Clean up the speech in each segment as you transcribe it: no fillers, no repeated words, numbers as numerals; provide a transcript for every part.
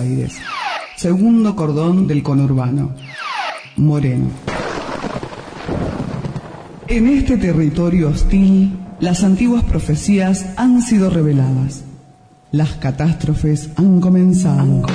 Aires. Segundo cordón del conurbano. Moreno. En este territorio hostil, las antiguas profecías han sido reveladas. Las catástrofes han comenzado.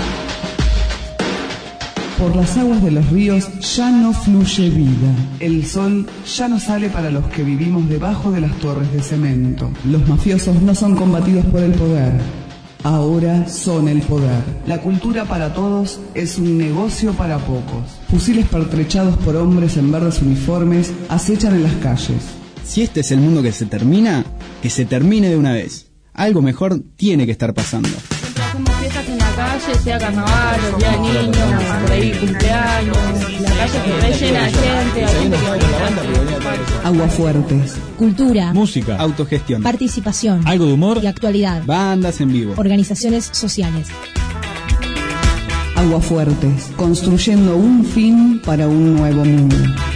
Por las aguas de los ríos ya no fluye vida. El sol ya no sale para los que vivimos debajo de las torres de cemento. Los mafiosos no son combatidos por el poder. Ahora son el poder. La cultura para todos es un negocio para pocos. Fusiles pertrechados por hombres en verdes uniformes acechan en las calles. Si este es el mundo que se termina, que se termine de una vez. Algo mejor tiene que estar pasando. Hacemos fiestas en la calle, sea carnaval, o día de niños, por ahí cumpleaños, la calle que ve llena de gente, hay gente que va a Aguafuertes. Cultura, Música, autogestión, participación, algo de humor y actualidad, bandas en vivo, organizaciones sociales. Aguafuertes, construyendo un fin para un nuevo mundo.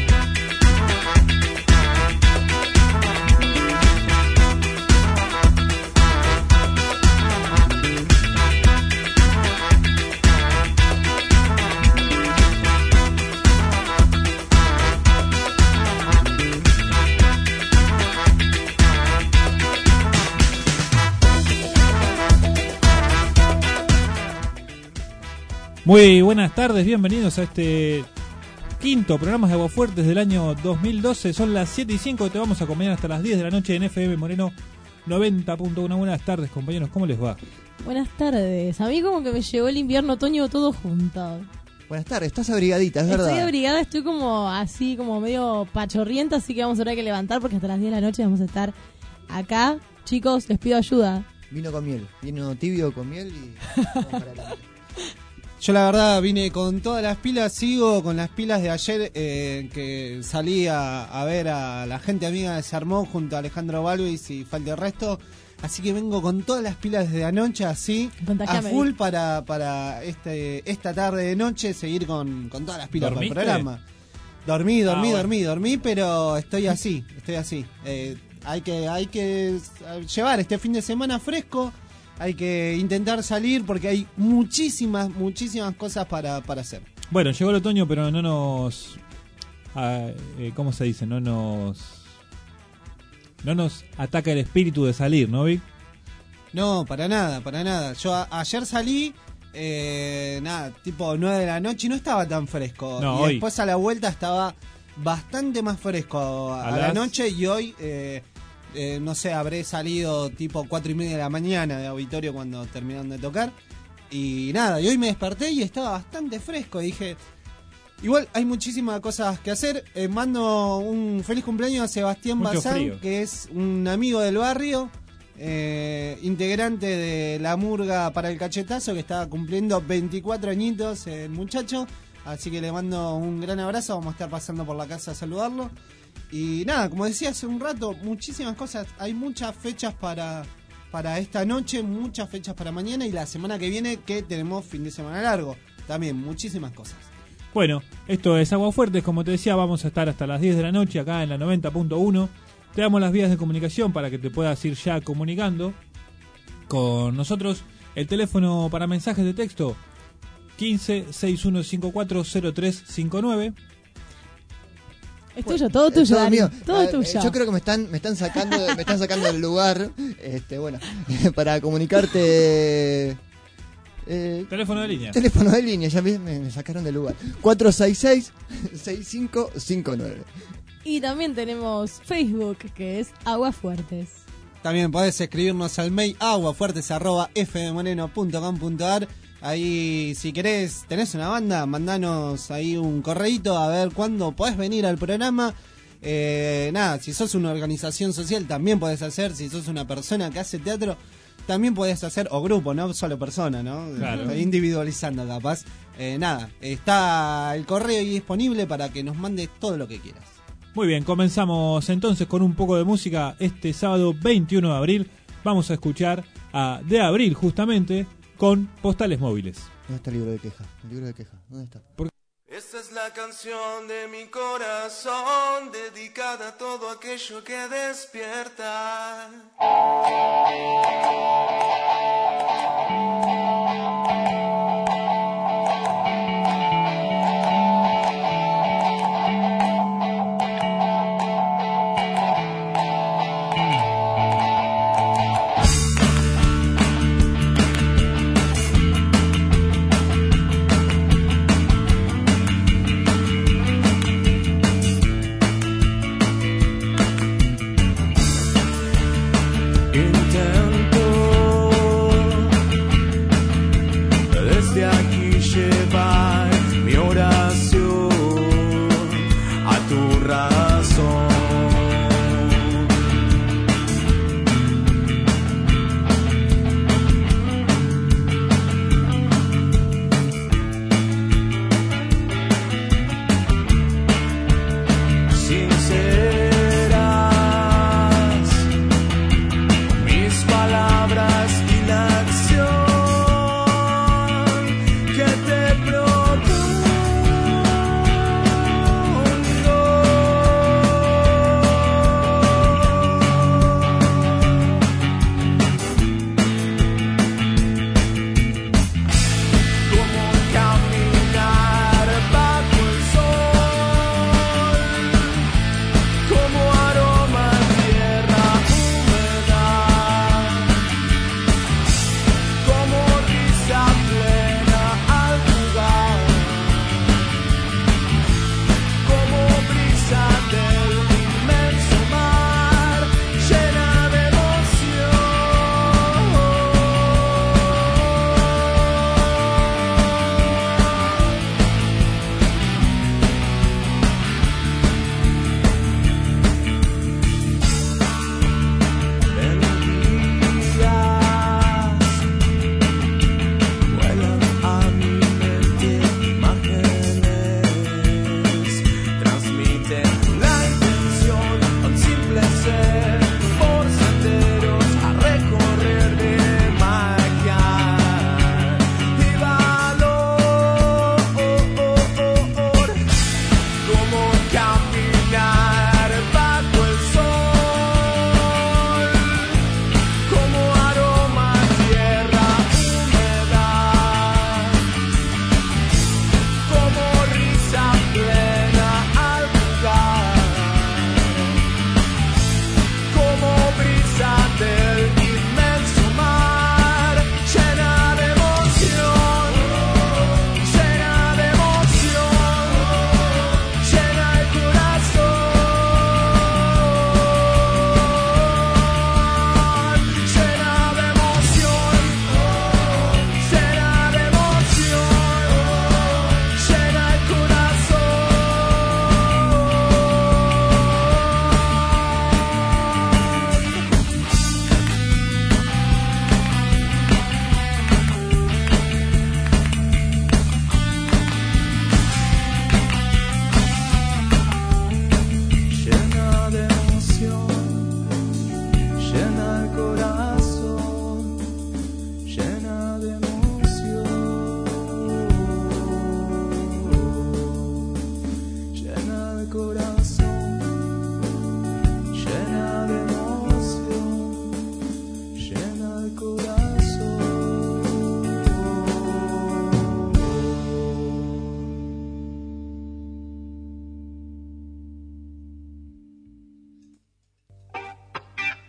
Muy buenas tardes, bienvenidos a este quinto programa de Aguafuertes del año 2012. Son las 7:05, te vamos a acompañar hasta las 10 de la noche en FM Moreno 90.1. Buenas tardes, compañeros, ¿cómo les va? Buenas tardes, a mí como que me llegó el invierno, otoño, todo junto. Buenas tardes, estás abrigadita, es verdad. Estoy abrigada, estoy como así, como medio pachorrienta, así que vamos a tener que levantar porque hasta las 10 de la noche vamos a estar acá. Chicos, les pido ayuda. Vino con miel, vino tibio con miel y vamos para adelante. Yo la verdad vine con todas las pilas, sigo con las pilas de ayer que salí a ver a la gente amiga de Sarmón junto a Alejandro Balvis y falta el resto. Así que vengo con todas las pilas de anoche así, a full para esta tarde de noche seguir con todas las pilas para el programa. Dormí, pero estoy así. Hay que llevar este fin de semana fresco. Hay que intentar salir porque hay muchísimas cosas para hacer. Bueno, llegó el otoño, pero no nos... ¿cómo se dice? No nos ataca el espíritu de salir, ¿no, Vic? No, para nada. Yo ayer salí, tipo 9 de la noche y no estaba tan fresco. No, y después a la vuelta estaba bastante más fresco a la noche y hoy... no sé, habré salido tipo 4:30 de la mañana de auditorio cuando terminaron de tocar. Y nada, y hoy me desperté y estaba bastante fresco. Y dije, igual hay muchísimas cosas que hacer. Mando un feliz cumpleaños a Sebastián Bazán, que es un amigo del barrio, integrante de la murga para el cachetazo, que estaba cumpliendo 24 añitos el muchacho. Así que le mando un gran abrazo, vamos a estar pasando por la casa a saludarlo. Y nada, como decía hace un rato, muchísimas cosas, hay muchas fechas para esta noche, muchas fechas para mañana y la semana que viene que tenemos fin de semana largo, también muchísimas cosas. Bueno, esto es Aguafuertes, como te decía, vamos a estar hasta las 10 de la noche acá en la 90.1. Te damos las vías de comunicación para que te puedas ir ya comunicando con nosotros. El teléfono para mensajes de texto 15-6154-0359. Es tuyo, todo tuyo, todo Dani, mío. todo tuyo. Yo creo que me están sacando del lugar, bueno, para comunicarte. Teléfono de línea. Teléfono de línea, ya me sacaron del lugar. 466-6559. Y también tenemos Facebook, que es Aguafuertes. También podés escribirnos al mail aguafuertes@fmmoreno.com.ar. Ahí, si querés, tenés una banda, mandanos ahí un correíto a ver cuándo podés venir al programa. Si sos una organización social también podés hacer, si sos una persona que hace teatro también podés hacer, o grupo, no solo persona, ¿no? Claro. Individualizando capaz. Está el correo ahí disponible para que nos mandes todo lo que quieras. Muy bien, comenzamos entonces con un poco de música. Este sábado 21 de abril vamos a escuchar a De Abril justamente con Postales Móviles. ¿Dónde está el libro de queja? ¿Dónde está? Esta es la canción de mi corazón, dedicada a todo aquello que despierta.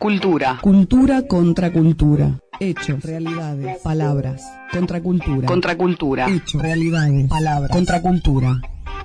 Cultura. Cultura contra cultura. Hechos, realidades, palabras. Contracultura. Contracultura. Hechos, realidades, palabras. Contracultura.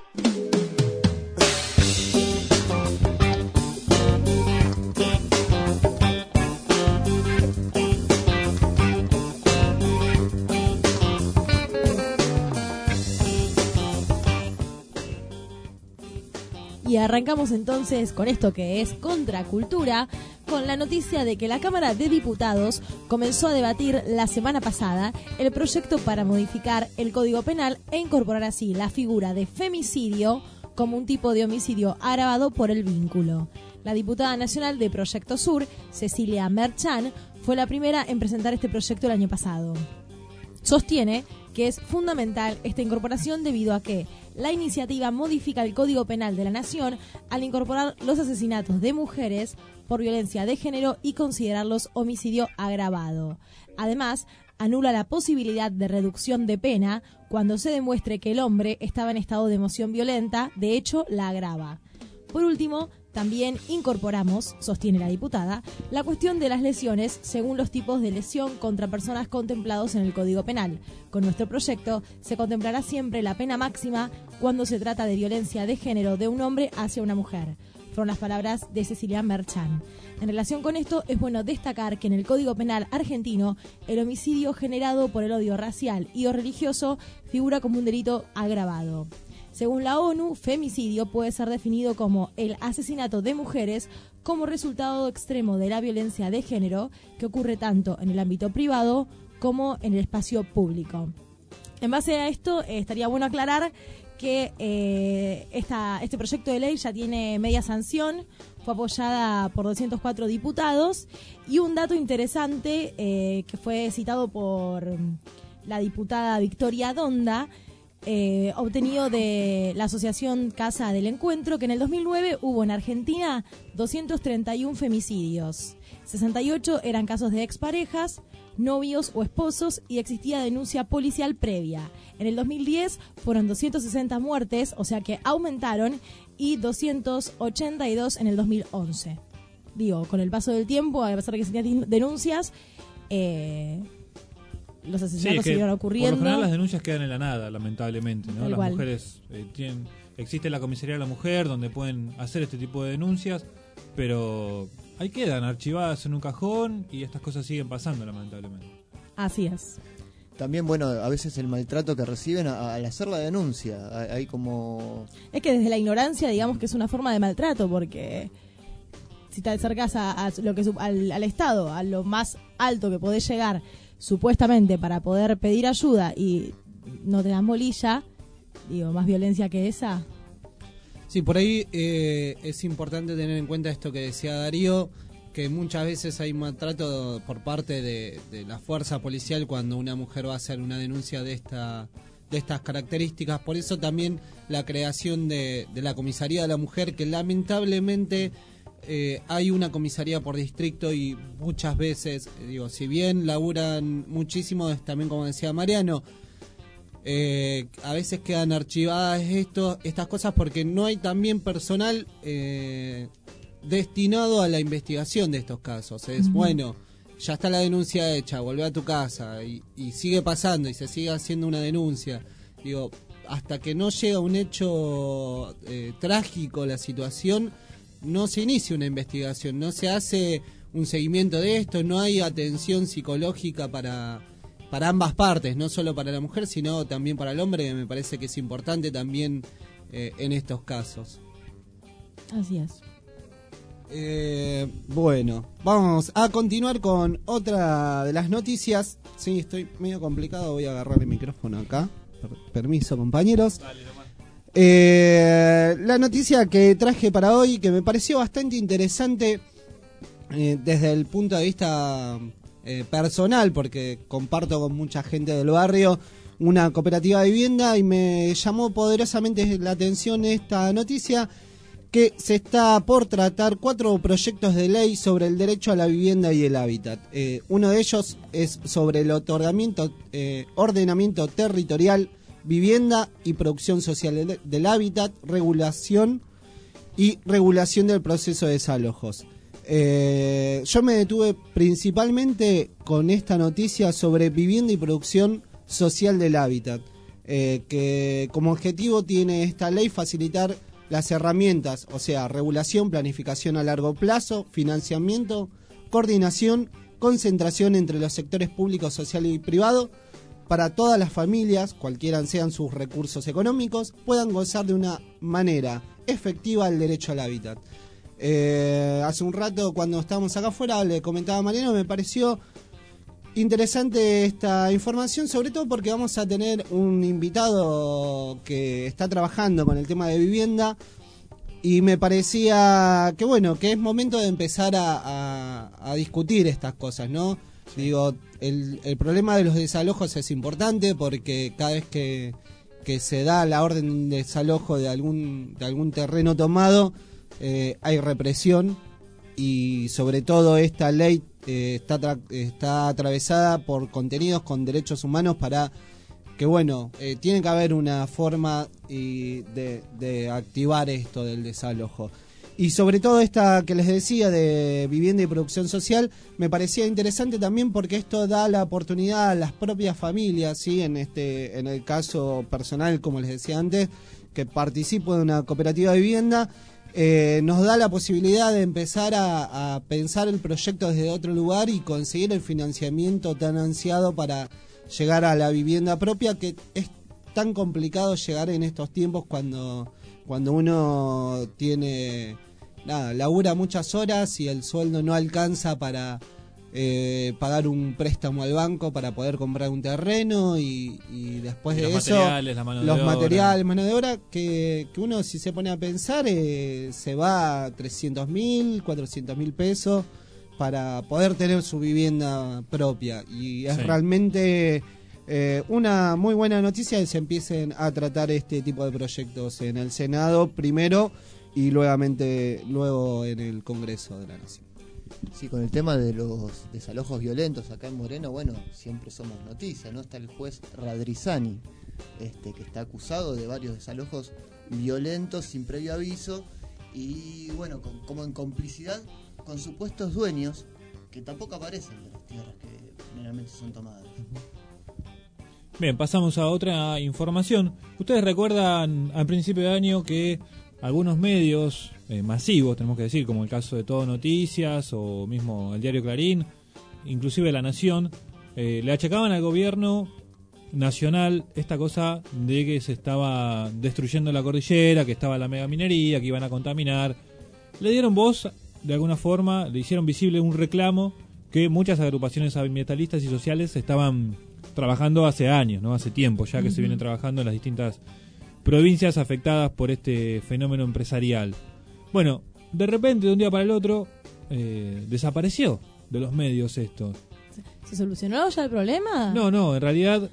Y arrancamos entonces con esto que es Contracultura, con la noticia de que la Cámara de Diputados comenzó a debatir la semana pasada el proyecto para modificar el Código Penal e incorporar así la figura de femicidio como un tipo de homicidio agravado por el vínculo. La diputada nacional de Proyecto Sur, Cecilia Merchan, fue la primera en presentar este proyecto el año pasado. Sostiene que es fundamental esta incorporación debido a que la iniciativa modifica el Código Penal de la Nación al incorporar los asesinatos de mujeres por violencia de género y considerarlos homicidio agravado. Además, anula la posibilidad de reducción de pena cuando se demuestre que el hombre estaba en estado de emoción violenta, de hecho, la agrava. Por último, también incorporamos, sostiene la diputada, la cuestión de las lesiones según los tipos de lesión contra personas contemplados en el Código Penal. Con nuestro proyecto se contemplará siempre la pena máxima cuando se trata de violencia de género de un hombre hacia una mujer. Fueron las palabras de Cecilia Merchan. En relación con esto, es bueno destacar que en el Código Penal argentino, el homicidio generado por el odio racial y o religioso figura como un delito agravado. Según la ONU, femicidio puede ser definido como el asesinato de mujeres como resultado extremo de la violencia de género que ocurre tanto en el ámbito privado como en el espacio público. En base a esto, estaría bueno aclarar que este proyecto de ley ya tiene media sanción, fue apoyada por 204 diputados y un dato interesante que fue citado por la diputada Victoria Donda, obtenido de la Asociación Casa del Encuentro, que en el 2009 hubo en Argentina 231 femicidios. 68 eran casos de exparejas, novios o esposos y existía denuncia policial previa. En el 2010 fueron 260 muertes, o sea que aumentaron, y 282 en el 2011. Digo, con el paso del tiempo, a pesar de que se tenían denuncias, los asesinatos siguieron ocurriendo. Por lo general las denuncias quedan en la nada, lamentablemente, ¿no? Las mujeres existe la comisaría de la mujer donde pueden hacer este tipo de denuncias, pero ahí quedan archivadas en un cajón y estas cosas siguen pasando, lamentablemente. Así es. También, bueno, a veces el maltrato que reciben al hacer la denuncia, hay como... Es que desde la ignorancia, digamos que es una forma de maltrato, porque si te acercas a lo que al Estado, a lo más alto que podés llegar, supuestamente para poder pedir ayuda y no te dan bolilla, digo, más violencia que esa. Sí, por ahí es importante tener en cuenta esto que decía Darío, que muchas veces hay maltrato por parte de la fuerza policial cuando una mujer va a hacer una denuncia de estas características. Por eso también la creación de la comisaría de la mujer, que lamentablemente hay una comisaría por distrito y muchas veces, digo, si bien laburan muchísimo, es también como decía Mariano, a veces quedan archivadas estas cosas porque no hay también personal destinado a la investigación de estos casos. Es bueno, ya está la denuncia hecha, volvé a tu casa y sigue pasando y se sigue haciendo una denuncia. Digo, hasta que no llega un hecho trágico la situación, no se inicia una investigación, no se hace un seguimiento de esto, no hay atención psicológica para ambas partes, no solo para la mujer, sino también para el hombre, que me parece que es importante también en estos casos. Así es. Bueno, vamos a continuar con otra de las noticias. Sí, estoy medio complicado, voy a agarrar el micrófono acá. Permiso, compañeros. Dale, la noticia que traje para hoy, que me pareció bastante interesante desde el punto de vista personal, porque comparto con mucha gente del barrio una cooperativa de vivienda y me llamó poderosamente la atención esta noticia, que se está por tratar 4 proyectos de ley sobre el derecho a la vivienda y el hábitat. Uno de ellos es sobre el ordenamiento territorial, vivienda y producción social del hábitat, regulación del proceso de desalojos. Yo me detuve principalmente con esta noticia sobre vivienda y producción social del hábitat, que como objetivo tiene esta ley facilitar las herramientas, o sea, regulación, planificación a largo plazo, financiamiento, coordinación, concentración entre los sectores público, social y privado, para todas las familias, cualquiera sean sus recursos económicos, puedan gozar de una manera efectiva el derecho al hábitat. Hace un rato, cuando estábamos acá afuera, le comentaba a Mariano, me pareció interesante esta información, sobre todo porque vamos a tener un invitado que está trabajando con el tema de vivienda y me parecía que bueno, que es momento de empezar a discutir estas cosas, ¿no? Digo, el problema de los desalojos es importante porque cada vez que se da la orden de desalojo de algún terreno tomado, hay represión y sobre todo esta ley está atravesada por contenidos con derechos humanos para que bueno, tiene que haber una forma de activar esto del desalojo. Y sobre todo esta que les decía de vivienda y producción social, me parecía interesante también porque esto da la oportunidad a las propias familias, ¿sí? En el caso personal, como les decía antes, que participo de una cooperativa de vivienda, nos da la posibilidad de empezar a pensar el proyecto desde otro lugar y conseguir el financiamiento tan ansiado para llegar a la vivienda propia, que es tan complicado llegar en estos tiempos cuando uno labura muchas horas y el sueldo no alcanza para pagar un préstamo al banco para poder comprar un terreno y después de eso los materiales, mano de obra, que uno, si se pone a pensar, se va a 300.000, 400.000 pesos para poder tener su vivienda propia, y es realmente una muy buena noticia que se empiecen a tratar este tipo de proyectos en el Senado primero y luego en el Congreso de la Nación. Sí, con el tema de los desalojos violentos acá en Moreno, bueno, siempre somos noticia, ¿no? Está el juez Radrizani, que está acusado de varios desalojos violentos sin previo aviso y, bueno, como en complicidad con supuestos dueños que tampoco aparecen de las tierras que generalmente son tomadas. Bien, pasamos a otra información. Ustedes recuerdan al principio de año que algunos medios masivos, tenemos que decir, como el caso de Todo Noticias o mismo el diario Clarín, inclusive La Nación, le achacaban al gobierno nacional esta cosa de que se estaba destruyendo la cordillera, que estaba la megaminería, que iban a contaminar. Le dieron voz, de alguna forma, le hicieron visible un reclamo que muchas agrupaciones ambientalistas y sociales estaban trabajando hace años, ¿no? Hace tiempo ya que se vienen trabajando en las distintas provincias afectadas por este fenómeno empresarial. Bueno, de repente, de un día para el otro, desapareció de los medios esto. ¿Se solucionó ya el problema? No, en realidad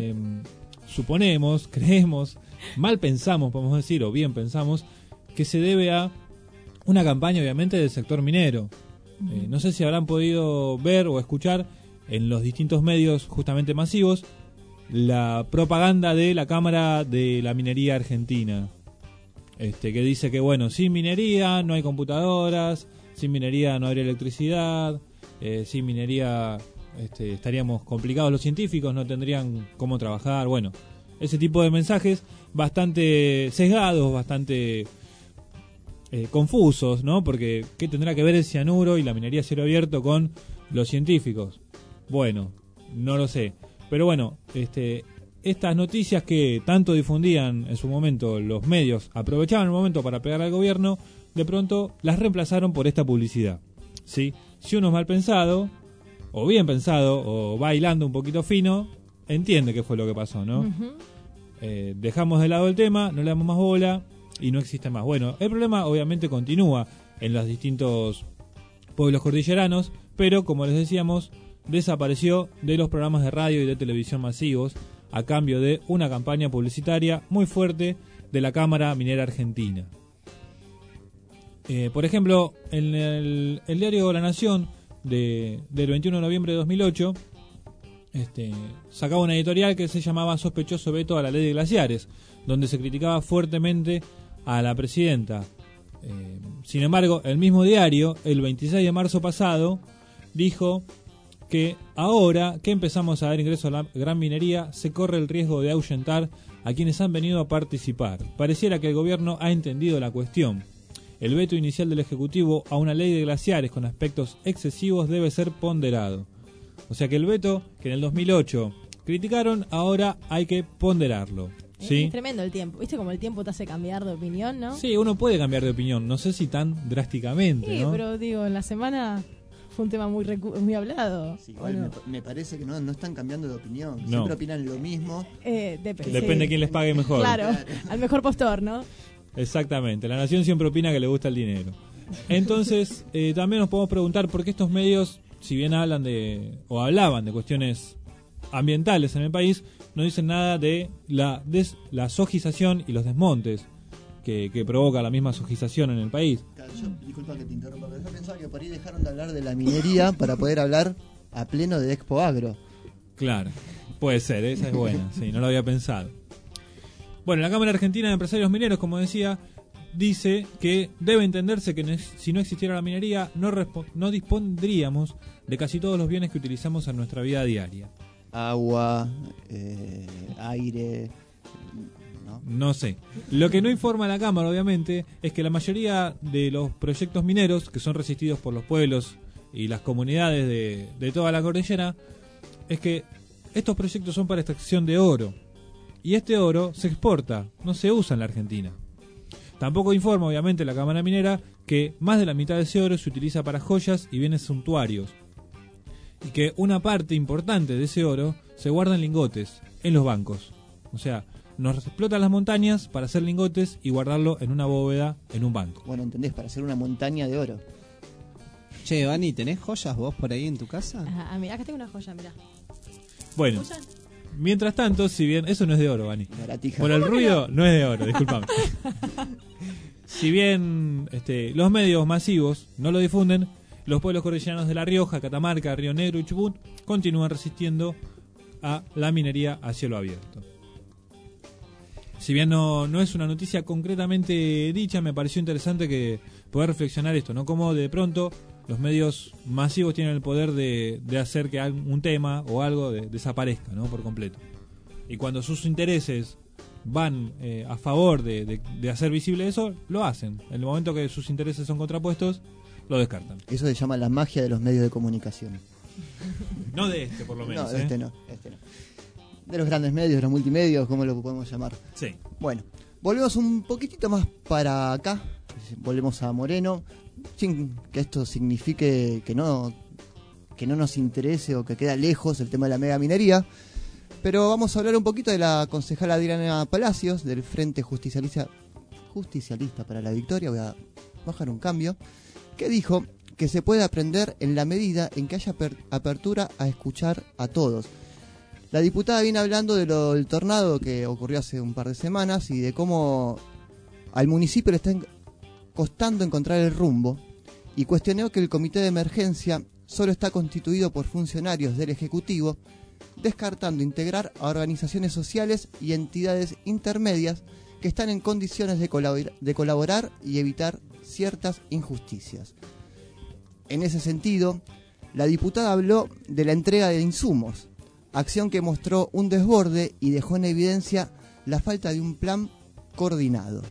suponemos, creemos, mal pensamos, podemos decir, o bien pensamos, que se debe a una campaña obviamente del sector minero. No sé si habrán podido ver o escuchar en los distintos medios justamente masivos la propaganda de la Cámara de la Minería Argentina, que dice que bueno, sin minería no hay computadoras, sin minería no habría electricidad, sin minería estaríamos complicados los científicos, no tendrían cómo trabajar. Bueno, ese tipo de mensajes bastante sesgados, bastante confusos, ¿no? Porque ¿qué tendrá que ver el cianuro y la minería a cielo abierto con los científicos? Bueno, no lo sé. Pero bueno, estas noticias que tanto difundían en su momento los medios, aprovechaban el momento para pegar al gobierno, de pronto las reemplazaron por esta publicidad, ¿sí? Si uno es mal pensado, o bien pensado, o bailando un poquito fino, entiende qué fue lo que pasó, ¿no? Dejamos de lado el tema, no le damos más bola y no existe más. Bueno, el problema obviamente continúa en los distintos pueblos cordilleranos, pero como les decíamos, desapareció de los programas de radio y de televisión masivos a cambio de una campaña publicitaria muy fuerte de la Cámara Minera Argentina. Por ejemplo, en el diario La Nación del 21 de noviembre de 2008 sacaba una editorial que se llamaba Sospechoso veto a la ley de glaciares, donde se criticaba fuertemente a la presidenta Sin embargo, el mismo diario, el 26 de marzo pasado, dijo que ahora que empezamos a dar ingreso a la gran minería, se corre el riesgo de ahuyentar a quienes han venido a participar. Pareciera que el gobierno ha entendido la cuestión. El veto inicial del Ejecutivo a una ley de glaciares con aspectos excesivos debe ser ponderado. O sea que el veto que en el 2008 criticaron, ahora hay que ponderarlo. ¿Sí? Es tremendo el tiempo. ¿Viste cómo el tiempo te hace cambiar de opinión, no? Sí, uno puede cambiar de opinión, no sé si tan drásticamente, Sí, ¿no? pero digo, en la semana fue un tema muy hablado. Sí, igual me parece que no están cambiando de opinión. No. Siempre opinan lo mismo. Depende de quién les pague mejor. Claro, al mejor postor, ¿no? Exactamente, la nación siempre opina que le gusta el dinero. Entonces, también nos podemos preguntar por qué estos medios, si bien hablan o hablaban de cuestiones ambientales en el país, no dicen nada de la sojización y los desmontes que provoca la misma sojización en el país. Disculpa que te interrumpa, pero yo pensaba que por ahí dejaron de hablar de la minería para poder hablar a pleno de Expo Agro. Claro, puede ser, esa es buena, sí, no lo había pensado. Bueno, la Cámara Argentina de Empresarios Mineros, como decía, dice que debe entenderse que si no existiera la minería, no dispondríamos de casi todos los bienes que utilizamos en nuestra vida diaria. Agua, aire, ¿no? No sé. Lo que no informa la Cámara, obviamente, es que la mayoría de los proyectos mineros, que son resistidos por los pueblos y las comunidades de toda la cordillera, es que estos proyectos son para extracción de oro. Y este oro se exporta, no se usa en la Argentina. Tampoco informa, obviamente, la Cámara Minera que más de la mitad de ese oro se utiliza para joyas y bienes suntuarios. Y que una parte importante de ese oro se guarda en lingotes, en los bancos. O sea, nos explotan las montañas para hacer lingotes y guardarlo en una bóveda, en un banco. Bueno, ¿entendés? Para hacer una montaña de oro. Che, Vani, ¿tenés joyas vos por ahí en tu casa? Mirá, acá tengo una joya, mirá. Bueno, mientras tanto, si bien... Eso no es de oro, Vani. Baratija. Bueno, el ruido no es de oro, disculpame. Si bien los medios masivos no lo difunden, los pueblos cordilleranos de La Rioja, Catamarca, Río Negro y Chubut continúan resistiendo a la minería a cielo abierto. Si bien no es una noticia concretamente dicha, me pareció interesante que poder reflexionar esto, ¿no? Cómo de pronto los medios masivos tienen el poder de hacer que un tema o algo desaparezca, ¿no? Por completo. Y cuando sus intereses van a favor de hacer visible eso, lo hacen. En el momento que sus intereses son contrapuestos, lo descartan. Eso se llama la magia de los medios de comunicación. No de por lo menos. No, de este no. De los grandes medios, de los multimedios, ¿cómo lo podemos llamar? Sí. Bueno, volvemos un poquitito más para acá. Volvemos a Moreno, sin que esto signifique que no nos interese o que queda lejos el tema de la mega minería. Pero vamos a hablar un poquito de la concejala Adriana Palacios, del Frente Justicialista para la Victoria. Voy a bajar un cambio. Que dijo que se puede aprender en la medida en que haya apertura a escuchar a todos. La diputada viene hablando del tornado que ocurrió hace un par de semanas y de cómo al municipio le está costando encontrar el rumbo, y cuestionó que el comité de emergencia solo está constituido por funcionarios del Ejecutivo, descartando integrar a organizaciones sociales y entidades intermedias que están en condiciones de colaborar y evitar ciertas injusticias. En ese sentido, la diputada habló de la entrega de insumos, acción que mostró un desborde y dejó en evidencia la falta de un plan coordinado.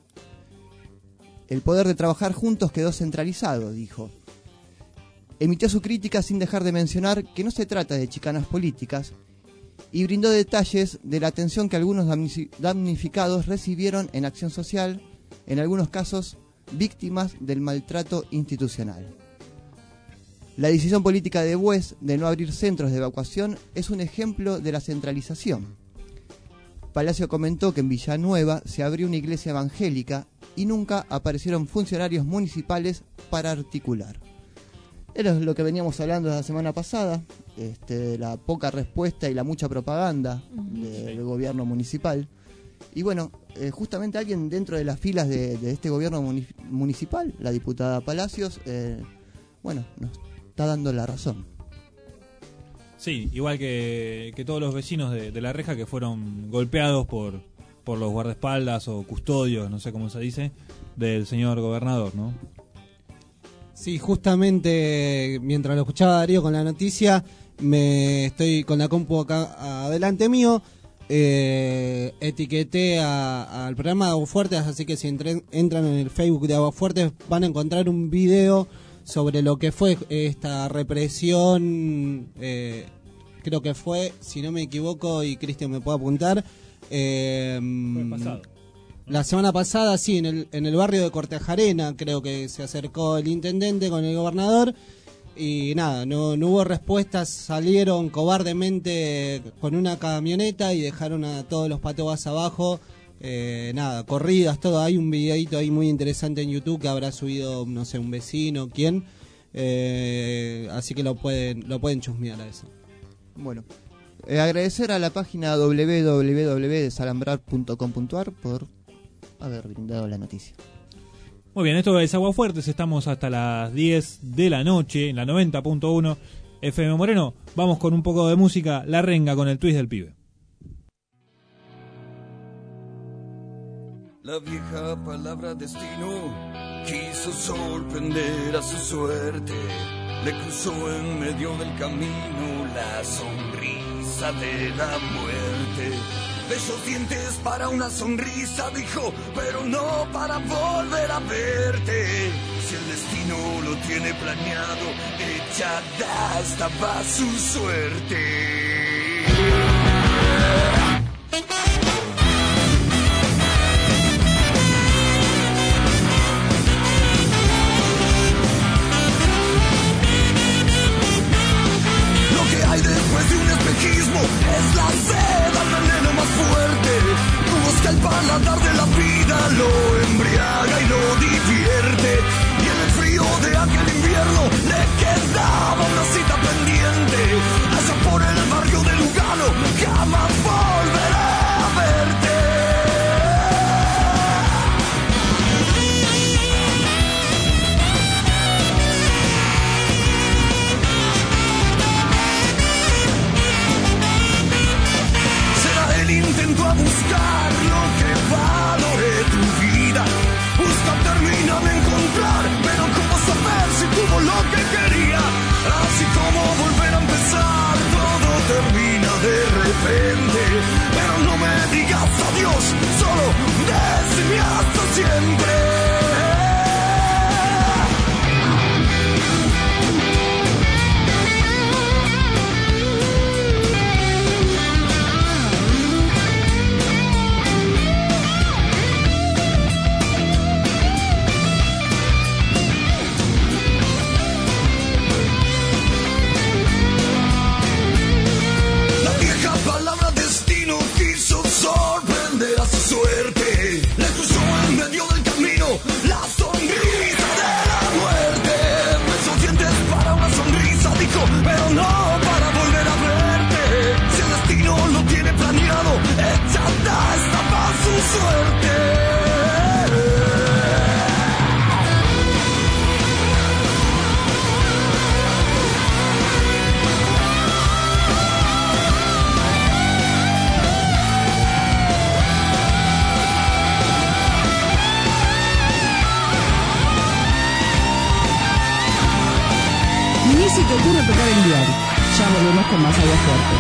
El poder de trabajar juntos quedó centralizado, dijo. Emitió su crítica sin dejar de mencionar que no se trata de chicanas políticas y brindó detalles de la atención que algunos damnificados recibieron en acción social, en algunos casos víctimas del maltrato institucional. La decisión política de Bues de no abrir centros de evacuación es un ejemplo de la centralización. Palacio comentó que en Villanueva se abrió una iglesia evangélica y nunca aparecieron funcionarios municipales para articular. Era lo que veníamos hablando la semana pasada, de la poca respuesta y la mucha propaganda del gobierno municipal. Y bueno, justamente alguien dentro de las filas de este gobierno municipal, la diputada Palacios, nos está dando la razón. Sí, igual que todos los vecinos de La Reja que fueron golpeados por por los guardaespaldas o custodios, no sé cómo se dice, del señor gobernador, ¿no? Sí, justamente mientras lo escuchaba Darío con la noticia, me estoy con la compu acá adelante mío, etiqueté al programa de Aguafuertes, así que si entran en el Facebook de Aguafuertes van a encontrar un video sobre lo que fue esta represión, creo que fue, si no me equivoco, y Cristian me puede apuntar, Fue pasado. la semana pasada, sí, en el barrio de Cortejarena, creo que se acercó el intendente con el gobernador y nada, no hubo respuestas, salieron cobardemente con una camioneta y dejaron a todos los patobas abajo, nada, corridas, todo. Hay un videito ahí muy interesante en YouTube que habrá subido, no sé, un vecino, quién, así que lo pueden chusmear a eso. Bueno, agradecer a la página www.desalambrar.com.ar por haber brindado la noticia. Muy bien, esto es Aguafuertes, estamos hasta las 10 de la noche en la 90.1 FM Moreno. Vamos con un poco de música, La Renga con el twist del pibe. La vieja palabra destino quiso sorprender a su suerte. Le cruzó en medio del camino la sonrisa de la muerte. Bellos dientes para una sonrisa, dijo, pero no para volver a verte. Si el destino lo tiene planeado, echada estaba su suerte. Después de un espejismo es la sed, el veneno más fuerte. Busca el paladar de la vida, lo embriaga y lo divierte. Y en el frío de aquel invierno le quedaba una cita pendiente. Allá por el barrio de Lugano, jamás volveré a verte. Intento a buscar lo que valore tu vida. Busca terminar de encontrar, pero ¿cómo saber si tuvo lo que quería? Así como volver a empezar, todo termina de repente. Pero no me digas adiós, solo decime hasta siempre. Sorprender a su suerte, le cruzó en medio del camino la sonrisa de la muerte. Besos dientes para una sonrisa, dijo, pero no para volver a verte. Si el destino lo tiene planeado, echada estaba su suerte. Ni se te ocurre tocar el diario. Ya volvemos con más Aguafuerte.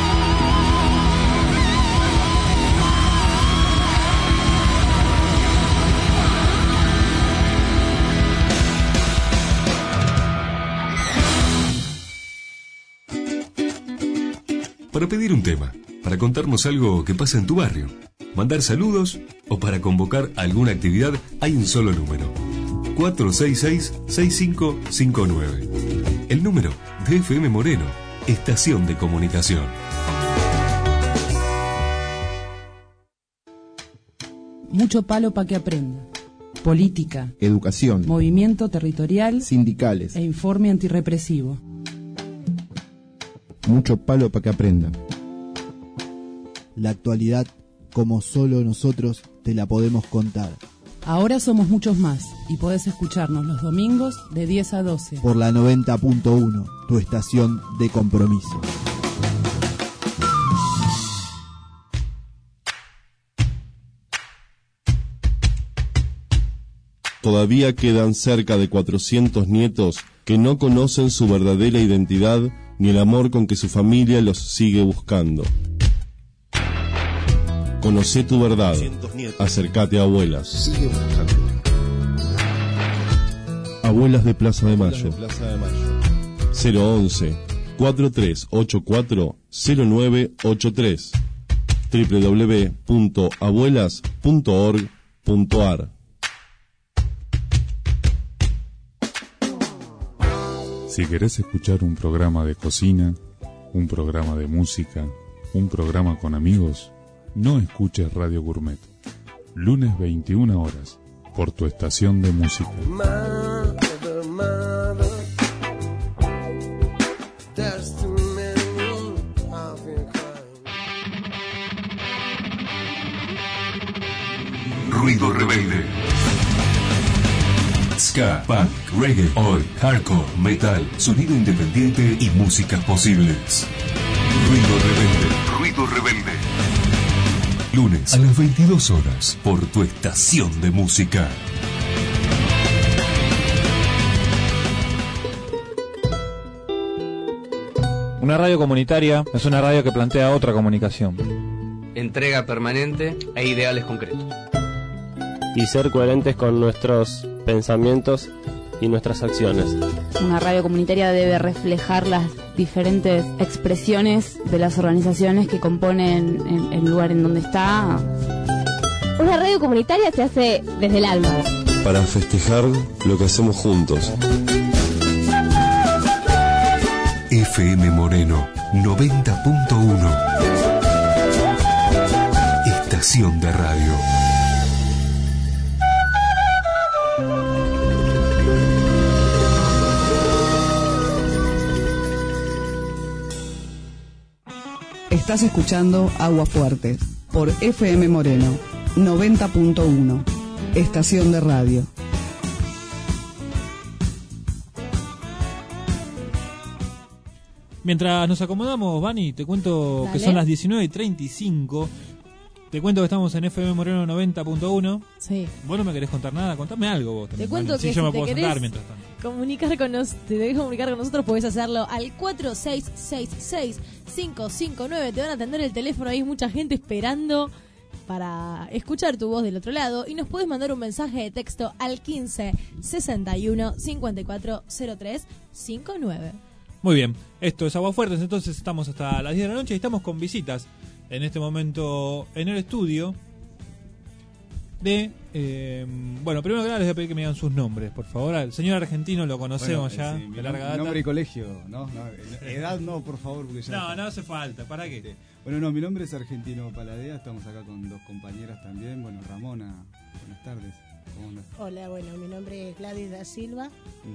Para pedir un tema, para contarnos algo que pasa en tu barrio, mandar saludos o para convocar alguna actividad, hay un solo número: 466-6559. El número de FM Moreno, estación de comunicación. Mucho palo para que aprenda. Política, educación, movimiento territorial, sindicales e informe antirrepresivo. Mucho palo para que aprenda. La actualidad, como solo nosotros te la podemos contar. Ahora somos muchos más y podés escucharnos los domingos de 10 a 12. Por la 90.1, tu estación de compromiso. todavía quedan cerca de 400 nietos que no conocen su verdadera identidad ni el amor con que su familia los sigue buscando. Conocé tu verdad. Acércate a Abuelas. Abuelas de Plaza de Mayo. 011 4384 0983 www.abuelas.org.ar. Si querés escuchar un programa de cocina, un programa de música, un programa con amigos, no escuches Radio Gourmet. Lunes 21 horas, por tu estación de música. Ruido rebelde. Ska, punk, reggae, oi, hardcore, metal, sonido independiente y músicas posibles. Ruido rebelde. Ruido rebelde. Lunes a las 22 horas por tu estación de música. Una radio comunitaria es una radio que plantea otra comunicación. Entrega permanente e ideales concretos. Y ser coherentes con nuestros pensamientos y nuestras acciones. Una radio comunitaria debe reflejar las diferentes expresiones de las organizaciones que componen el lugar en donde está. Una radio comunitaria se hace desde el alma. Para festejar lo que hacemos juntos. FM Moreno 90.1. Estación de radio. Estás escuchando Aguafuerte por FM Moreno 90.1, estación de radio. Mientras nos acomodamos, Vani, te cuento Dale. que son las 19:35. Te cuento que estamos en FM Moreno 90.1. Sí. ¿Vos no me querés contar nada? Contame algo vos también, Te cuento Vani. que Sí, yo si me te puedo querés sentar mientras tanto. te debes comunicar con nosotros, podés hacerlo al 4666-559. Te van a atender el teléfono, hay mucha gente esperando para escuchar tu voz del otro lado. Y nos puedes mandar un mensaje de texto al 1561-540359. Muy bien, esto es Aguafuertes, entonces estamos hasta las 10 de la noche y estamos con visitas en este momento en el estudio de... bueno, primero que nada les voy a pedir que me digan sus nombres, por favor. Al señor Argentino lo conocemos ya sí, de larga data. Nombre y colegio, ¿no? Edad no, por favor. Porque ya no hace falta, ¿para qué? Bueno, no, mi nombre es Argentino Paladea, estamos acá con dos compañeras también. Bueno, Ramona, buenas tardes. ¿Cómo andas? Hola, bueno, mi nombre es Gladys da Silva.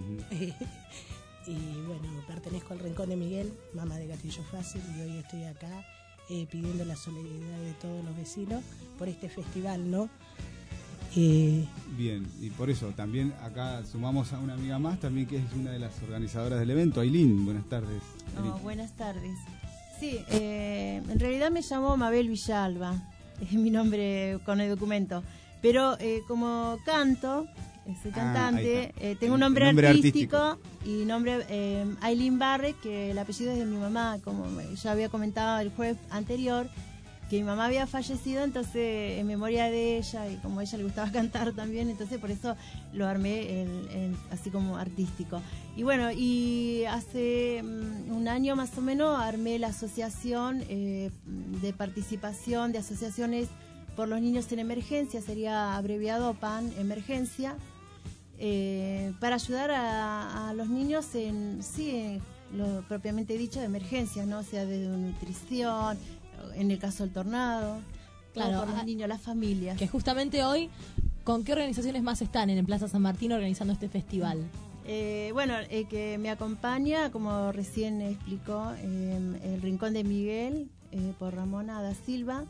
Y bueno, pertenezco al Rincón de Miguel, mamá de Gatillo Fácil, y hoy estoy acá pidiendo la solidaridad de todos los vecinos por este festival, ¿no? Bien, y por eso también acá sumamos a una amiga más también que es una de las organizadoras del evento, Ailín. Buenas tardes. Buenas tardes. Sí, en realidad me llamo Mabel Villalba, es mi nombre con el documento, pero como canto, soy cantante, tengo un nombre artístico y nombre Ailín Barre, que el apellido es de mi mamá, como ya había comentado el jueves anterior, que mi mamá había fallecido, entonces en memoria de ella, y como a ella le gustaba cantar también, entonces por eso lo armé así como artístico. Y bueno, y hace un año más o menos armé la asociación de participación de asociaciones por los niños en emergencia, sería abreviado PAN Emergencia, para ayudar a los niños en lo propiamente dicho de emergencias, ¿no? O sea, de nutrición, en el caso del tornado, claro, por los niños, las familias. Que justamente hoy, ¿con qué organizaciones más están en Plaza San Martín organizando este festival? Bueno, que me acompaña, como recién explicó, el Rincón de Miguel, por Ramona da Silva,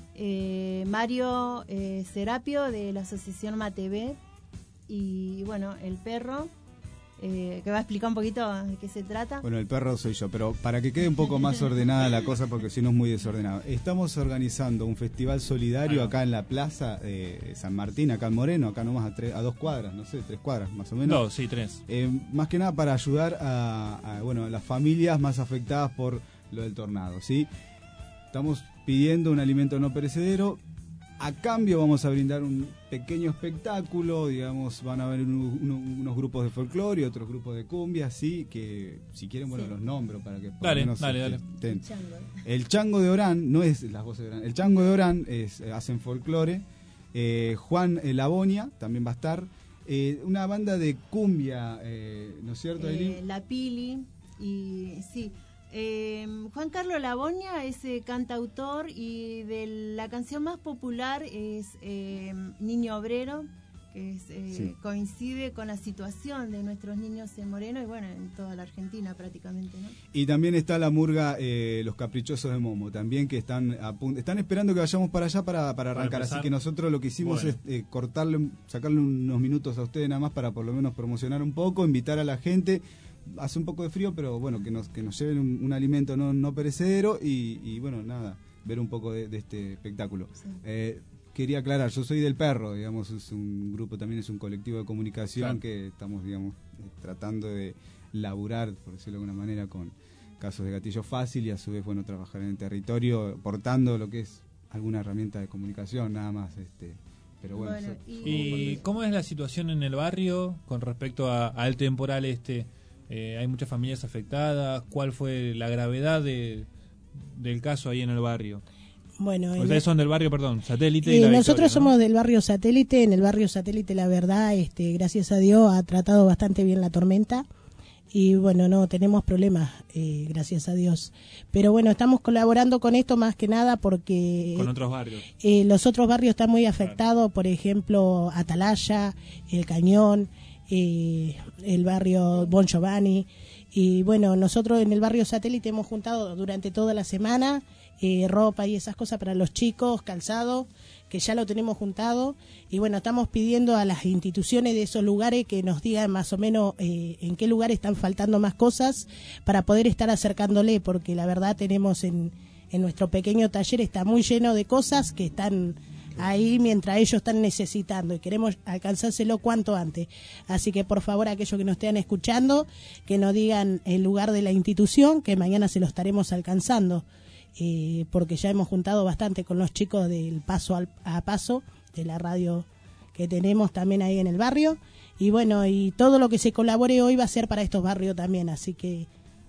Mario Serapio de la Asociación Matv, y bueno, el perro, que va a explicar un poquito de qué se trata. Bueno, el perro soy yo, pero para que quede un poco más ordenada la cosa, porque si no es muy desordenado. Estamos organizando un festival solidario acá en la plaza de San Martín, acá en Moreno, acá nomás a 2 cuadras, no sé, 3 cuadras más o menos. No, sí, 3. Más que nada para ayudar a las familias más afectadas por lo del tornado, ¿sí? Estamos pidiendo un alimento no perecedero. A cambio vamos a brindar un pequeño espectáculo, digamos, van a haber unos grupos de folclore y otros grupos de cumbia, sí, que si quieren, bueno, los nombro para que por lo menos dale. El Chango de Orán, no es las voces de Orán, el Chango de Orán hacen folclore, Juan Labonia también va a estar, una banda de cumbia, ¿no es cierto, Aileen? La Pili, y sí. Juan Carlos Labonia es cantautor y de la canción más popular es Niño Obrero, que coincide con la situación de nuestros niños en Moreno y bueno, en toda la Argentina prácticamente, ¿no? Y también está la murga Los Caprichosos de Momo, también que están esperando que vayamos para allá para arrancar, así que nosotros lo que hicimos es sacarle unos minutos a ustedes nada más para por lo menos promocionar un poco, invitar a la gente. Hace un poco de frío, pero bueno, que nos lleven un alimento no perecedero y bueno, nada, ver un poco de este espectáculo. Sí. Quería aclarar, yo soy del Perro, digamos, es un grupo, también es un colectivo de comunicación que estamos, digamos, tratando de laburar, por decirlo de alguna manera, con casos de gatillo fácil y a su vez, bueno, trabajar en el territorio, portando lo que es alguna herramienta de comunicación, nada más, pero bueno. ¿Y cómo es la situación en el barrio con respecto al temporal hay muchas familias afectadas? ¿Cuál fue la gravedad del caso ahí en el barrio? Bueno, ustedes son del barrio, Satélite. Y nosotros Victoria, somos del barrio Satélite. En el barrio Satélite, la verdad, gracias a Dios, ha tratado bastante bien la tormenta. Y bueno, no tenemos problemas, gracias a Dios. Pero bueno, estamos colaborando con esto más que nada porque... Con otros barrios. Los otros barrios están muy afectados, por ejemplo, Atalaya, El Cañón, el barrio Bon Giovanni. Y bueno, nosotros en el barrio Satélite hemos juntado durante toda la semana ropa y esas cosas para los chicos, calzado, que ya lo tenemos juntado. Y bueno, estamos pidiendo a las instituciones de esos lugares que nos digan más o menos en qué lugares están faltando más cosas para poder estar acercándole, porque la verdad tenemos en nuestro pequeño taller, está muy lleno de cosas que están ahí mientras ellos están necesitando y queremos alcanzárselo cuanto antes. Así que por favor, aquellos que nos estén escuchando, que nos digan el lugar de la institución, que mañana se lo estaremos alcanzando, porque ya hemos juntado bastante con los chicos del Paso a Paso, de la radio que tenemos también ahí en el barrio. Y bueno, y todo lo que se colabore hoy va a ser para estos barrios también, así que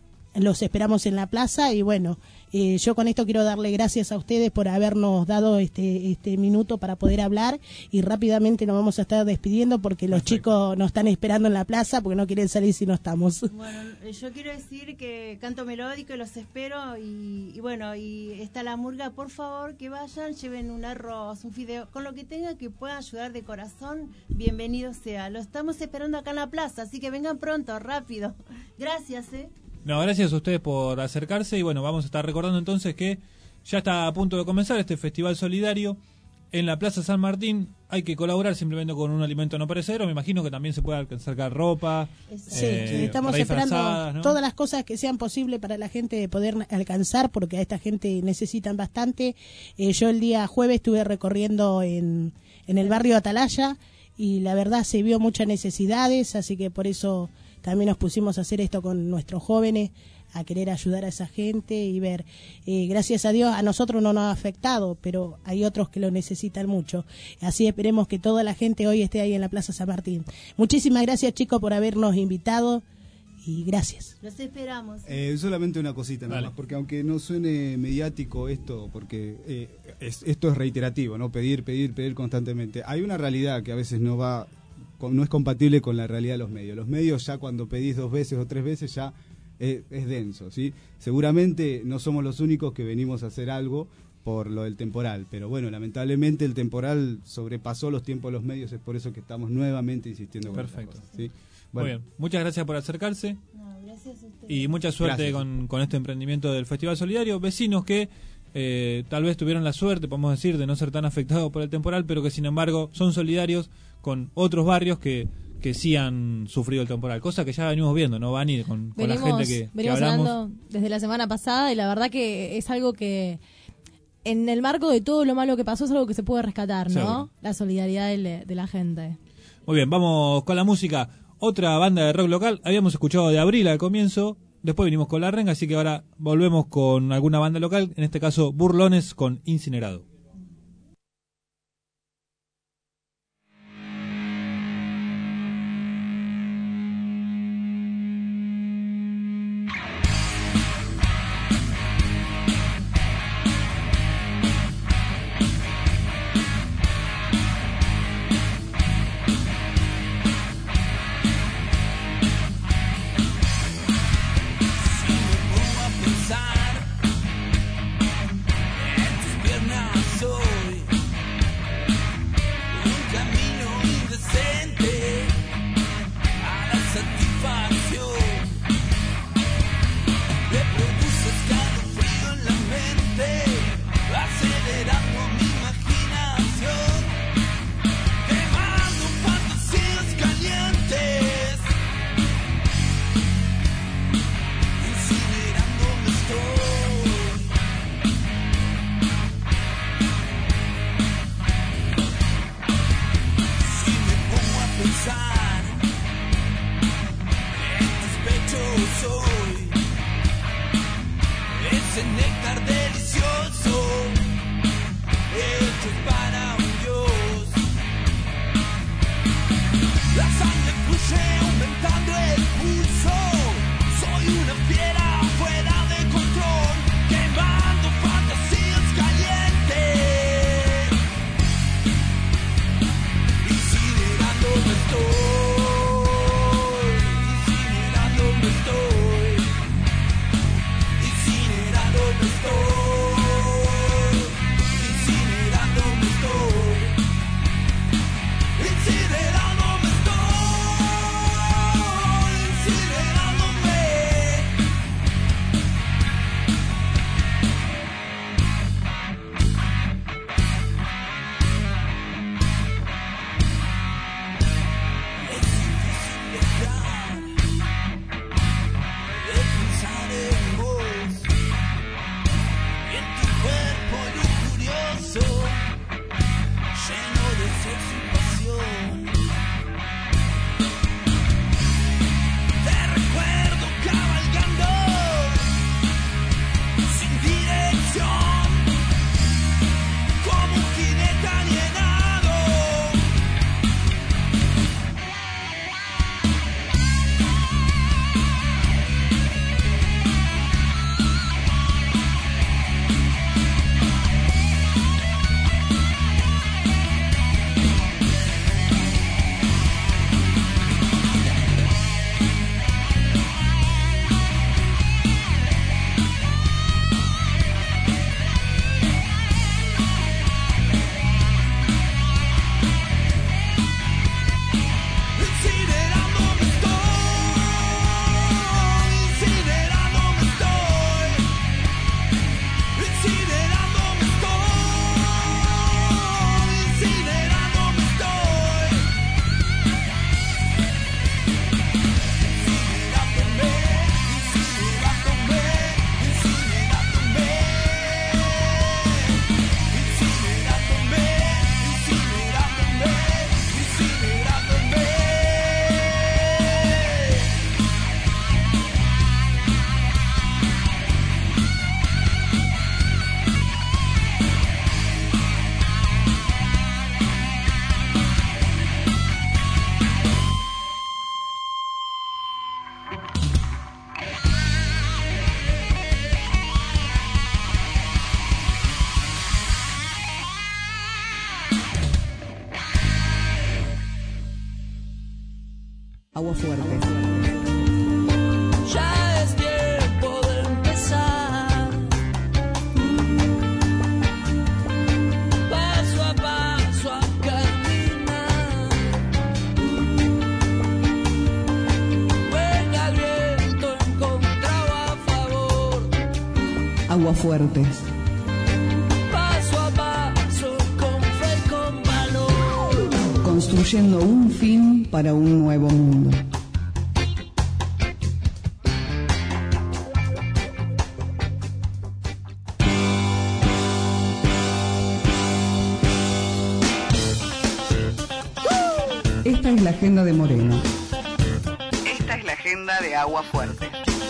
los esperamos en la plaza. Y bueno, yo con esto quiero darle gracias a ustedes por habernos dado este minuto para poder hablar, y rápidamente nos vamos a estar despidiendo porque los chicos nos están esperando en la plaza porque no quieren salir si no estamos. Bueno, yo quiero decir que canto melódico y los espero, y bueno, y está la murga, por favor que vayan, lleven un arroz, un fideo, con lo que tengan que puedan ayudar de corazón, bienvenido sea. Lo estamos esperando acá en la plaza, así que vengan pronto, rápido. Gracias, No, gracias a ustedes por acercarse. Y bueno, vamos a estar recordando entonces que ya está a punto de comenzar este festival solidario en la Plaza San Martín. Hay que colaborar simplemente con un alimento no perecedero. Me imagino que también se puede acercar ropa. Sí, estamos esperando, ¿no?, todas las cosas que sean posibles para la gente de poder alcanzar, porque a esta gente necesitan bastante. Yo el día jueves estuve recorriendo en el barrio Atalaya y la verdad se vio muchas necesidades, así que por eso también nos pusimos a hacer esto con nuestros jóvenes, a querer ayudar a esa gente y ver. Gracias a Dios a nosotros no nos ha afectado, pero hay otros que lo necesitan mucho. Así esperemos que toda la gente hoy esté ahí en la Plaza San Martín. Muchísimas gracias, chicos, por habernos invitado y gracias. Los esperamos. Solamente una cosita nada más, porque aunque no suene mediático esto, porque esto es reiterativo, ¿no? Pedir constantemente. Hay una realidad que a veces no es compatible con la realidad de los medios. Los medios ya cuando pedís 2 veces o 3 veces ya es denso, ¿sí? Seguramente no somos los únicos que venimos a hacer algo por lo del temporal, pero bueno, lamentablemente el temporal sobrepasó los tiempos de los medios, es por eso que estamos nuevamente insistiendo. Perfecto. Con ¿sí? Bueno. Muy bien, muchas gracias por acercarse. No, gracias a ustedes. Y mucha suerte con este emprendimiento del Festival Solidario. Vecinos que tal vez tuvieron la suerte, podemos decir, de no ser tan afectados por el temporal, pero que sin embargo son solidarios con otros barrios que que sí han sufrido el temporal, cosa que ya venimos viendo, ¿no, Vani? Con la gente que venimos hablamos. hablando desde la semana pasada y la verdad que es algo que en el marco de todo lo malo que pasó es algo que se puede rescatar, ¿no? Seguro. La solidaridad de la gente. Muy bien, vamos con la música. Otra banda de rock local, habíamos escuchado de Abril al comienzo, después vinimos con La Renga, así que ahora volvemos con alguna banda local, en este caso Burlones con Incinerado. Agua Fuerte. Ya es tiempo de empezar. Paso a paso a caminar. Venga el viento en contra o a favor. Agua Fuerte. Paso a paso con fe y con valor. Con construyendo un fin para un nuevo mundo. Esta es la agenda de Moreno. Esta es la agenda de Agua Fuerte.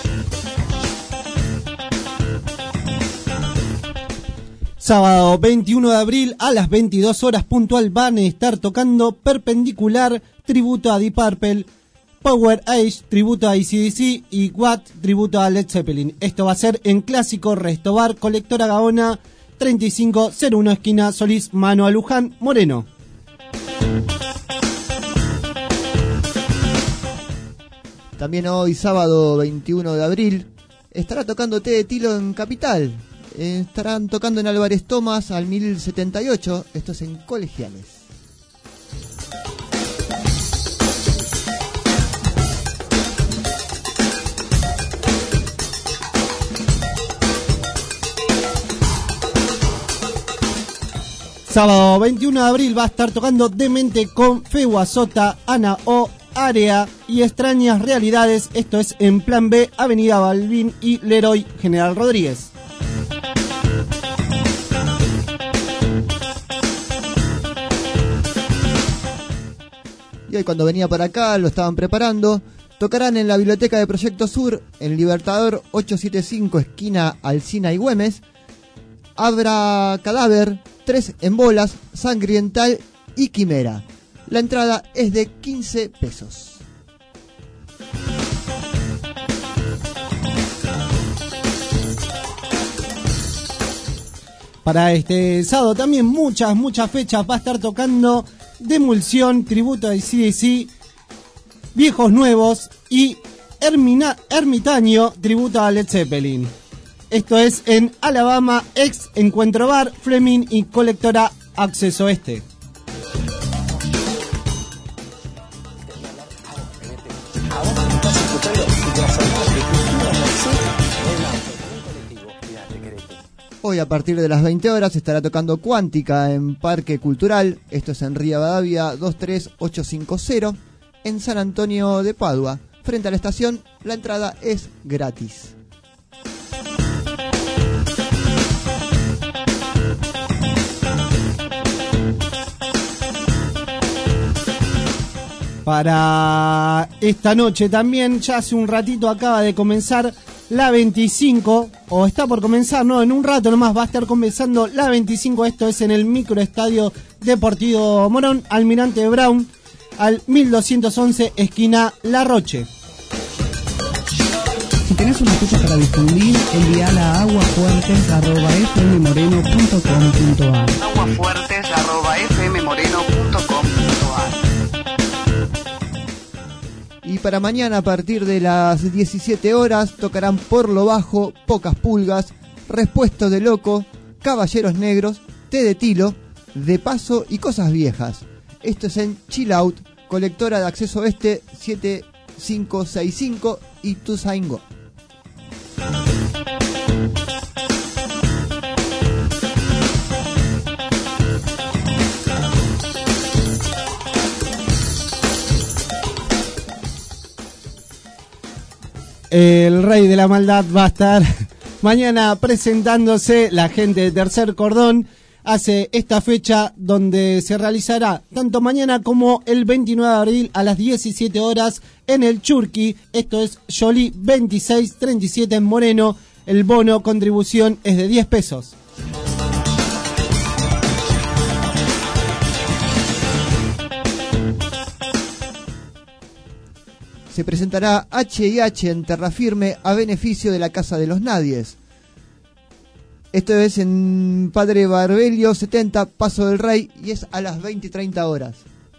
Sábado 21 de abril a las 22 horas puntual van a estar tocando Perpendicular, tributo a Deep Purple, Power Age, tributo a AC/DC y Watt, tributo a Led Zeppelin. Esto va a ser en Clásico Restobar, Colectora Gaona, 3501 esquina Solís, Mano a Luján, Moreno. También hoy, sábado 21 de abril, estará tocando Té de Tilo en Capital. Estarán tocando en Álvarez Thomas al 1078, esto es en Colegiales. Sábado 21 de abril va a estar tocando Demente con Fegua Sota, Ana O, Área y Extrañas Realidades. Esto es en Plan B, Avenida Balbín y Leroy General Rodríguez. Y hoy cuando venía para acá lo estaban preparando. Tocarán en la Biblioteca de Proyecto Sur, en Libertador 875, esquina Alsina y Güemes. Abra Cadáver, 3 en Bolas, Sangriental y Quimera. La entrada es de 15 pesos. Para este sábado también muchas fechas. Va a estar tocando Demulsión, tributo a AC/DC, Viejos Nuevos y Ermitaño, tributo a Led Zeppelin. Esto es en Alabama, ex Encuentro Bar, Fleming y Colectora Acceso Este. Hoy a partir de las 20 horas estará tocando Cuántica en Parque Cultural, esto es en Rivadavia 23850, en San Antonio de Padua, frente a la estación. La entrada es gratis. Para esta noche también, ya hace un ratito acaba de comenzar la 25, o está por comenzar, no, en un rato nomás va a estar comenzando la 25, esto es en el Microestadio Deportivo Morón, Almirante Brown, al 1211, esquina La Roche. Si tenés una fecha para difundir, envíala a aguafuertes@fmmoreno.com.ar. aguafuertes@fmmoreno.com.ar. Y para mañana a partir de las 17 horas tocarán Por lo Bajo, Pocas Pulgas, Respuestos de Loco, Caballeros Negros, Té de Tilo, De Paso y Cosas Viejas. Esto es en Chill Out, Colectora de Acceso Este 7565 y Tuzaingó. El Rey de la Maldad va a estar mañana presentándose. La gente de Tercer Cordón hace esta fecha donde se realizará tanto mañana como el 29 de abril a las 17 horas en el Churqui. Esto es Jolie 2637 en Moreno. El bono contribución es de 10 pesos. Se presentará H&H en Terra Firme a beneficio de la Casa de los Nadies. Esto es en Padre Barbelio 70, Paso del Rey, y es a las 20 y 30 horas.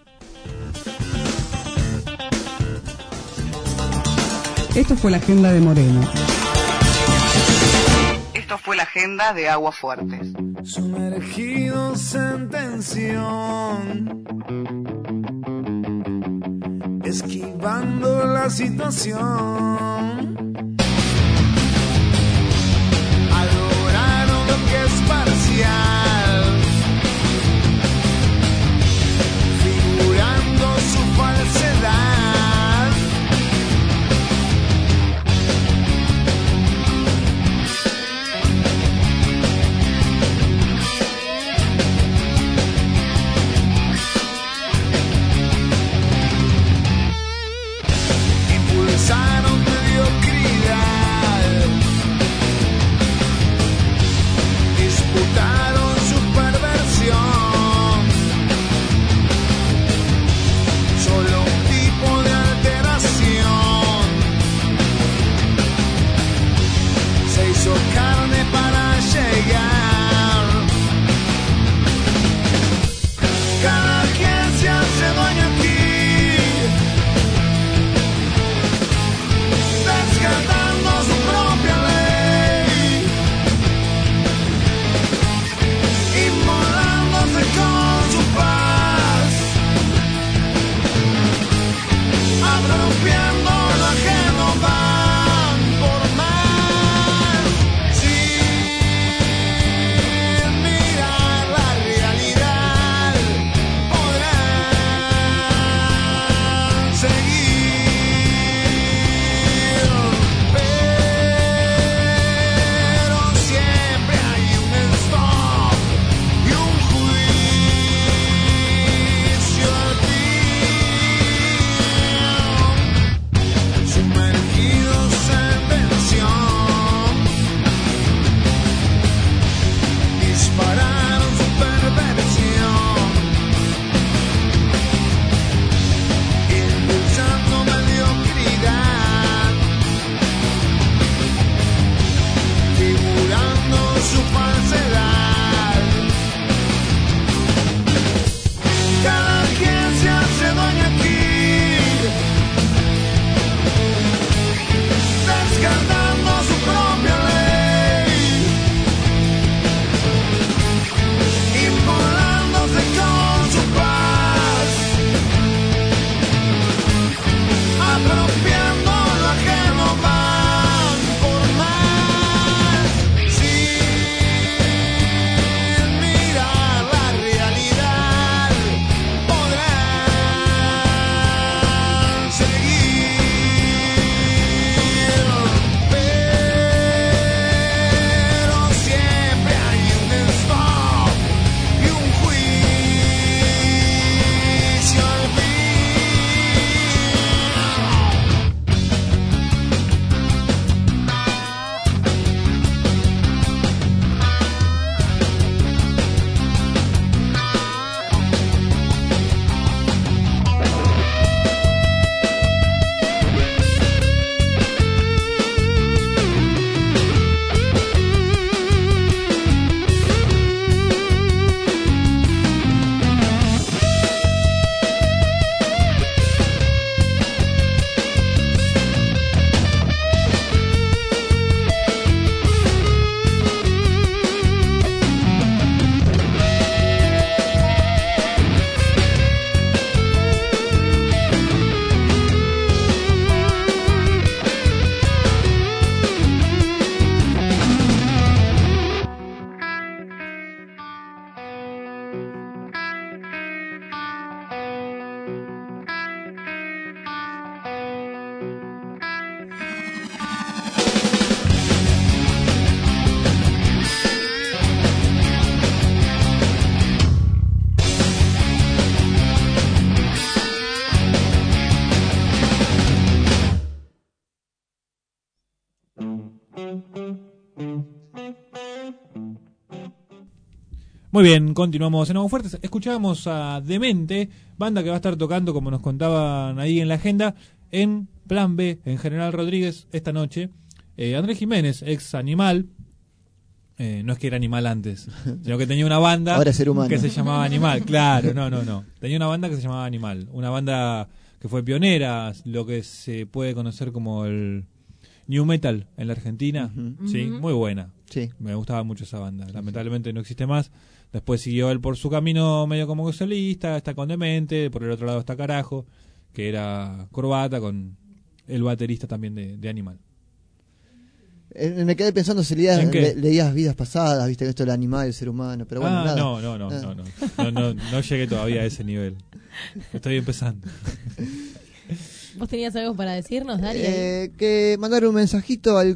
Esto fue la agenda de Moreno. Esto fue la agenda de Agua Fuertes. Sumergidos en tensión, esquivando la situación, adoraron lo que es parcial, figura Muy bien, continuamos en Aguas Fuertes. Escuchábamos a Demente, banda que va a estar tocando, como nos contaban ahí en la agenda, en Plan B, en General Rodríguez, esta noche. Andrés Jiménez, ex Animal, no es que era Animal antes, sino que tenía una banda Ahora Ser Humano. que se llamaba Animal. Claro, no. Tenía una banda que se llamaba Animal. Una banda que fue pionera, lo que se puede conocer como el New Metal en la Argentina. Sí, muy buena. Sí. Me gustaba mucho esa banda. Lamentablemente no existe más. Después siguió él por su camino medio como solista, está con Demente, por el otro lado está Carajo, que era Corbata, con el baterista también de Animal. Me quedé pensando si leías vidas pasadas, viste esto del animal, el ser humano, pero bueno, nada. No llegué todavía a ese nivel. Estoy empezando. ¿Vos tenías algo para decirnos, Dari? Que mandar un mensajito al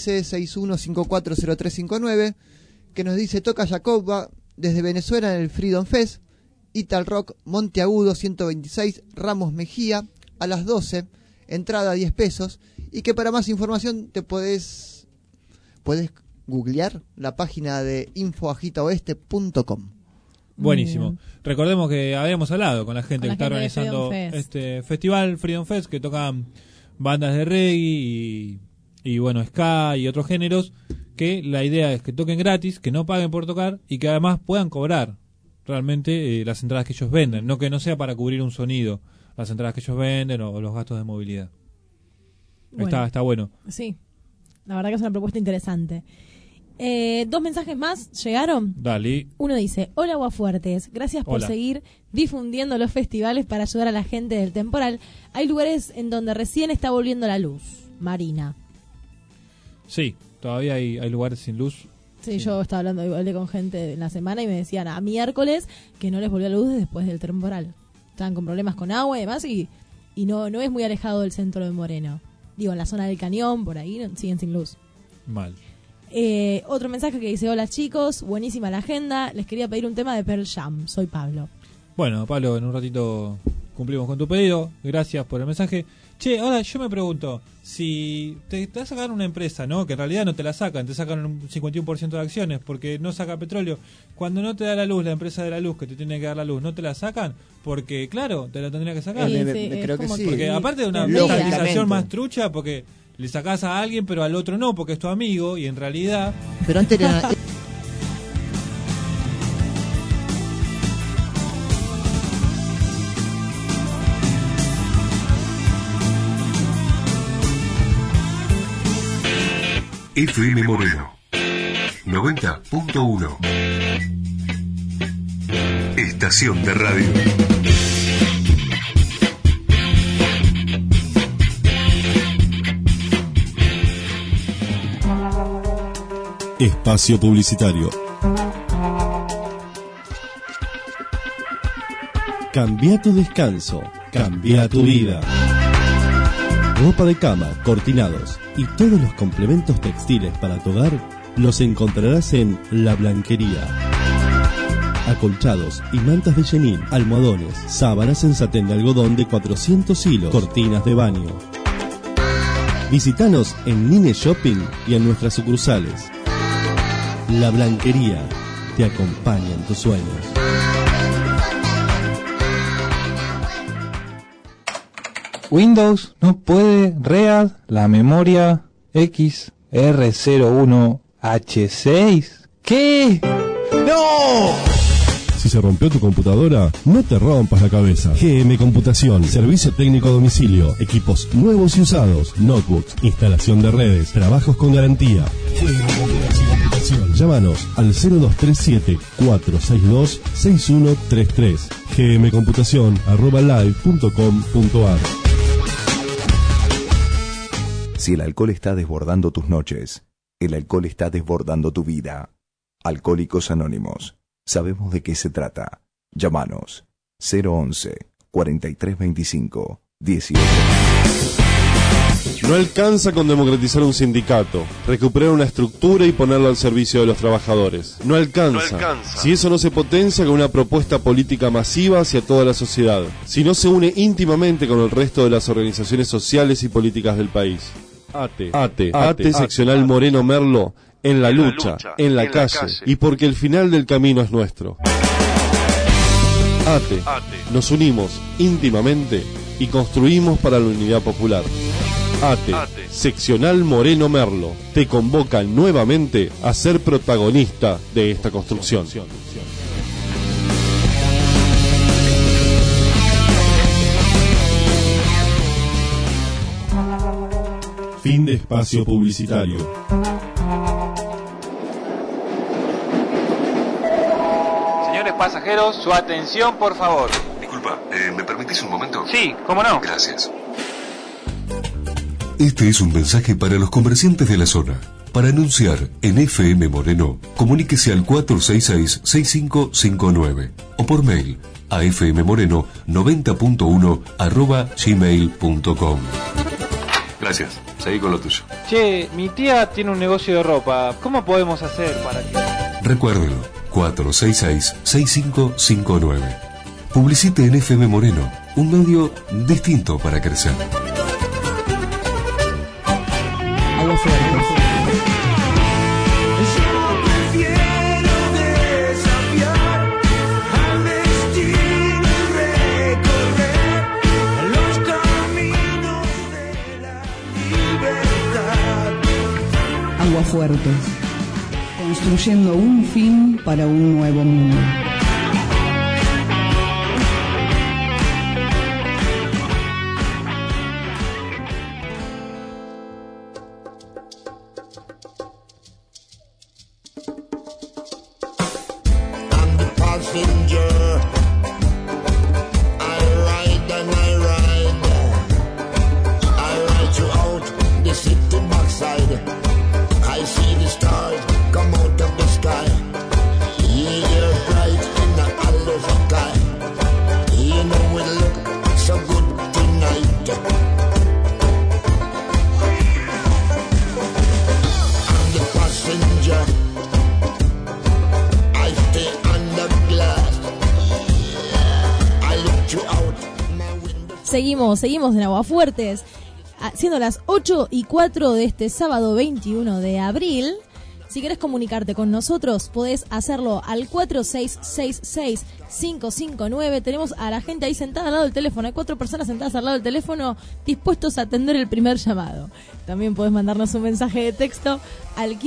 1561540359 que nos dice: toca Jacoba desde Venezuela en el Freedom Fest, Ital Rock, Monteagudo 126, Ramos Mejía, a las 12, entrada 10 pesos, y que para más información te puedes googlear la página de infoagitaoeste.com. Buenísimo. Recordemos que habíamos hablado con la gente que está organizando este festival Freedom Fest, que tocan bandas de reggae y bueno, ska y otros géneros, que la idea es que toquen gratis, que no paguen por tocar y que además puedan cobrar realmente las entradas que ellos venden, no que no sea para cubrir un sonido, las entradas que ellos venden o los gastos de movilidad. Bueno, está bueno. Sí, la verdad que es una propuesta interesante. 2 mensajes más llegaron. Dale. Uno dice: hola Aguafuertes, gracias por seguir difundiendo los festivales para ayudar a la gente del temporal. Hay lugares en donde recién está volviendo la luz. Marina. Sí, todavía hay lugares sin luz. Sí, yo estaba hablé con gente en la semana y me decían a miércoles que no les volvió la luz después del temporal. Estaban con problemas con agua y demás, y no es muy alejado del centro de Moreno. Digo, en la zona del Cañón, por ahí, siguen sin luz. Mal. Otro mensaje que dice: hola chicos, buenísima la agenda, les quería pedir un tema de Pearl Jam, soy Pablo. Bueno, Pablo, en un ratito cumplimos con tu pedido, gracias por el mensaje. Che, ahora yo me pregunto, si te vas a sacar una empresa, ¿no? Que en realidad no te la sacan, te sacan un 51% de acciones porque no saca petróleo. Cuando no te da la luz, la empresa de la luz que te tiene que dar la luz, ¿no te la sacan? Porque, claro, te la tendría que sacar. Creo que sí. Porque aparte de una estatización más trucha, porque le sacás a alguien pero al otro no, porque es tu amigo y en realidad... Pero antes era... FM Moreno 90.1 Estación de radio. Espacio publicitario. Cambia tu descanso, cambia tu vida. Ropa de cama, cortinados y todos los complementos textiles para tu hogar los encontrarás en La Blanquería. Acolchados y mantas de chenín, almohadones, sábanas en satén de algodón de 400 hilos, cortinas de baño. Visítanos en Nine Shopping y en nuestras sucursales. La Blanquería te acompaña en tus sueños. Windows no puede read la memoria XR01H6. ¿Qué? ¡No! Si se rompió tu computadora, no te rompas la cabeza. GM Computación, servicio técnico a domicilio, equipos nuevos y usados, notebooks, instalación de redes, trabajos con garantía. Llámanos al 0237-462-6133. gmcomputacion@live.com.ar. Si el alcohol está desbordando tus noches, el alcohol está desbordando tu vida. Alcohólicos Anónimos. Sabemos de qué se trata. Llámanos 011-4325-18. No alcanza con democratizar un sindicato, recuperar una estructura y ponerlo al servicio de los trabajadores. No alcanza. Si eso no se potencia con una propuesta política masiva hacia toda la sociedad. Si no se une íntimamente con el resto de las organizaciones sociales y políticas del país. ATE Seccional Moreno Merlo en la lucha, en la calle, y porque el final del camino es nuestro. ATE, nos unimos íntimamente y construimos para la unidad popular. ATE, Seccional Moreno Merlo, te convoca nuevamente a ser protagonista de esta construcción. Fin de espacio publicitario. Señores pasajeros, su atención, por favor. Disculpa, ¿me permitís un momento? Sí, ¿cómo no? Gracias. Este es un mensaje para los comerciantes de la zona. Para anunciar en FM Moreno, comuníquese al 466-6559 o por mail a fmmoreno90.1@gmail.com. Gracias. Seguí con lo tuyo. Che, mi tía tiene un negocio de ropa. ¿Cómo podemos hacer para que...? Recuérdelo, 466-6559. Publicite en FM Moreno, un medio distinto para crecer. Agua Fuerte. Aguafuertes, construyendo un fin para un nuevo mundo. Seguimos en Aguafuertes, siendo las 8:04 de este sábado 21 de abril. Si querés comunicarte con nosotros, podés hacerlo al 4666-559. Tenemos a la gente ahí sentada al lado del teléfono. Hay 4 personas sentadas al lado del teléfono dispuestos a atender el primer llamado. También podés mandarnos un mensaje de texto al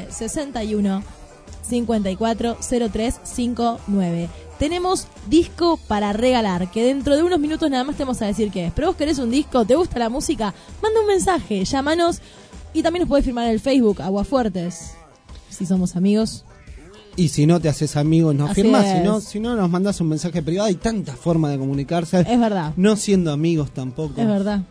1561-540359. Tenemos disco para regalar, que dentro de unos minutos nada más te vamos a decir qué es. Pero vos querés un disco, te gusta la música, manda un mensaje, llámanos y también nos podés firmar en el Facebook, Aguafuertes, si somos amigos. Y si no te haces amigos, nos Así firmás, es. si no nos mandás un mensaje privado. Hay tantas formas de comunicarse. Es verdad. No siendo amigos tampoco. Es verdad.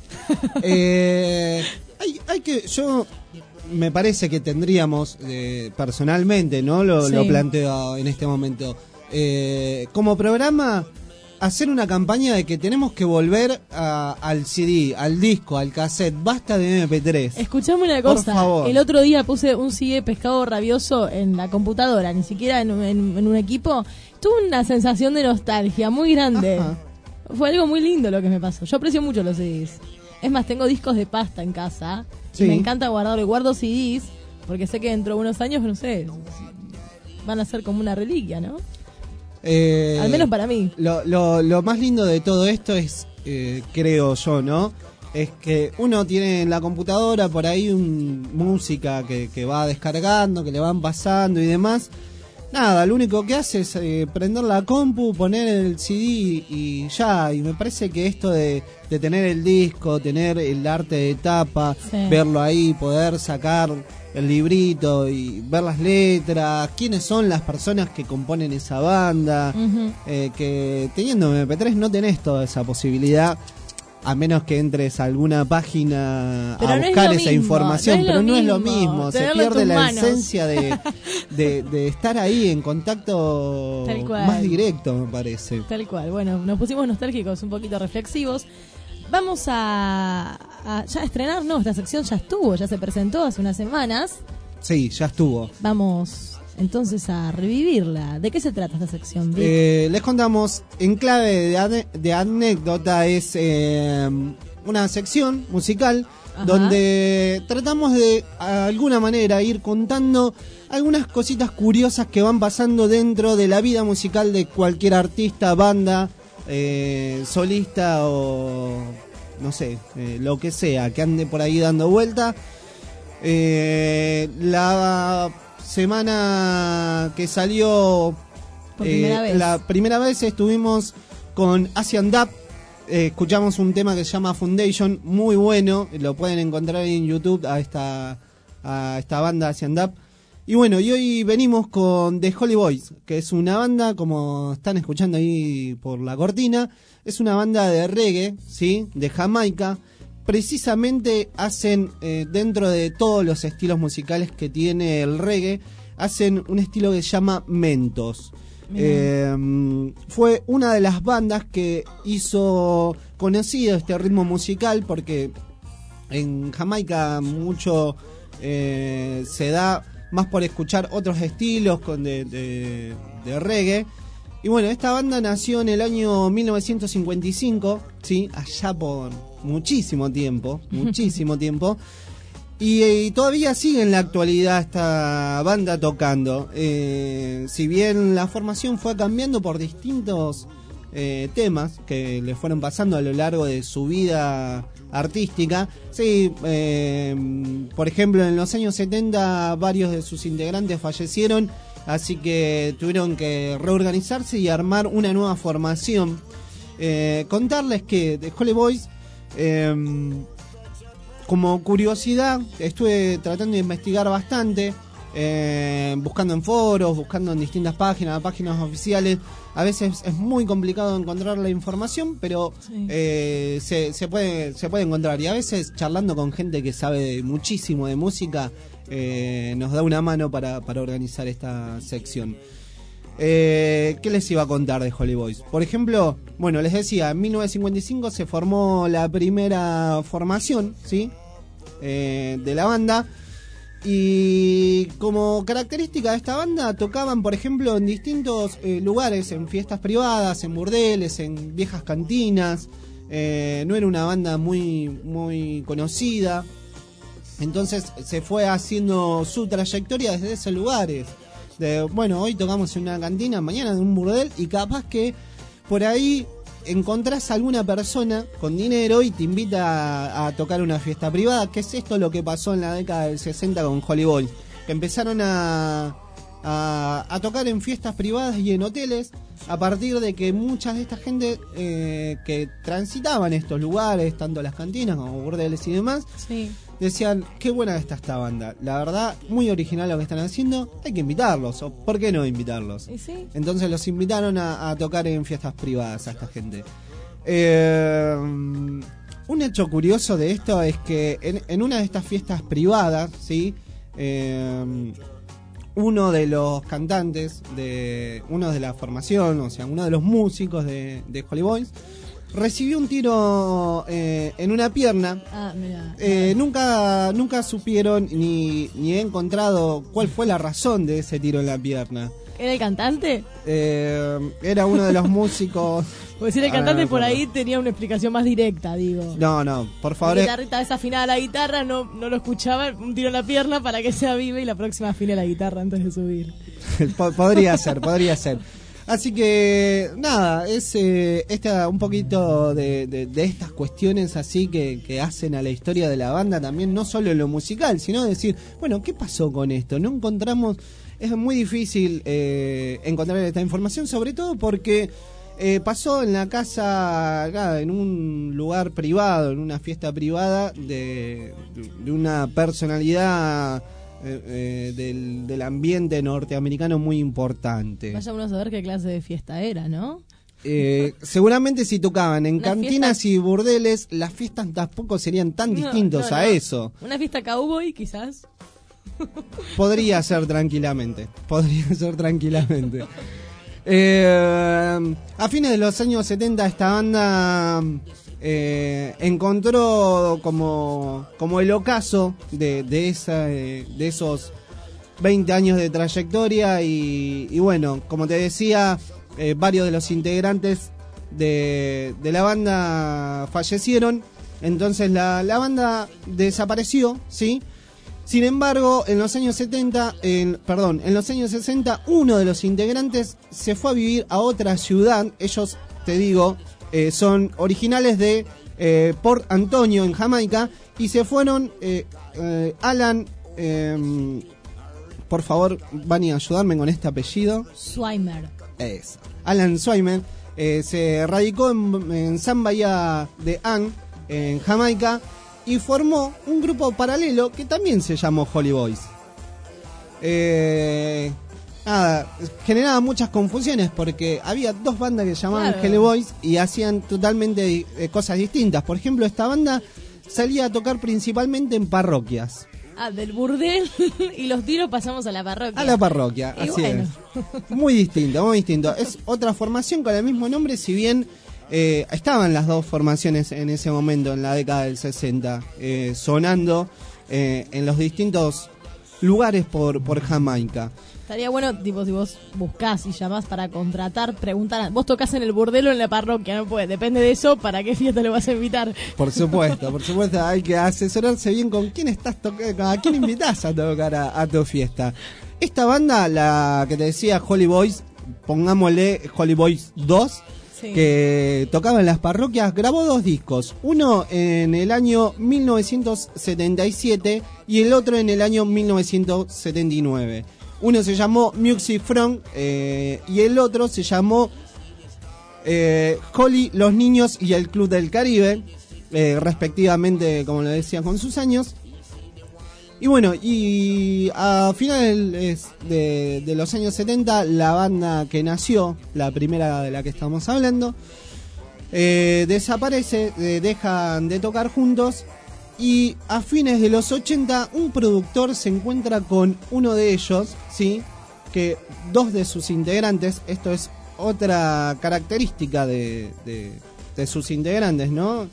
Hay que, yo me parece que tendríamos, personalmente, ¿no? Lo planteo en este momento. Como programa, hacer una campaña de que tenemos que volver al CD, al disco, al cassette. Basta de MP3. Escuchame una cosa. Por favor. El otro día puse un CD Pescado Rabioso en la computadora, ni siquiera en un equipo. Tuve una sensación de nostalgia muy grande. Ajá. Fue algo muy lindo lo que me pasó. Yo aprecio mucho los CDs. Es más, tengo discos de pasta en casa. Sí. Y me encanta guardarlo. Guardo CDs porque sé que dentro de unos años, no sé, van a ser como una reliquia, ¿no? Al menos para mí. Lo más lindo de todo esto es, creo yo, ¿no? Es que uno tiene en la computadora por ahí música que va descargando, que le van pasando y demás. Nada, lo único que hace es prender la compu, poner el CD y ya. Y me parece que esto de tener el disco, tener el arte de tapa, verlo ahí, poder sacar el librito y ver las letras, quiénes son las personas que componen esa banda, que teniendo MP3 no tenés toda esa posibilidad, a menos que entres a alguna página a buscar esa información, pero no es lo mismo, se pierde la esencia de estar ahí en contacto más directo, me parece. Tal cual, bueno, nos pusimos nostálgicos, un poquito reflexivos. Vamos a ya estrenar, no, esta sección ya estuvo, ya se presentó hace unas semanas. Sí, ya estuvo. Vamos entonces a revivirla. ¿De qué se trata esta sección? Les contamos, en clave de anécdota, es una sección musical donde tratamos de alguna manera ir contando algunas cositas curiosas que van pasando dentro de la vida musical de cualquier artista, banda, solista o no sé, lo que sea, que ande por ahí dando vuelta. La semana que salió la primera vez estuvimos con Asian Dub. Escuchamos un tema que se llama Foundation, muy bueno, lo pueden encontrar en YouTube a esta banda Asian Dub. Y bueno, y hoy venimos con The Holy Boys, que es una banda, como están escuchando ahí por la cortina, es una banda de reggae, ¿sí? De Jamaica. Precisamente hacen, dentro de todos los estilos musicales que tiene el reggae, hacen un estilo que se llama Mentos. Fue una de las bandas que hizo conocido este ritmo musical, porque en Jamaica mucho se da más por escuchar otros estilos de reggae. Y bueno, esta banda nació en el año 1955, ¿sí? Allá por muchísimo tiempo. Y todavía sigue en la actualidad esta banda tocando. Si bien la formación fue cambiando por distintos temas que le fueron pasando a lo largo de su vida artística. Sí, por ejemplo, en los años 70 varios de sus integrantes fallecieron, así que tuvieron que reorganizarse y armar una nueva formación. Contarles que The Holy Boys, como curiosidad, estuve tratando de investigar bastante, buscando en foros, buscando en distintas páginas oficiales. A veces es muy complicado encontrar la información, pero sí, se puede encontrar. Y a veces charlando con gente que sabe muchísimo de música, nos da una mano para organizar esta sección. ¿Qué les iba a contar de Holy Boys? Por ejemplo, bueno, les decía, en 1955 se formó la primera formación, ¿sí? De la banda. Y como característica de esta banda, tocaban, por ejemplo, en distintos lugares, en fiestas privadas, en burdeles, en viejas cantinas. No era una banda muy conocida. Entonces se fue haciendo su trayectoria desde esos lugares. Bueno, hoy tocamos en una cantina, mañana en un burdel, y capaz que por ahí encontrás a alguna persona con dinero y te invita a tocar una fiesta privada, que es esto lo que pasó en la década del 60 con Holy Boys, que empezaron a tocar en fiestas privadas y en hoteles, a partir de que muchas de esta gente que transitaban estos lugares, tanto las cantinas como burdeles y demás, sí, decían, qué buena está esta banda, la verdad, muy original lo que están haciendo, hay que invitarlos, o ¿por qué no invitarlos? ¿Sí? Entonces los invitaron a tocar en fiestas privadas a esta gente. Un hecho curioso de esto es que en una de estas fiestas privadas, ¿sí? Uno de los cantantes, uno de la formación, o sea, uno de los músicos de Holy Boys, recibió un tiro en una pierna. Nunca supieron ni he encontrado cuál fue la razón de ese tiro en la pierna. ¿Era el cantante? Era uno de los músicos. Porque si era el cantante, por ahí tenía una explicación más directa, digo. No, por favor. La guitarrita desafinada la guitarra, no lo escuchaba, un tiro en la pierna para que sea viva y la próxima afine la guitarra antes de subir. podría ser. Así que nada, es un poquito de estas cuestiones así que hacen a la historia de la banda también, no solo en lo musical, sino decir, bueno, ¿qué pasó con esto? No encontramos, es muy difícil encontrar esta información, sobre todo porque pasó en la casa, nada, en un lugar privado, en una fiesta privada de una personalidad del ambiente norteamericano muy importante. Vaya uno a saber qué clase de fiesta era, ¿no? Seguramente si tocaban en cantinas y burdeles, las fiestas tampoco serían tan distintos a eso. Una fiesta cowboy, quizás. Podría ser tranquilamente. A fines de los años 70 esta banda encontró como el ocaso de esos 20 años de trayectoria y bueno, como te decía, varios de los integrantes de la banda fallecieron. Entonces la banda desapareció, ¿sí? Sin embargo, en los años 60, en los años 60, uno de los integrantes se fue a vivir a otra ciudad. Ellos, te digo, son originales de Port Antonio, en Jamaica, y se fueron. Alan, por favor, van a ayudarme con este apellido. Swimer. Es Alan Swimer. Se radicó en San Bahía de Ann, en Jamaica, y formó un grupo paralelo que también se llamó Holy Boys. Generaba muchas confusiones porque había dos bandas que se llamaban Holy Boys y hacían totalmente cosas distintas. Por ejemplo, esta banda salía a tocar principalmente en parroquias. Del burdel y los tiros pasamos a la parroquia. A la parroquia, y así bueno. es. Muy distinto, muy distinto. Es otra formación con el mismo nombre, si bien estaban las dos formaciones en ese momento, en la década del 60, sonando en los distintos lugares por Jamaica. Estaría bueno, tipo, si vos buscás y llamás para contratar, preguntar, vos tocás en el burdel o en la parroquia, no puede, depende de eso, ¿para qué fiesta lo vas a invitar? Por supuesto, hay que asesorarse bien con quién estás tocando, a quién invitás a tocar a tu fiesta. Esta banda, la que te decía Holy Boys, pongámosle Holy Boys 2, sí, que tocaba en las parroquias, grabó 2 discos, uno en el año 1977 y el otro en el año 1979. Uno se llamó Music From y el otro se llamó Holy, Los Niños y el Club del Caribe, respectivamente, como lo decía, con sus años. Y bueno, y a finales de los años 70, la banda que nació, la primera de la que estamos hablando, desaparece, dejan de tocar juntos. Y a fines de los 80, un productor se encuentra con uno de ellos, ¿sí? Que 2 de sus integrantes, esto es otra característica de sus integrantes, ¿no?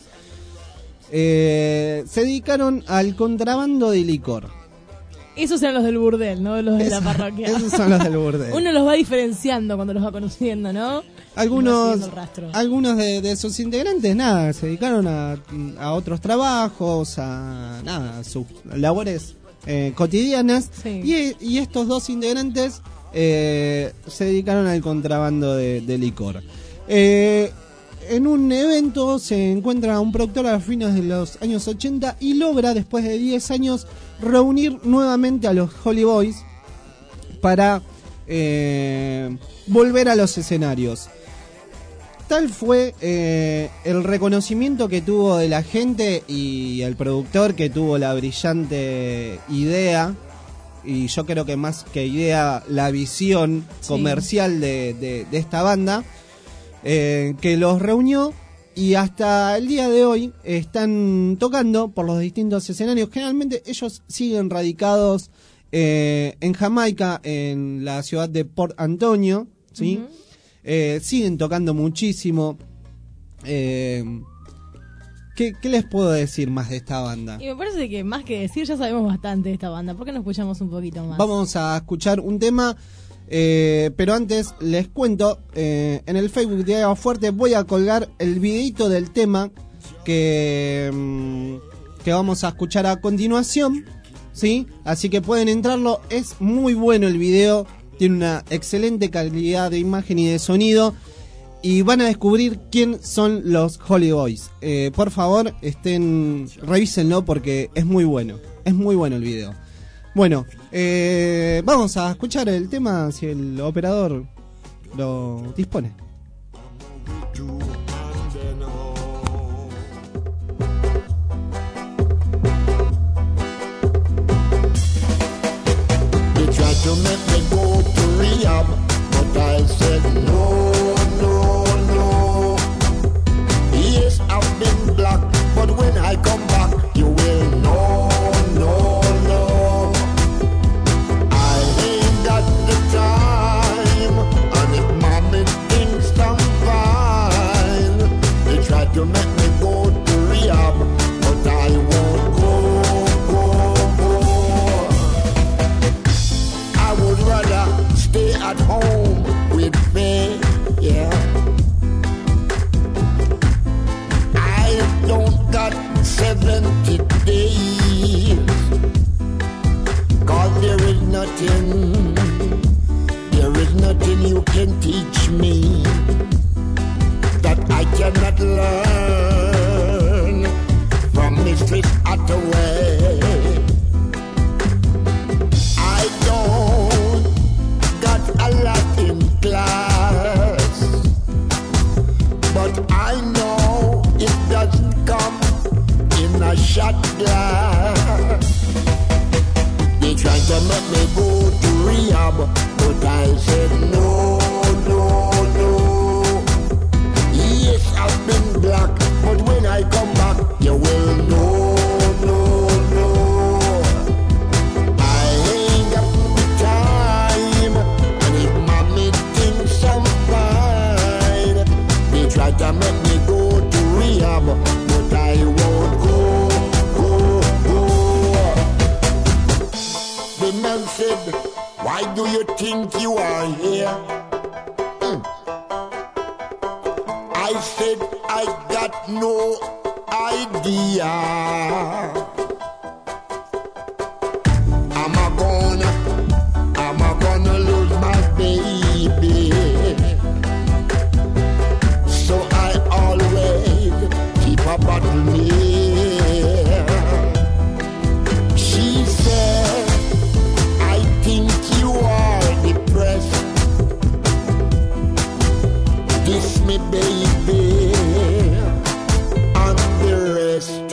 Se dedicaron al contrabando de licor. Esos eran los del burdel, ¿no? Los de la parroquia. Esos son los del burdel. Uno los va diferenciando cuando los va conociendo, ¿no? Algunos de sus integrantes, nada, se dedicaron a otros trabajos, a sus labores cotidianas. Sí. Y estos 2 integrantes se dedicaron al contrabando de licor. En un evento se encuentra un productor a fines de los años 80 y logra, después de 10 años, reunir nuevamente a los Holy Boys para volver a los escenarios. Tal fue el reconocimiento que tuvo de la gente y el productor, que tuvo la brillante idea, y yo creo que más que idea, la visión comercial de esta banda, que los reunió, y hasta el día de hoy están tocando por los distintos escenarios. Generalmente ellos siguen radicados en Jamaica, en la ciudad de Port Antonio, ¿sí? Siguen tocando muchísimo. ¿Qué les puedo decir más de esta banda? Y me parece que más que decir ya sabemos bastante de esta banda. ¿Por qué no escuchamos un poquito más? Vamos a escuchar un tema, pero antes les cuento, en el Facebook de Agua Fuerte voy a colgar el videito del tema que vamos a escuchar a continuación, ¿sí? Así que pueden entrarlo, es muy bueno el video, tiene una excelente calidad de imagen y de sonido, y van a descubrir quién son los Holy Boys. Por favor, revísenlo porque es muy bueno el video. Bueno, vamos a escuchar el tema si el operador lo dispone. They tried to make me go to rehab, but I said no, no, no. Yes, I've been black, but when I come back, you will know, no, no. I ain't got the time, and if mommy think learn from Mistress Hathaway. I don't got a lot in class, but I know it doesn't come in a shot glass. They tried to make me go to rehab, but I said no, no, no. Yes, I've been black, but when I come back, you will know, no, no. I ain't got the time, and if mommy thinks I'm fine, they try to make me go to rehab, but I won't go. The man said, why do you think you are here? I said, I got no idea. Am I gonna lose my baby? So I always keep a bottle near. She said, I think you are depressed. Kiss me, baby, and the rest.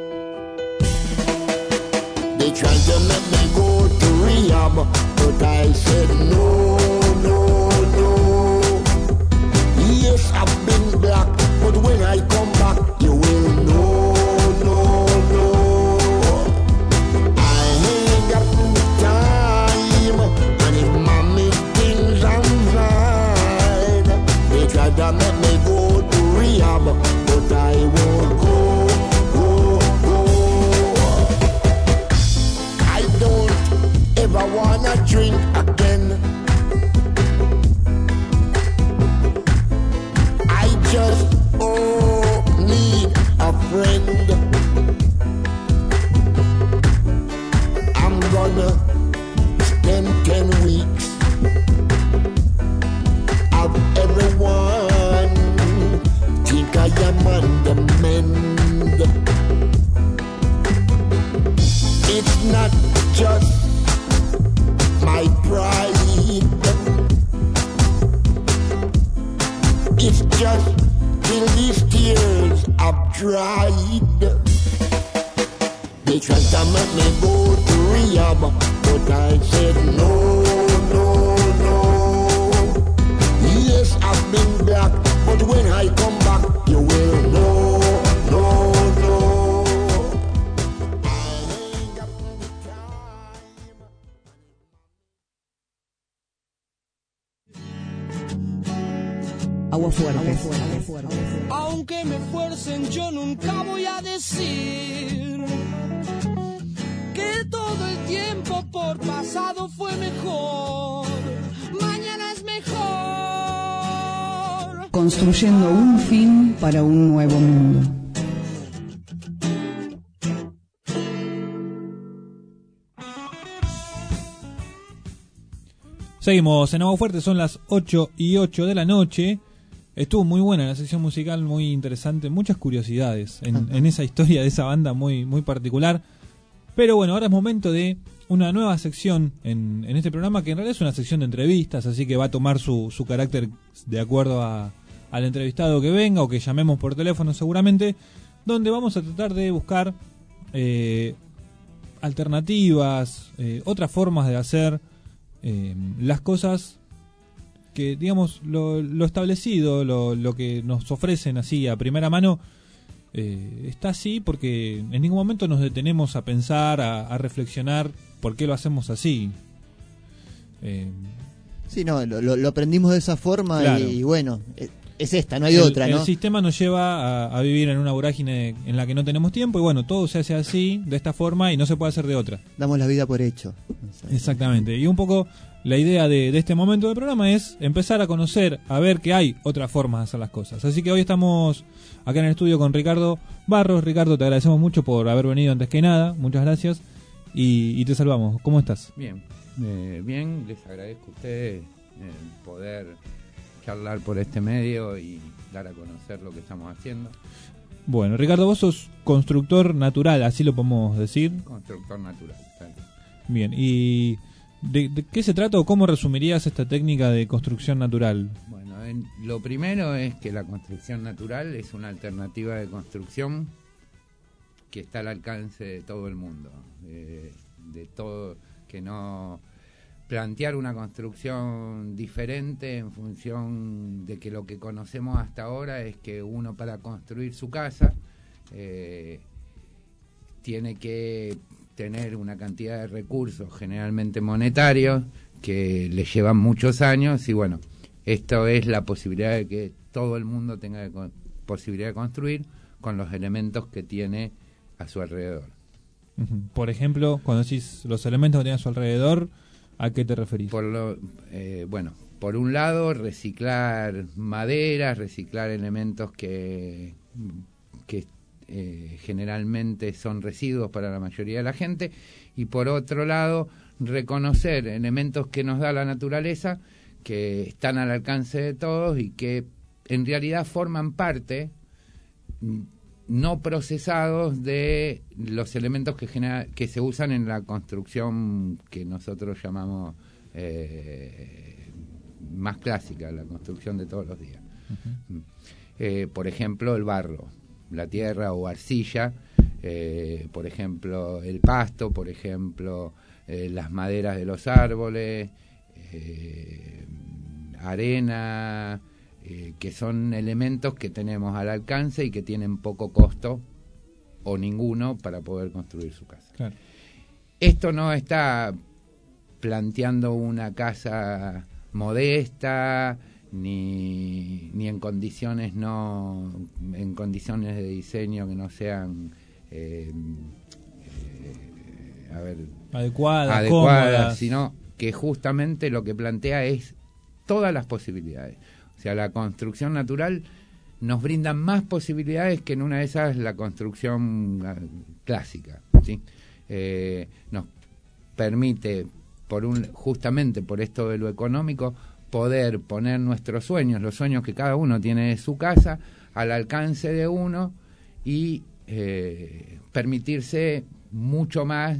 They tried to make me go to rehab, but I said no, no, no. Yes, I've been black, but when I come back, you will know, no, no. I ain't got no time, and if mommy thinks I'm fine, they try to make me go to rehab, but I won't go. I don't ever wanna drink again. I just need a friend. I'm gonna spend 10 weeks of everyone think I am on the mend. It's not just my pride, it's just till these tears have dried. They tried to make me go to rehab, but I said no, no, no. Yes, I've been black, but when I come back, you will know, no, no. Agua fuerte. Aunque me fuercen, yo nunca voy a decir que todo el tiempo por pasado fue mejor. Mañana es mejor. Construyendo un fin para un nuevo mundo. Seguimos en Agua Fuerte, son las 8:08 de la noche. Estuvo muy buena la sección musical, muy interesante, muchas curiosidades en esa historia de esa banda muy, muy particular. Pero bueno, ahora es momento de una nueva sección en este programa, que en realidad es una sección de entrevistas, así que va a tomar su carácter de acuerdo al entrevistado que venga o que llamemos por teléfono seguramente, donde vamos a tratar de buscar alternativas, otras formas de hacer las cosas, que digamos lo establecido, lo que nos ofrecen así a primera mano, está así porque en ningún momento nos detenemos a pensar, a reflexionar por qué lo hacemos así. Sí, no, lo aprendimos de esa forma, claro. Y bueno, es esta, no hay otra, ¿no? El sistema nos lleva a vivir en una vorágine en la que no tenemos tiempo, y bueno, todo se hace así, de esta forma, y no se puede hacer de otra. Damos la vida por hecho. Exactamente, y un poco la idea de este momento del programa es empezar a conocer, a ver que hay otras formas de hacer las cosas. Así que hoy estamos acá en el estudio con Ricardo Barros. Ricardo, te agradecemos mucho por haber venido antes que nada, muchas gracias, y te saludamos. ¿Cómo estás? Bien, bien, les agradezco a ustedes poder charlar por este medio y dar a conocer lo que estamos haciendo. Bueno, Ricardo, vos sos constructor natural, así lo podemos decir. Constructor natural, claro. Bien, ¿y de qué se trata o cómo resumirías esta técnica de construcción natural? Bueno, lo primero es que la construcción natural es una alternativa de construcción que está al alcance de todo el mundo, de todo, que no plantear una construcción diferente en función de que lo que conocemos hasta ahora es que uno para construir su casa tiene que tener una cantidad de recursos generalmente monetarios que le llevan muchos años y bueno, esto es la posibilidad de que todo el mundo tenga posibilidad de construir con los elementos que tiene a su alrededor. Por ejemplo, cuando decís los elementos que tiene a su alrededor, ¿a qué te referís? Bueno, por un lado, reciclar maderas, reciclar elementos que generalmente son residuos para la mayoría de la gente, y por otro lado, reconocer elementos que nos da la naturaleza, que están al alcance de todos y que en realidad forman parte no procesados de los elementos que se usan en la construcción que nosotros llamamos más clásica, la construcción de todos los días. Por ejemplo, el barro, la tierra o arcilla, por ejemplo, el pasto, por ejemplo, las maderas de los árboles, arena, que son elementos que tenemos al alcance y que tienen poco costo o ninguno para poder construir su casa. Claro. Esto no está planteando una casa modesta ni en condiciones en condiciones de diseño que no sean adecuadas, sino que justamente lo que plantea es todas las posibilidades. O sea, la construcción natural nos brinda más posibilidades que en una de esas la construcción clásica, ¿sí? Nos permite, justamente por esto de lo económico, poder poner nuestros sueños, los sueños que cada uno tiene de su casa, al alcance de uno y permitirse mucho más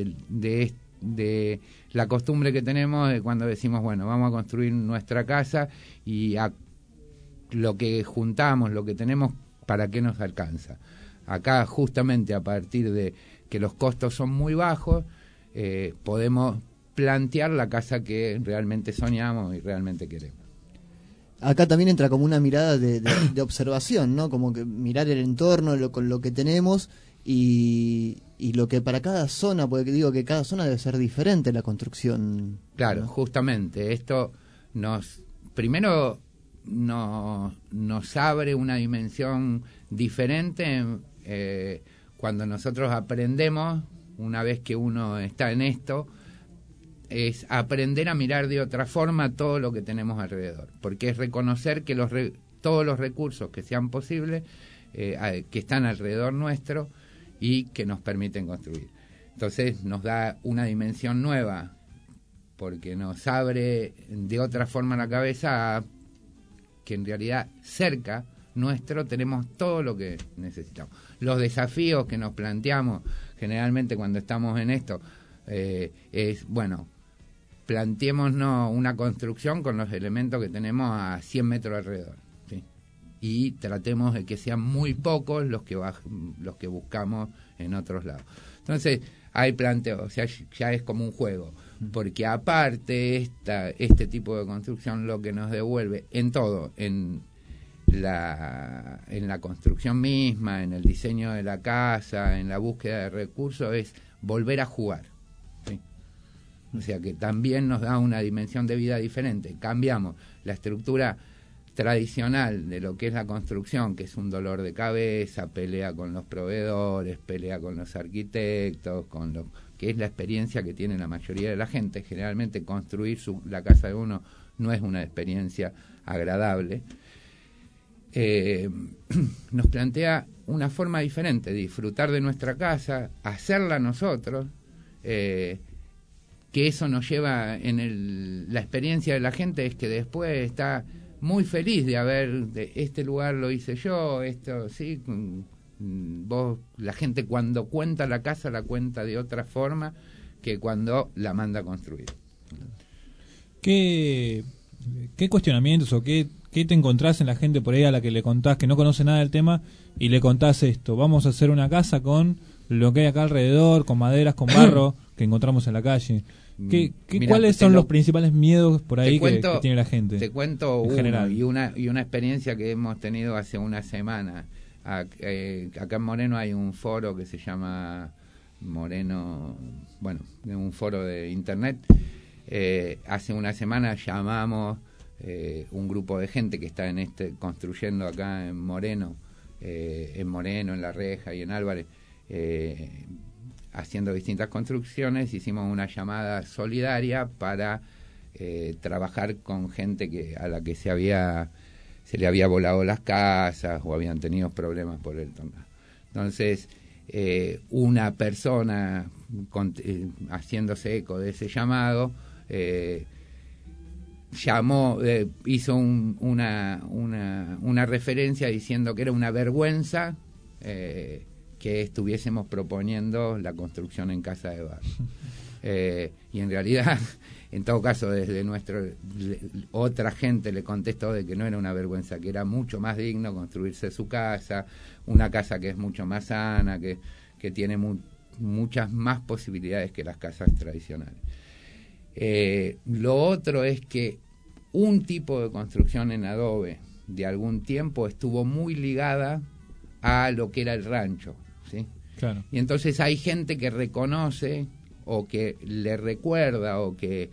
de la costumbre que tenemos de cuando decimos, bueno, vamos a construir nuestra casa y lo que juntamos, lo que tenemos, ¿para qué nos alcanza? Acá, justamente a partir de que los costos son muy bajos, podemos plantear la casa que realmente soñamos y realmente queremos. Acá también entra como una mirada de observación, ¿no? Como que mirar el entorno con lo que tenemos y lo que para cada zona, porque digo que cada zona debe ser diferente la construcción. Claro, ¿no? Justamente, esto primero nos abre una dimensión diferente cuando nosotros aprendemos, una vez que uno está en esto, es aprender a mirar de otra forma todo lo que tenemos alrededor, porque es reconocer que todos los recursos que sean posibles, que están alrededor nuestro y que nos permiten construir. Entonces nos da una dimensión nueva, porque nos abre de otra forma la cabeza a que en realidad cerca nuestro tenemos todo lo que necesitamos. Los desafíos que nos planteamos generalmente cuando estamos en esto es, bueno, planteémonos una construcción con los elementos que tenemos a 100 metros alrededor, ¿sí? Y tratemos de que sean muy pocos los que buscamos en otros lados. Entonces hay planteos, o sea, ya es como un juego, porque aparte este tipo de construcción lo que nos devuelve en todo, en la construcción misma, en el diseño de la casa, en la búsqueda de recursos, es volver a jugar, ¿sí? O sea que también nos da una dimensión de vida diferente. Cambiamos la estructura tradicional de lo que es la construcción, que es un dolor de cabeza, pelea con los proveedores, pelea con los arquitectos, con lo que es la experiencia que tiene la mayoría de la gente. Generalmente construir la casa de uno no es una experiencia agradable. Nos plantea una forma diferente de disfrutar de nuestra casa, hacerla nosotros, que eso nos lleva la experiencia de la gente es que después está muy feliz de haber, este lugar lo hice yo, esto, sí, vos, la gente cuando cuenta la casa la cuenta de otra forma que cuando la manda a construir. ¿Qué cuestionamientos o qué te encontrás en la gente por ahí a la que le contás que no conoce nada del tema y le contás esto? Vamos a hacer una casa con lo que hay acá alrededor, con maderas, con barro que encontramos en la calle. Mira, ¿Cuáles son los principales miedos por ahí que tiene la gente? Te cuento en general. y una experiencia que hemos tenido hace una semana. Acá en Moreno hay un foro que se llama Moreno, bueno, un foro de internet. Hace una semana llamamos un grupo de gente que está construyendo acá en Moreno, en La Reja y en Álvarez, haciendo distintas construcciones. Hicimos una llamada solidaria para trabajar con gente a la que se le había volado las casas o habían tenido problemas por el tornado. Entonces, una persona haciéndose eco de ese llamado hizo una referencia diciendo que era una vergüenza que estuviésemos proponiendo la construcción en casa de barro. Y en realidad, en todo caso, desde otra gente le contestó de que no era una vergüenza, que era mucho más digno construirse su casa, una casa que es mucho más sana, que tiene muchas más posibilidades que las casas tradicionales. Lo otro es que un tipo de construcción en adobe de algún tiempo estuvo muy ligada a lo que era el rancho, ¿sí? Claro. Y entonces hay gente que reconoce o que le recuerda o que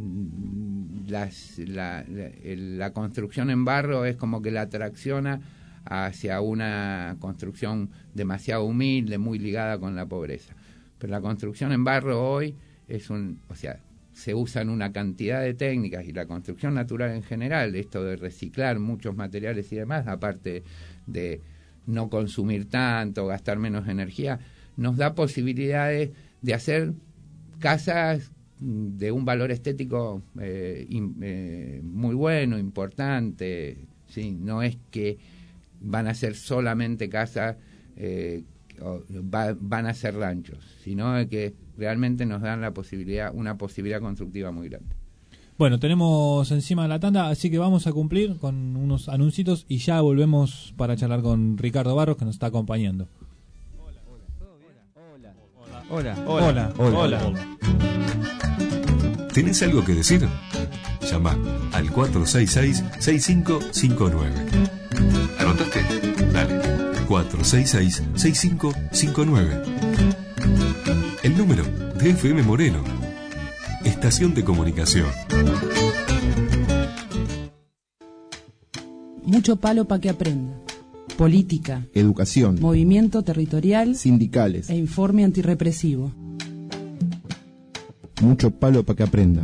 la construcción en barro es como que la atracciona hacia una construcción demasiado humilde, muy ligada con la pobreza. Pero la construcción en barro hoy se usan una cantidad de técnicas, y la construcción natural en general, esto de reciclar muchos materiales y demás, aparte de no consumir tanto, gastar menos energía, nos da posibilidades de hacer casas de un valor estético muy bueno, importante, ¿sí? No es que van a ser solamente casas, van a ser ranchos, sino que realmente nos dan una posibilidad constructiva muy grande. Bueno, tenemos encima de la tanda, así que vamos a cumplir con unos anuncios y ya volvemos para charlar con Ricardo Barros, que nos está acompañando. Hola. ¿Tenés algo que decir? Llama al 466-6559. ¿Anotaste? Dale. 466-6559. El número de FM Moreno. Estación de comunicación. Mucho palo para que aprenda. Política, educación, movimiento territorial, sindicales e informe antirrepresivo. Mucho palo para que aprenda.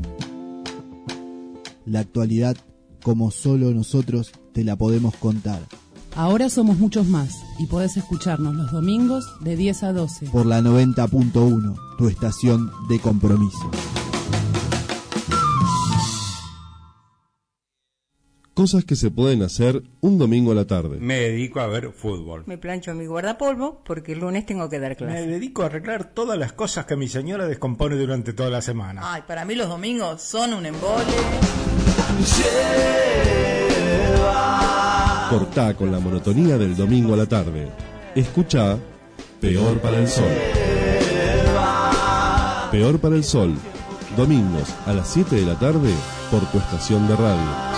La actualidad, como solo nosotros te la podemos contar. Ahora somos muchos más y podés escucharnos los domingos de 10 a 12. Por la 90.1, tu estación de compromiso. Cosas que se pueden hacer un domingo a la tarde. Me dedico a ver fútbol. Me plancho mi guardapolvo porque el lunes tengo que dar clase. Me dedico a arreglar todas las cosas que mi señora descompone durante toda la semana. Ay, para mí los domingos son un embole. Cortá con la monotonía del domingo a la tarde. Escuchá Peor para el Sol. Peor para el Sol. Domingos a las 7 de la tarde por tu estación de radio.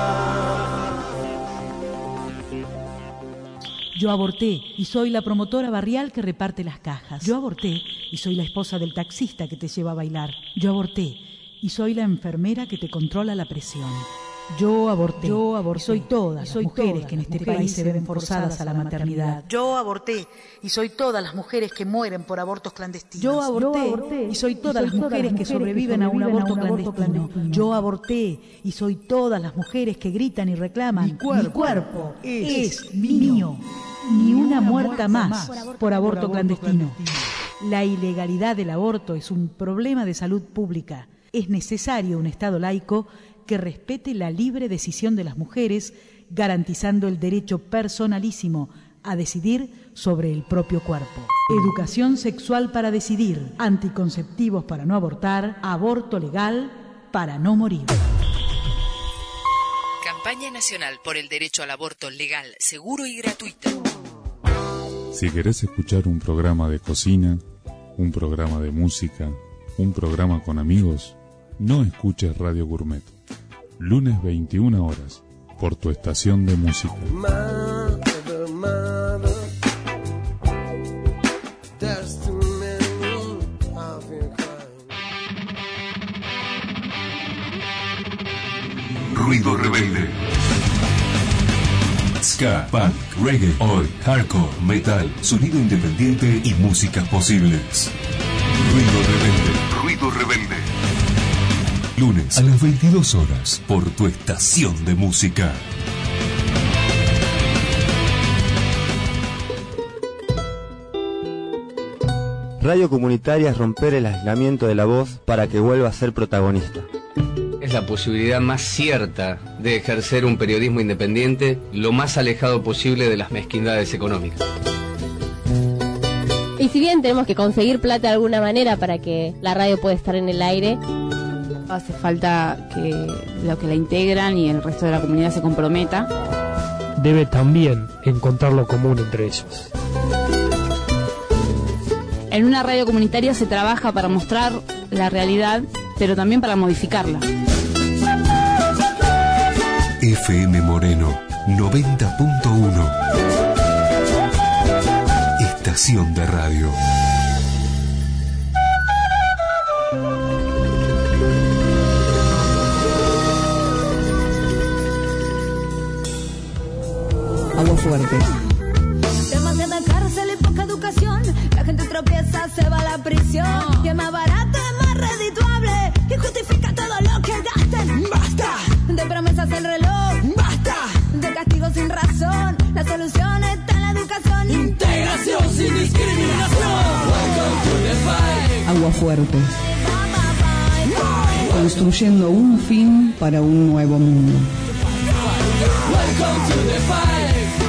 Yo aborté y soy la promotora barrial que reparte las cajas. Yo aborté y soy la esposa del taxista que te lleva a bailar. Yo aborté y soy la enfermera que te controla la presión. Yo aborté. Y soy todas las mujeres que en este país se ven forzadas a la maternidad. Yo aborté y soy todas las mujeres que mueren por abortos clandestinos. Yo aborté y soy todas las mujeres que sobreviven a un aborto clandestino. Yo aborté y soy todas las mujeres que gritan y reclaman: mi cuerpo es mío. Ni una muerta más por aborto clandestino. La ilegalidad del aborto es un problema de salud pública. Es necesario un Estado laico que respete la libre decisión de las mujeres, garantizando el derecho personalísimo a decidir sobre el propio cuerpo. Educación sexual para decidir, anticonceptivos para no abortar, aborto legal para no morir. Campaña Nacional por el Derecho al Aborto Legal, Seguro y Gratuito. Si querés escuchar un programa de cocina, un programa de música, un programa con amigos, no escuches Radio Gourmet. Lunes 21 horas, por tu estación de música. Ruido Rebelde. Ska, punk, reggae, oi, hardcore, metal, sonido independiente y músicas posibles. Ruido Rebelde. Ruido Rebelde. Lunes a las 22 horas por tu estación de música. Radio comunitaria es romper el aislamiento de la voz para que vuelva a ser protagonista. Es la posibilidad más cierta de ejercer un periodismo independiente lo más alejado posible de las mezquindades económicas. Y si bien tenemos que conseguir plata de alguna manera para que la radio pueda estar en el aire, hace falta que los que la integran y el resto de la comunidad se comprometa. Debe también encontrar lo común entre ellos. En una radio comunitaria se trabaja para mostrar la realidad, pero también para modificarla. FM Moreno 90.1. Estación de radio. Agua Fuerte. Demasiada cárcel y poca educación, la gente tropieza, se va a la prisión. Y es más barato, es más redituable, y justifica todo lo que gasten. ¡Basta! De promesas el reloj. ¡Basta! De castigos sin razón. La solución está en la educación. Integración sin discriminación. Agua Fuerte. Construyendo un fin para un nuevo mundo. Welcome to the fight.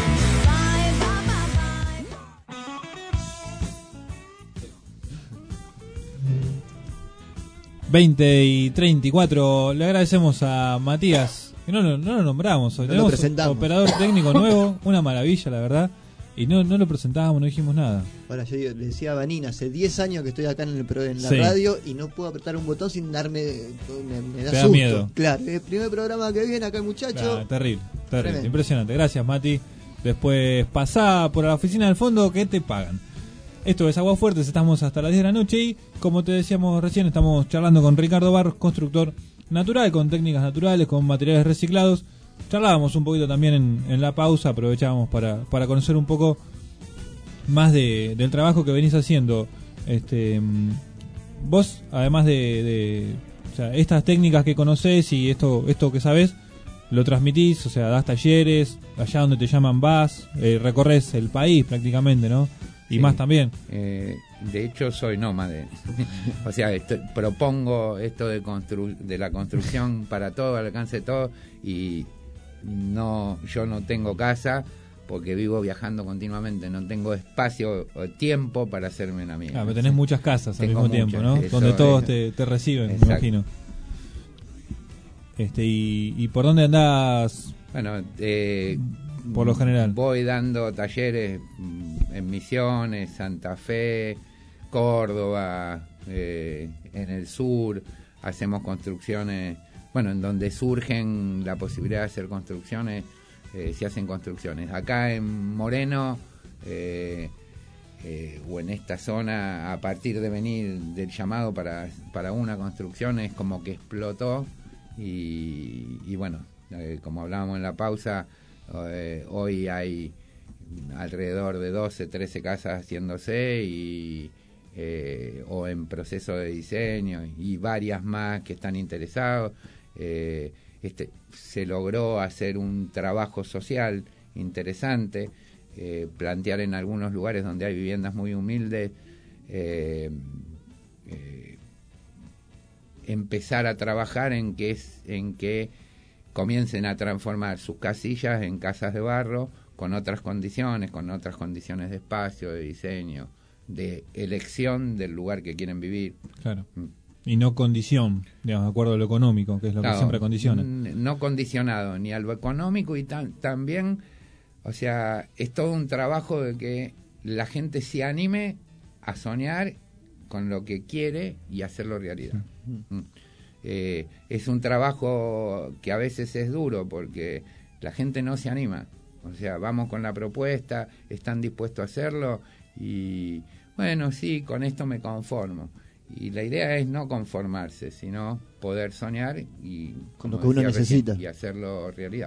20:34. Le agradecemos a Matías, que no lo nombramos hoy. No Tenemos lo presentamos. operador técnico nuevo, una maravilla, la verdad. Y no lo presentábamos, no dijimos nada. Ahora, yo le decía a Vanina, hace 10 años que estoy acá en la Sí. radio y no puedo apretar un botón sin darme. Me da Te da susto. miedo. Claro, el primer programa que viene acá el muchacho. Claro, terrible, Tremendo. impresionante. Gracias, Mati. Después pasá por la oficina del fondo que te pagan. Esto es Agua Fuertes, estamos hasta las 10 de la noche y, como te decíamos recién, estamos charlando con Ricardo Barros, constructor natural, con técnicas naturales, con materiales reciclados. Charlábamos un poquito también en la pausa, aprovechábamos para conocer un poco más del trabajo que venís haciendo. Vos, además de o sea, estas técnicas que conocés y esto que sabés, lo transmitís, o sea, das talleres, allá donde te llaman vas, recorres el país prácticamente, ¿no? Y sí, más también. De hecho, soy nómade. O sea, propongo esto de la construcción para todo, al alcance de todo, y yo no tengo casa porque vivo viajando continuamente, no tengo espacio o tiempo para hacerme una amiga. Ah, pero tenés muchas casas al Tengo mismo tiempo, ¿no? muchas, Donde eso todos es. te reciben, Exacto. me imagino. ¿Y por dónde andás? Bueno, por lo general. Voy dando talleres en Misiones, Santa Fe, Córdoba, en el sur. Hacemos construcciones, bueno, en donde surgen la posibilidad de hacer construcciones, se hacen construcciones. Acá en Moreno, o en esta zona, a partir de venir del llamado para una construcción, es como que explotó y bueno, como hablábamos en la pausa, hoy hay alrededor de 12, 13 casas haciéndose o en proceso de diseño, y varias más que están interesados. Se logró hacer un trabajo social interesante, plantear en algunos lugares donde hay viviendas muy humildes empezar a trabajar en que comiencen a transformar sus casillas en casas de barro con otras condiciones de espacio, de diseño, de elección del lugar que quieren vivir. Claro. Y no condición, digamos, de acuerdo a lo económico, que es lo que siempre condiciona. No condicionado ni a lo económico y también, o sea, es todo un trabajo de que la gente se anime a soñar con lo que quiere y hacerlo realidad. Es un trabajo que a veces es duro porque la gente no se anima. O sea, vamos con la propuesta, están dispuestos a hacerlo y bueno, sí, con esto me conformo. Y la idea es no conformarse, sino poder soñar y con lo que uno necesita y hacerlo realidad.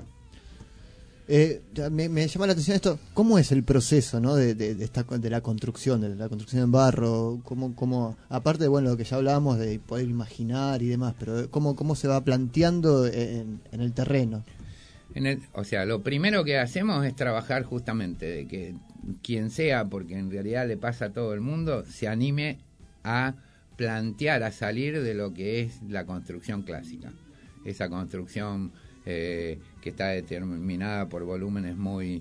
Me llama la atención esto. ¿Cómo es el proceso, ¿no? de la construcción en barro? ¿Cómo, aparte de lo que ya hablábamos de poder imaginar y demás, pero cómo se va planteando en el terreno? O sea, lo primero que hacemos es trabajar justamente de que quien sea, porque en realidad le pasa a todo el mundo, se anime a plantear, a salir de lo que es la construcción clásica. Esa construcción que está determinada por volúmenes en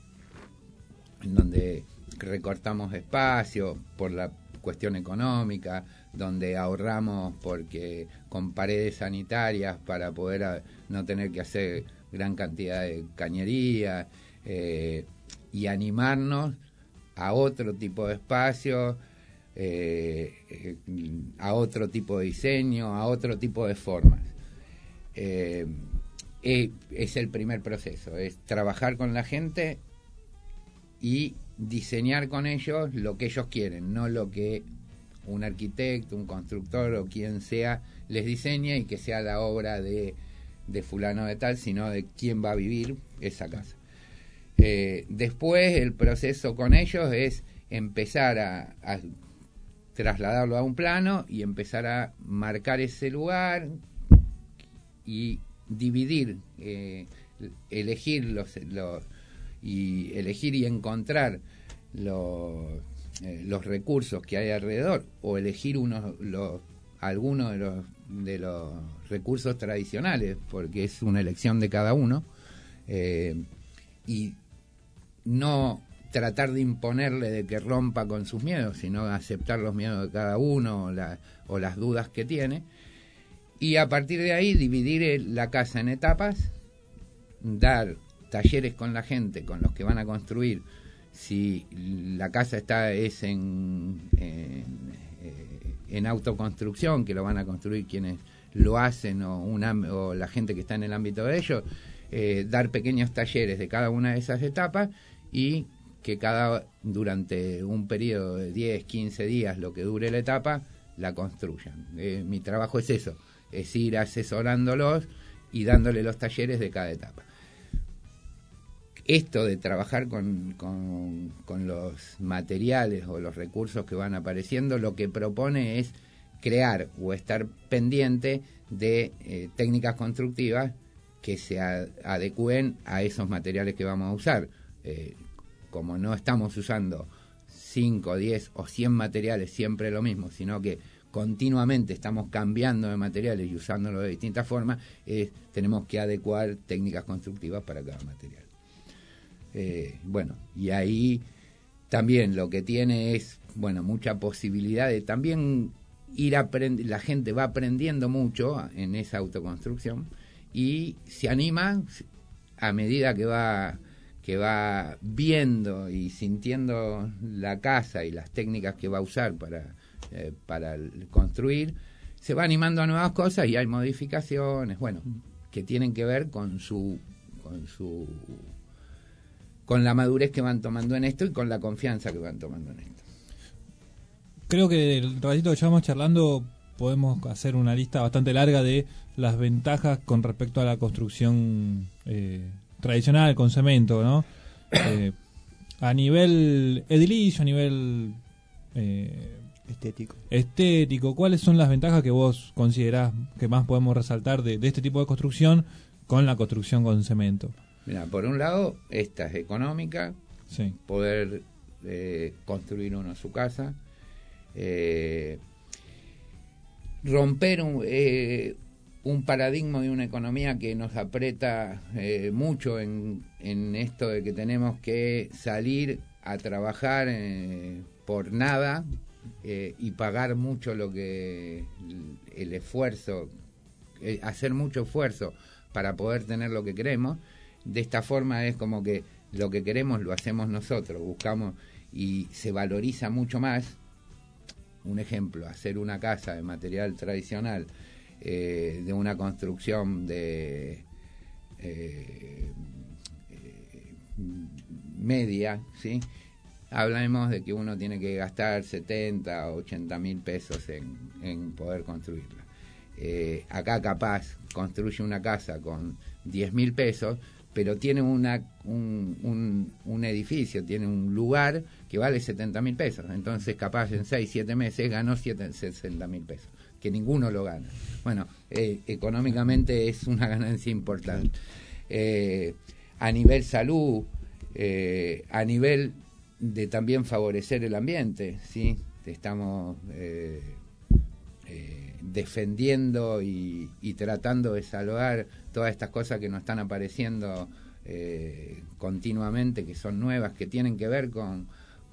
donde recortamos espacio por la cuestión económica, donde ahorramos porque con paredes sanitarias para poder no tener que hacer gran cantidad de cañería, y animarnos a otro tipo de espacio, a otro tipo de diseño, a otro tipo de formas. Es el primer proceso, es trabajar con la gente y diseñar con ellos lo que ellos quieren, no lo que un arquitecto, un constructor o quien sea les diseña y que sea la obra de fulano de tal, sino de quién va a vivir esa casa. Después el proceso con ellos es empezar a trasladarlo a un plano y empezar a marcar ese lugar y dividir, elegir y encontrar los recursos que hay alrededor, o elegir algunos de los recursos tradicionales, porque es una elección de cada uno, y no tratar de imponerle de que rompa con sus miedos, sino aceptar los miedos de cada uno o las dudas que tiene, y a partir de ahí dividir la casa en etapas, dar talleres con la gente, con los que van a construir. Si la casa es en autoconstrucción, que lo van a construir quienes lo hacen o la gente que está en el ámbito de ellos, dar pequeños talleres de cada una de esas etapas y que durante un periodo de 10, 15 días, lo que dure la etapa, la construyan. Mi trabajo es eso, es ir asesorándolos y dándole los talleres de cada etapa. Esto de trabajar con los materiales o los recursos que van apareciendo, lo que propone es crear o estar pendiente de técnicas constructivas que se adecúen a esos materiales que vamos a usar. Como no estamos usando 5, 10 o 100 materiales siempre lo mismo, sino que continuamente estamos cambiando de materiales y usándolo de distintas formas, tenemos que adecuar técnicas constructivas para cada material. Y ahí también lo que tiene es, mucha posibilidad de también la gente va aprendiendo mucho en esa autoconstrucción y se anima a medida que va viendo y sintiendo la casa y las técnicas que va a usar para construir, se va animando a nuevas cosas y hay modificaciones, que tienen que ver con la madurez que van tomando en esto y con la confianza que van tomando en esto. Creo que el ratito que llevamos charlando podemos hacer una lista bastante larga de las ventajas con respecto a la construcción tradicional con cemento, ¿no? A nivel edilicio, a nivel estético, ¿cuáles son las ventajas que vos considerás que más podemos resaltar de este tipo de construcción con la construcción con cemento? Mira, por un lado, esta es económica, sí. Poder construir uno su casa. romper un paradigma de una economía que nos aprieta mucho en esto de que tenemos que salir a trabajar por nada y pagar mucho el esfuerzo, hacer mucho esfuerzo para poder tener lo que queremos. De esta forma es como que lo que queremos lo hacemos nosotros, buscamos y se valoriza mucho más. Un ejemplo, hacer una casa de material tradicional, de una construcción de media, ¿sí? Hablamos de que uno tiene que gastar 70 o 80 mil pesos en poder construirla. Acá capaz construye una casa con 10 mil pesos, pero tiene un edificio, tiene un lugar que vale 70 mil pesos. Entonces capaz en 6, 7 meses ganó 60 mil pesos, que ninguno lo gana. Bueno, económicamente es una ganancia importante. A nivel salud, a nivel de también favorecer el ambiente, ¿sí? Estamos defendiendo y tratando de salvar todas estas cosas que nos están apareciendo continuamente, que son nuevas, que tienen que ver con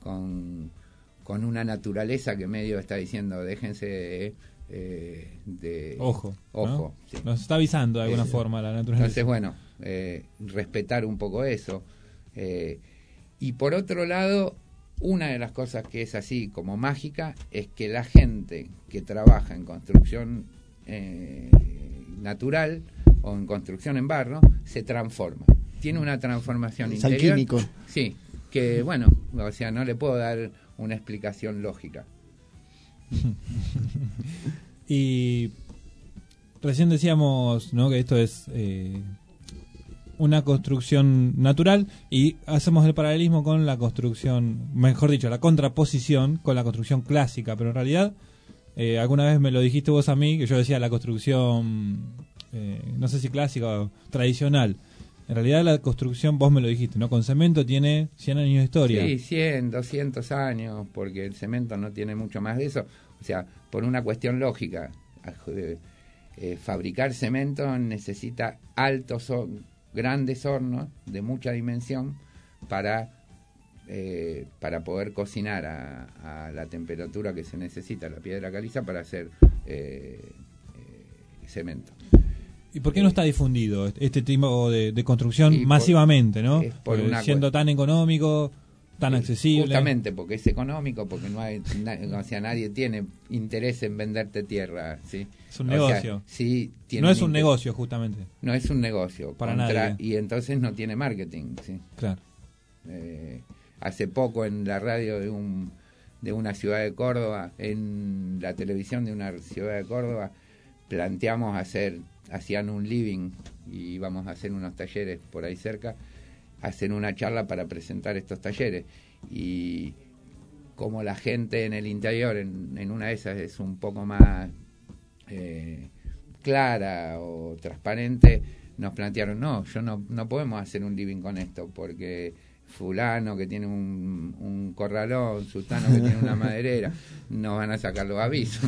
una naturaleza que medio está diciendo déjense de ojo, ¿no? Sí. Nos está avisando de alguna forma la naturaleza. Entonces, bueno, respetar un poco eso. Y por otro lado, una de las cosas que es así como mágica es que la gente que trabaja en construcción natural o en construcción en barro se transforma. Tiene una transformación interior. Alquímico. Sí, que bueno, o sea, no le puedo dar una explicación lógica. Y recién decíamos, ¿no?, que esto es una construcción natural, y hacemos el paralelismo con la construcción, mejor dicho, la contraposición con la construcción clásica, pero en realidad alguna vez me lo dijiste vos a mí, que yo decía la construcción no sé si clásica o tradicional. En realidad la construcción, vos me lo dijiste, ¿no? Con cemento tiene 100 años de historia. Sí, 100, 200 años, porque el cemento no tiene mucho más de eso. O sea, por una cuestión lógica, fabricar cemento necesita grandes hornos de mucha dimensión para poder cocinar a la temperatura que se necesita la piedra caliza para hacer cemento. ¿Y por qué no está difundido este tipo de construcción masivamente, no? Siendo tan económico, tan accesible. Justamente porque es económico, porque no hay, o sea, nadie tiene interés en venderte tierra, ¿sí? Es un negocio. Sí, no es un negocio, justamente. No es un negocio. Para nadie. Y entonces no tiene marketing, ¿sí? Claro. Hace poco en la radio de una ciudad de Córdoba, en la televisión de una ciudad de Córdoba, planteamos hacían un living y íbamos a hacer unos talleres por ahí cerca, hacen una charla para presentar estos talleres, y como la gente en el interior en una de esas es un poco más clara o transparente, nos plantearon, no podemos hacer un living con esto, porque fulano que tiene un corralón, sultano que tiene una maderera, nos van a sacar los avisos.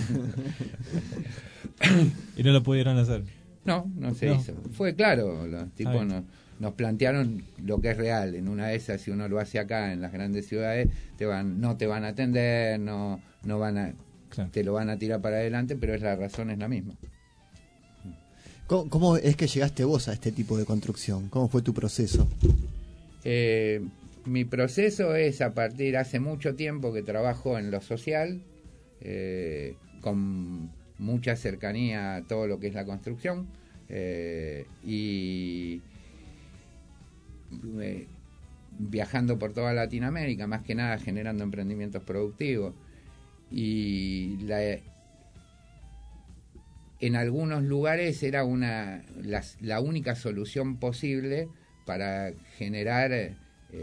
¿Y no lo pudieron hacer? No se hizo. Fue claro, los tipos nos plantearon lo que es real. En una de esas, si uno lo hace acá en las grandes ciudades, no te van a atender, no van a, claro, te lo van a tirar para adelante, pero la razón es la misma. ¿Cómo es que llegaste vos a este tipo de construcción? ¿Cómo fue tu proceso? Mi proceso es hace mucho tiempo que trabajo en lo social, con mucha cercanía a todo lo que es la construcción, y viajando por toda Latinoamérica, más que nada generando emprendimientos productivos, y en algunos lugares era la única solución posible para generar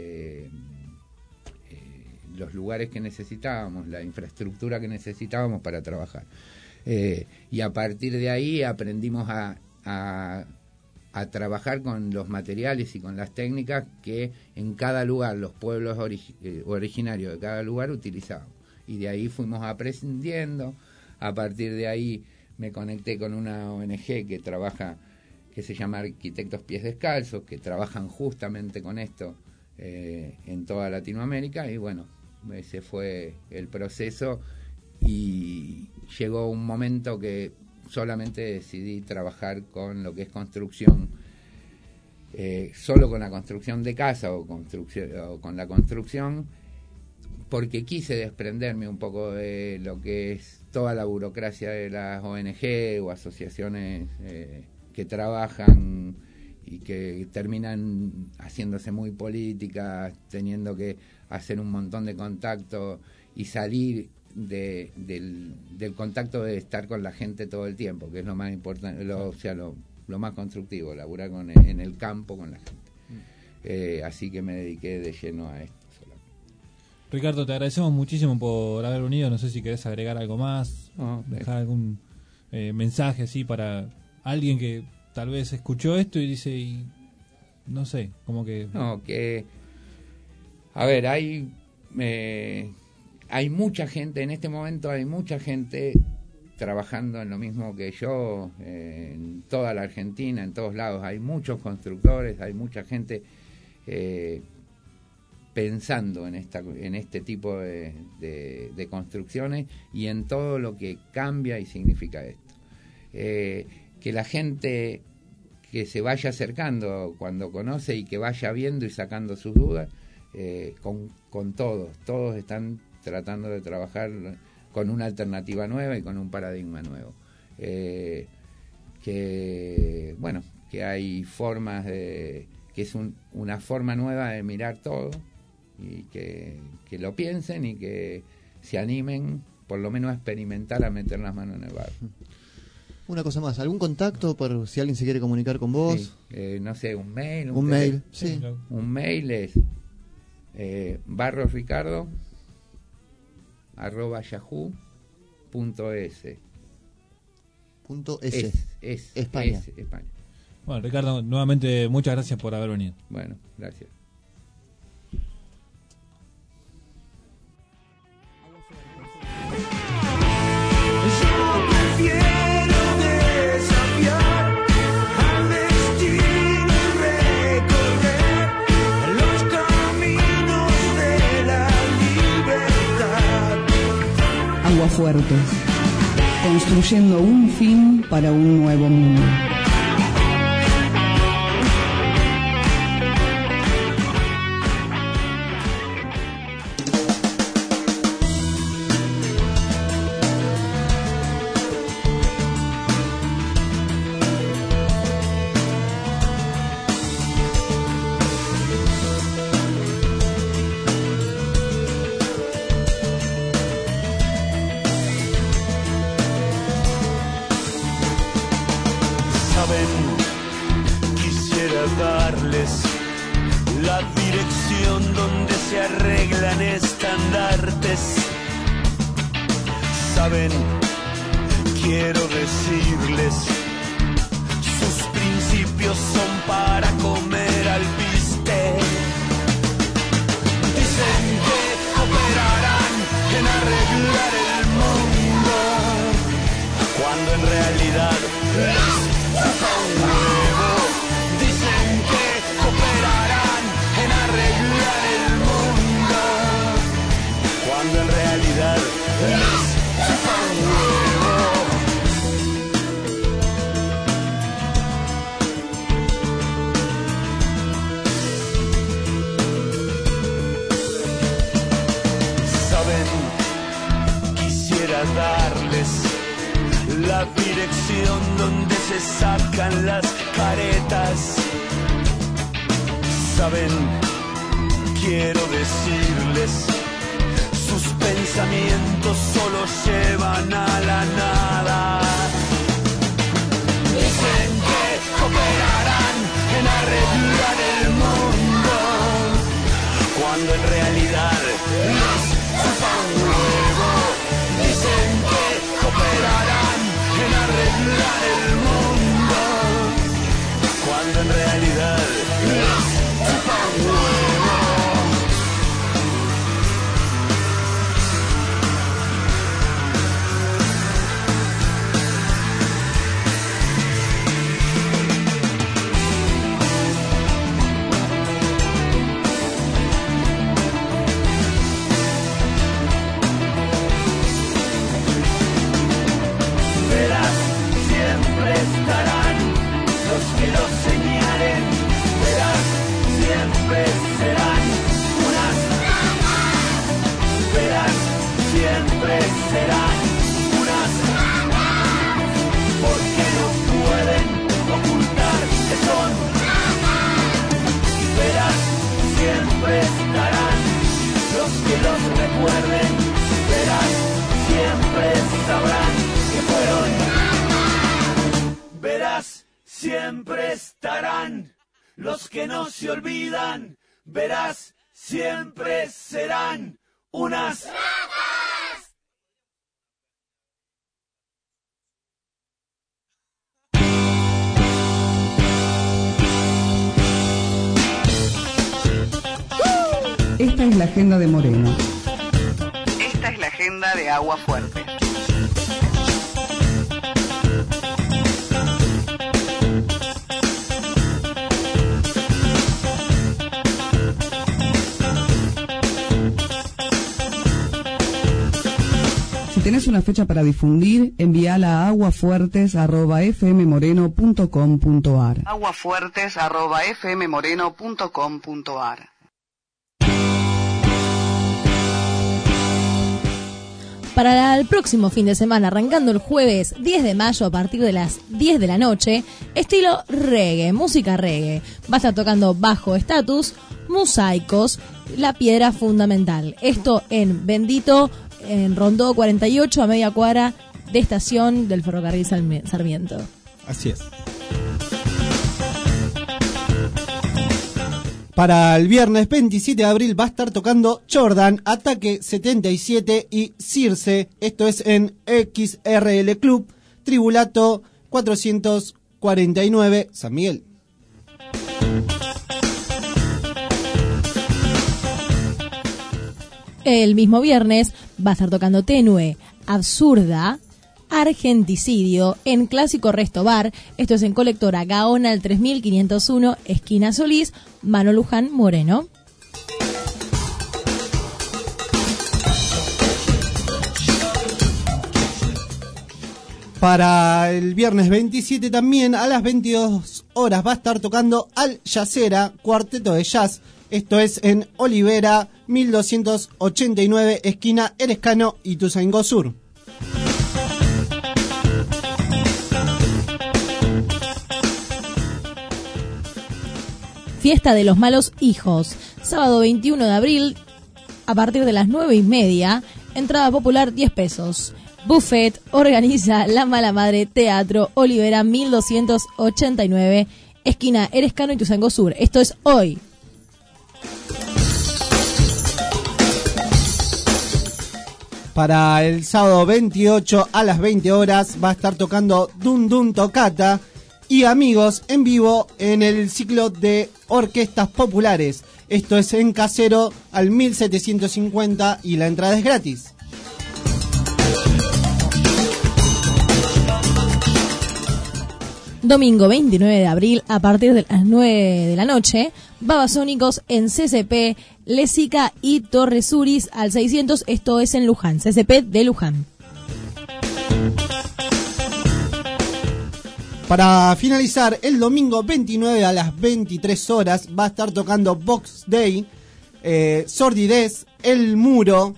los lugares que necesitábamos, la infraestructura que necesitábamos para trabajar. Y a partir de ahí aprendimos a trabajar con los materiales y con las técnicas que en cada lugar, los pueblos originarios de cada lugar utilizaban. Y de ahí fuimos aprendiendo. A partir de ahí me conecté con una ONG que trabaja, que se llama Arquitectos Pies Descalzos, que trabajan justamente con esto en toda Latinoamérica, y bueno, ese fue el proceso, y llegó un momento que solamente decidí trabajar con lo que es construcción, solo con la construcción de casa o con la construcción, porque quise desprenderme un poco de lo que es toda la burocracia de las ONG o asociaciones que trabajan y que terminan haciéndose muy políticas, teniendo que hacer un montón de contactos y salir del contacto de estar con la gente todo el tiempo, que es lo más importante, lo más constructivo, laburar en el campo con la gente. Así que me dediqué de lleno a esto. Ricardo, te agradecemos muchísimo por haber venido. No sé si querés agregar algo más, dejar algún mensaje así para alguien que tal vez escuchó esto y dice, no sé, como que... No, que... A ver, hay mucha gente, en este momento hay mucha gente trabajando en lo mismo que yo, en toda la Argentina, en todos lados. Hay muchos constructores, hay mucha gente pensando en este tipo de construcciones y en todo lo que cambia y significa esto. Que la gente que se vaya acercando cuando conoce y que vaya viendo y sacando sus dudas, con todos están tratando de trabajar con una alternativa nueva y con un paradigma nuevo. Que hay formas que es una forma nueva de mirar todo, y que lo piensen y que se animen por lo menos a experimentar, a meter las manos en el barro. Una cosa más, ¿algún contacto por si alguien se quiere comunicar con vos? Sí, no sé, un mail. Un mail, sí. Un mail es barrosricardo@yahoo.es. España. España. Bueno, Ricardo, nuevamente muchas gracias por haber venido. Bueno, gracias. Aguafuertes, construyendo un fin para un nuevo mundo. serán unas, porque no pueden ocultar que son, verás, siempre estarán los que los recuerden, verás, siempre sabrán que fueron, verás, siempre estarán los que no se olvidan, verás, siempre serán unas. Esta es la agenda de Moreno. Esta es la agenda de Agua Fuerte. Si tenés una fecha para difundir, envíala a aguafuertes@fmmoreno.com.ar. aguafuertes@fmmoreno.com.ar. Para el próximo fin de semana, arrancando el jueves 10 de mayo a partir de las 10 de la noche, estilo reggae, música reggae. Va a estar tocando Bajo Estatus, Mosaicos, La Piedra Fundamental. Esto en Bendito, en Rondó 48, a media cuadra de estación del ferrocarril Sarmiento. Así es. Para el viernes 27 de abril va a estar tocando Jordan, Ataque 77 y Circe. Esto es en XRL Club, Tribulato 449, San Miguel. El mismo viernes va a estar tocando Tenue, Absurda, Argenticidio en Clásico Resto Bar. Esto es en Colectora Gaona al 3501, esquina Solís, Mano Luján, Moreno. Para el viernes 27 también a las 22 horas va a estar tocando Al Yacera, Cuarteto de Jazz. Esto es en Olivera 1289, esquina Erescano, Ituzaingó Sur. Fiesta de los Malos Hijos, sábado 21 de abril, a partir de las 9:30, entrada popular 10 pesos. Buffet organiza La Mala Madre Teatro, Olivera 1289, esquina Erescano y Ituzaingó Sur. Esto es hoy. Para el sábado 28 a las 20 horas va a estar tocando Dun Dun Tocata y Amigos en vivo en el ciclo de orquestas populares. Esto es en Casero al 1750 y la entrada es gratis. Domingo 29 de abril a partir de las 9 de la noche, Babasónicos en CCP, Lesica y Torres Suris al 600, esto es en Luján, CCP de Luján. Para finalizar, el domingo 29 a las 23 horas va a estar tocando Box Day, Sordidez, El Muro,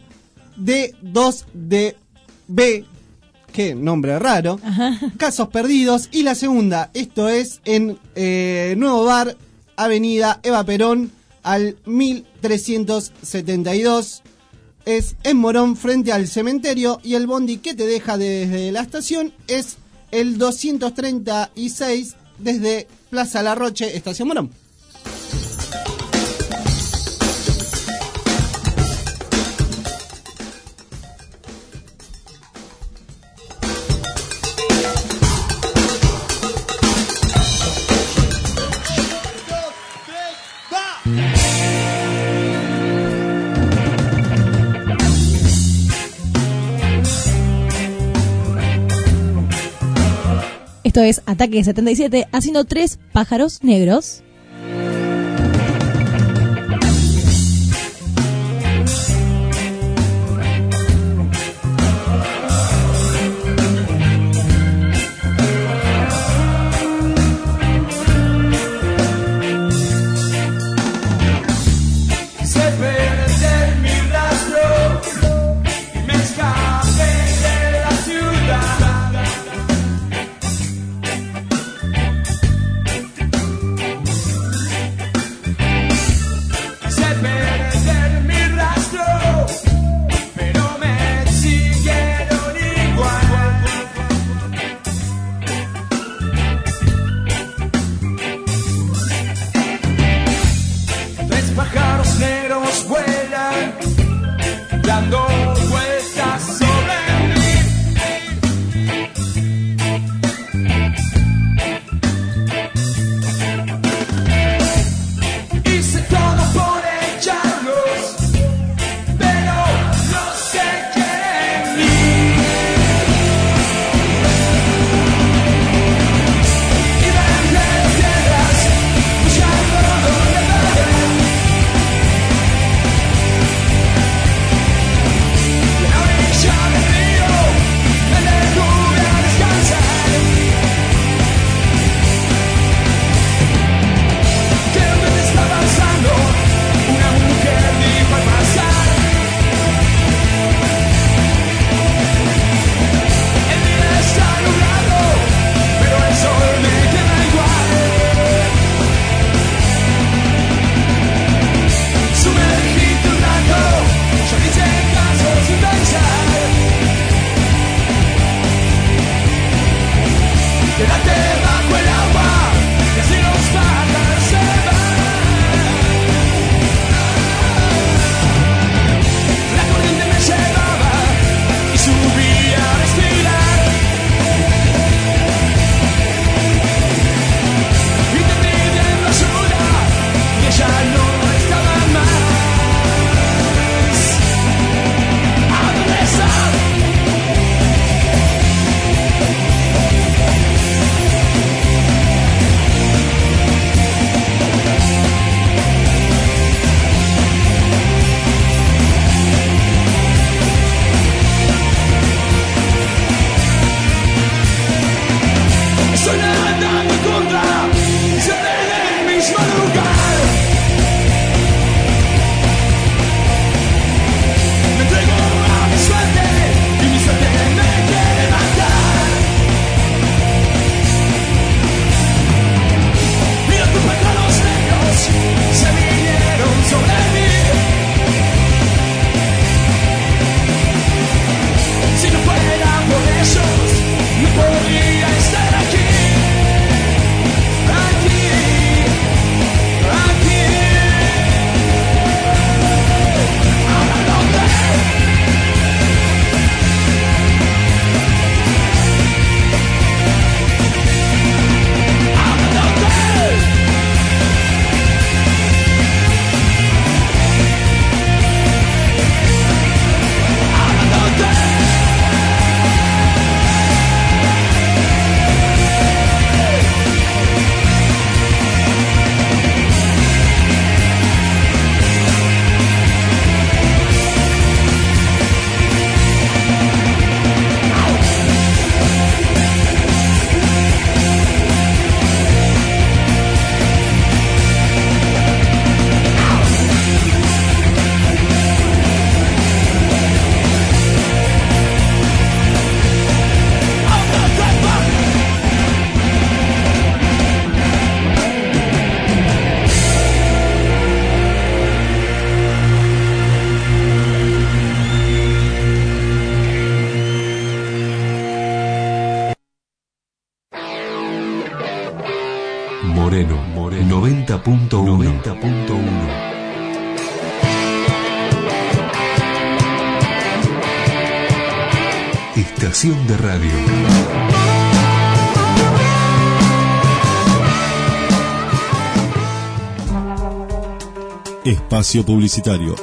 D2DB, qué nombre raro, ajá. Casos Perdidos y la segunda, esto es en Nuevo Bar, Avenida Eva Perón al 1372, es en Morón frente al cementerio y el bondi que te deja desde la estación es el 236 desde Plaza La Roche, Estación Morón. Esto es Ataque 77, haciendo 3 pájaros negros. Se perder mi rastro y me escapé. dando vueltas sobre mí. Hice todo por echarlos, pero no se quieren ir. Y vende piedras, buscando donde perder. Y a la orilla del río me detuve a descansar. Que me está avanzando una mujer, dijo al pasar. El día está nublado, pero el sol me queda igual. Sumergite un rato, yo hice caso sin pensar. Quédate bajo el agua, y así los pájaros se van. La corriente me llevaba y subía a respirar. Y te pidiendo ayuda, y ella no estaba más. ¿A dónde está? Estoy nadando en contra, siempre en el mismo lugar. Me entrego a mi suerte y mi suerte me quiere matar. Y los pájaros negros se vinieron sobre mí. Si no fuera por ellos, no podría estar aquí. Moreno 90.1. Estación de radio. Espacio publicitario.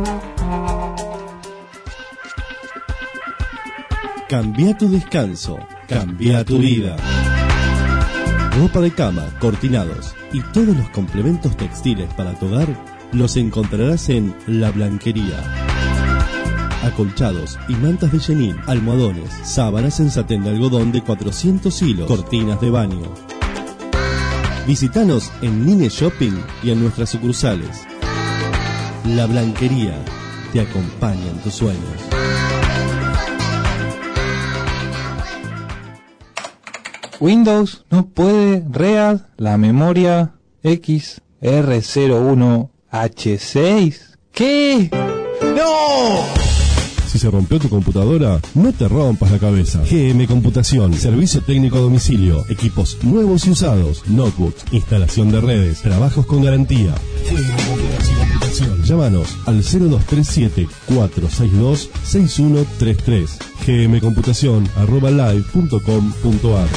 Cambia tu descanso, cambia tu vida. Ropa de cama, cortinados y todos los complementos textiles para tu hogar los encontrarás en La Blanquería. Acolchados y mantas de chenil, almohadones, sábanas en satén de algodón de 400 hilos, cortinas de baño. Visítanos en Nine Shopping y en nuestras sucursales. La Blanquería te acompaña en tus sueños. Windows no puede read la memoria XR01H6. ¿Qué? ¡No! Si se rompió tu computadora, no te rompas la cabeza. GM Computación, servicio técnico a domicilio, equipos nuevos y usados, notebooks, instalación de redes, trabajos con garantía. GM Computación. Llámanos al 0237-462-6133. gmcomputacion@live.com.ar.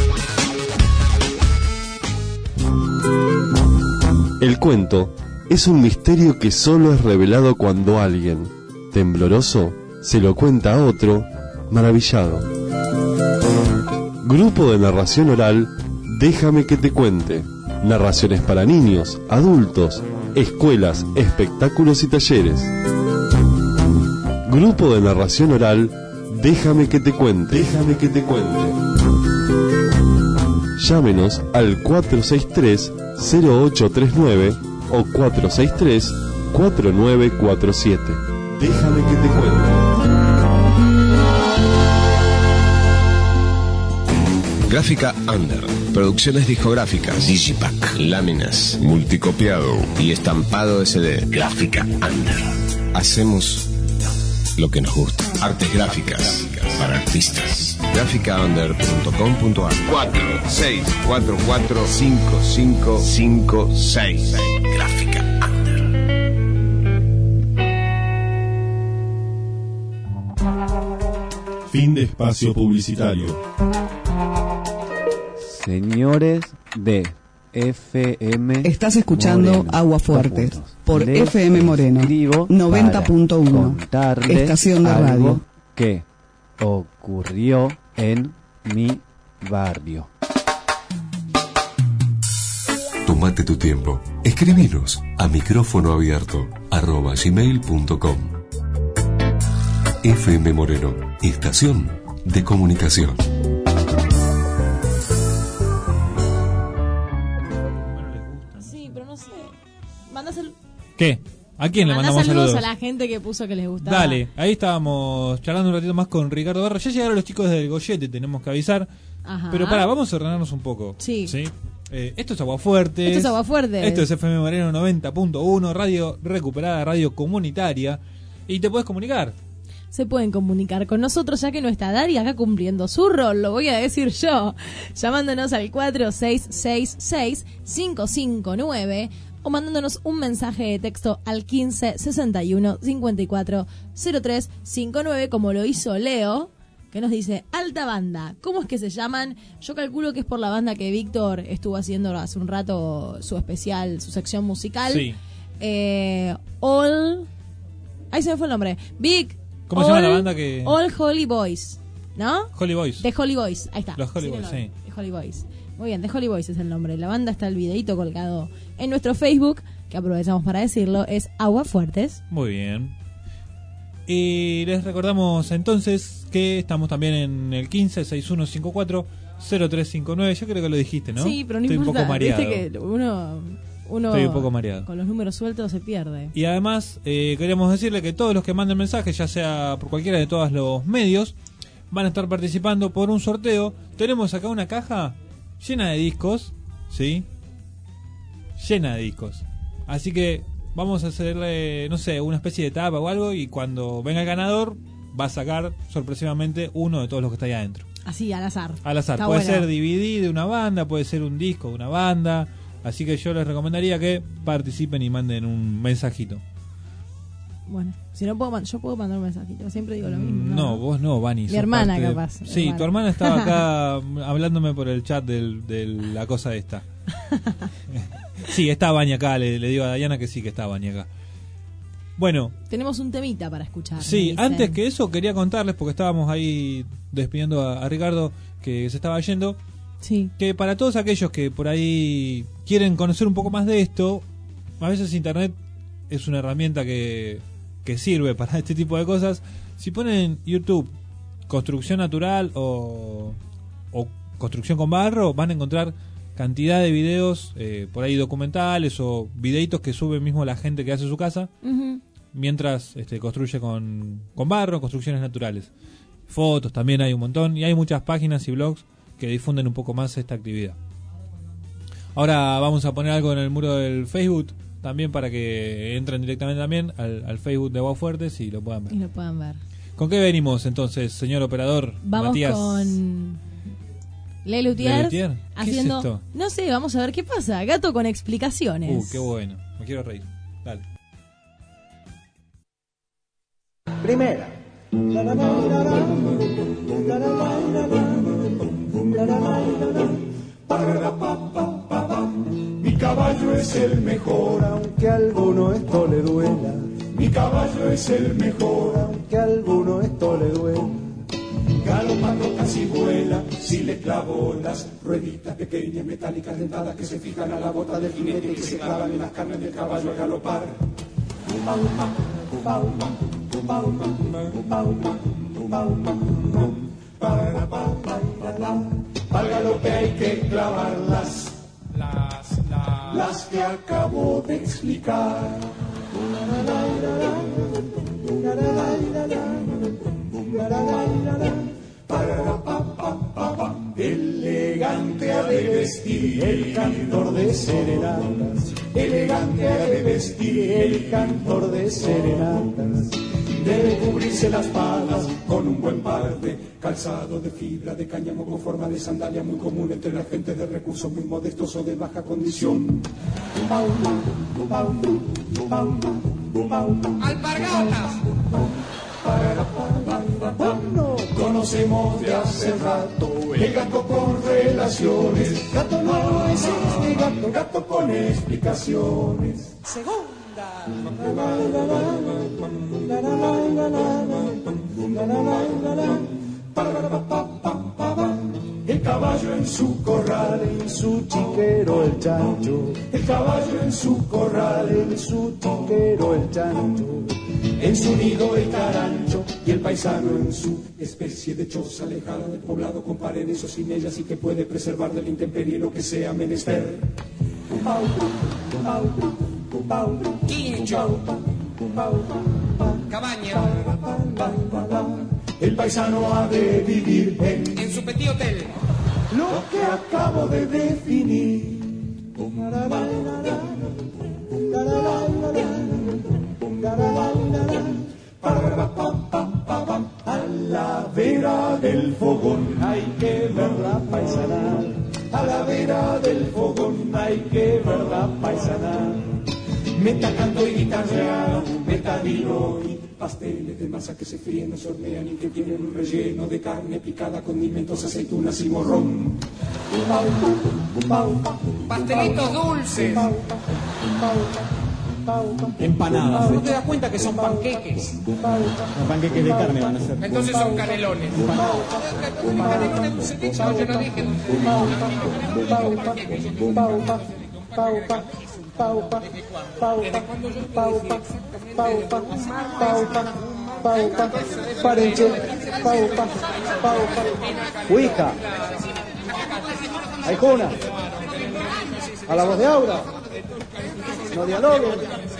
El cuento es un misterio que solo es revelado cuando alguien, tembloroso, se lo cuenta a otro, maravillado. Grupo de narración oral, Déjame que te cuente. Narraciones para niños, adultos, escuelas, espectáculos y talleres. Grupo de narración oral, Déjame que te cuente. Déjame que te cuente. Llámenos al 463-0839 o 463-4947. Déjame que te cuente. Gráfica Under. Producciones discográficas, Digipack, láminas, multicopiado y estampado SD. Gráfica Under. Hacemos lo que nos gusta. Artes gráficas para artistas. Graficaunder.com.ar 46445556. Gráfica Under. Fin de espacio publicitario. Señores de FM. Estás escuchando Moreno. Aguafuertes por Les FM Moreno escribo 90.1. para Estación de algo radio. que ocurrió en mi barrio. Tómate tu tiempo. Escribinos a micrófono abierto @gmail.com. FM Moreno, estación de comunicación. Sí, pero no sé. Mándaselo. ¿Qué? ¿A quién le Mandá mandamos saludos saludos? a la gente que puso que les gustaba. Dale, ahí estábamos charlando un ratito más con Ricardo Barro. Ya llegaron los chicos del Goyete, tenemos que avisar. Ajá. Pero vamos a ordenarnos un poco. Sí. Esto es Aguafuertes. Esto es Aguafuertes. Esto es FM Moreno 90.1, radio recuperada, radio comunitaria. Y te puedes comunicar. Se pueden comunicar con nosotros, ya que no está Dari acá cumpliendo su rol, lo voy a decir yo, llamándonos al 4666-559 o mandándonos un mensaje de texto al 1561-540359, como lo hizo Leo, que nos dice: alta banda, ¿cómo es que se llaman? Yo calculo que es por la banda que Víctor estuvo haciendo hace un rato su especial, su sección musical. Sí. Ahí se me fue el nombre. ¿Cómo se llama la banda que...? All Holy Boys, ¿no? Holy Boys. The Holy Boys, ahí está. Los Holy Boys, sí. The Holy Boys. Muy bien, The Holy Boys es el nombre. La banda está el videito colgado en nuestro Facebook, que aprovechamos para decirlo, es Aguafuertes. Muy bien. Y les recordamos entonces que estamos también en el 1561540359. Yo creo que lo dijiste, ¿no? Sí, pero no Estoy importa. un poco mareado. Viste que uno Estoy un poco mareado. Con los números sueltos se pierde. Y además queremos decirle que todos los que manden mensajes, ya sea por cualquiera de todos los medios, van a estar participando por un sorteo. Tenemos acá una caja llena de discos, ¿sí? Llena de discos. Así que vamos a hacerle, no sé, una especie de tapa o algo, y cuando venga el ganador va a sacar sorpresivamente uno de todos los que está ahí adentro. Así, al azar. Al azar. Está Puede bueno. ser DVD de una banda, puede ser un disco de una banda. Así que yo les recomendaría que participen y manden un mensajito. Bueno, si no puedo, yo puedo mandar un mensajito. Siempre digo lo mismo. No, vos no, Vani. Mi sos hermana, parte de- capaz. Sí, Hermana. tu hermana estaba acá hablándome por el chat de la cosa esta. Sí, está Vani acá. Le digo a Diana que sí, que está Vani acá. Bueno, Tenemos un temita para escuchar. sí, me dicen. antes que eso quería contarles, porque estábamos ahí despidiendo a Ricardo, que se estaba yendo, sí, que para todos aquellos que por ahí quieren conocer un poco más de esto, a veces Internet es una herramienta que sirve para este tipo de cosas. Si ponen en YouTube construcción natural o construcción con barro, van a encontrar cantidad de videos por ahí documentales o videitos que sube mismo la gente que hace su casa Ujú. mientras construye con barro, construcciones naturales. Fotos también hay un montón, y hay muchas páginas y blogs que difunden un poco más esta actividad. Ahora vamos a poner algo en el muro del Facebook también, para que entren directamente también al Facebook de Aguafuertes y lo puedan ver. Y lo puedan ver. ¿Con qué venimos entonces, señor operador? Vamos Matías? con Le ¿Le Luthier Luthier? ¿Qué haciendo... es esto? No sé, vamos a ver qué pasa. Gato con explicaciones. Qué bueno, me quiero reír. Dale. Primera. Mi caballo es el mejor, aunque a alguno esto le duela. Mi caballo es el mejor, aunque a alguno esto le duela. Galopando casi vuela, si le clavo las rueditas pequeñas, metálicas, dentadas que se fijan a la bota del jinete y que se clavan en las carnes del caballo al galopar. Al galope hay que clavarlas, las que acabo de explicar. Elegante ha de vestir el cantor de serenatas, elegante ha de vestir el cantor de serenatas. Debe cubrirse las patas con un buen par de calzado de fibra de cáñamo con forma de sandalia, muy común entre la gente de recursos muy modestos o de baja condición. ¡Alpargatas! Conocemos de hace rato el gato con relaciones. Gato no es este gato, gato con explicaciones. Segunda. El caballo en su corral, en su chiquero el chancho. El caballo en su corral, en su chiquero el chancho. En su nido el carancho y el paisano en su especie de choza alejada del poblado con paredes o sin ellas y que puede preservar del intemperie lo que sea menester. Quincho. Cabaña. El paisano ha de vivir en su petit hotel. Lo que acabo de definir. A la vera del fogón hay que ver la paisana. A la vera del fogón hay que ver la paisana. Meta canto y guitarra, meta vino y pasteles de masa que se fríen, no se hornean y que tienen un relleno de carne picada, condimentos, aceitunas y morrón. Pastelitos dulces. Empanadas. ¿No te das cuenta que son panqueques? Los panqueques de carne van a ser. Entonces son canelones. Canelones dulce de leche. No, yo no dije Ouija. Aijuna. A la voz de Aura. No dialoguen.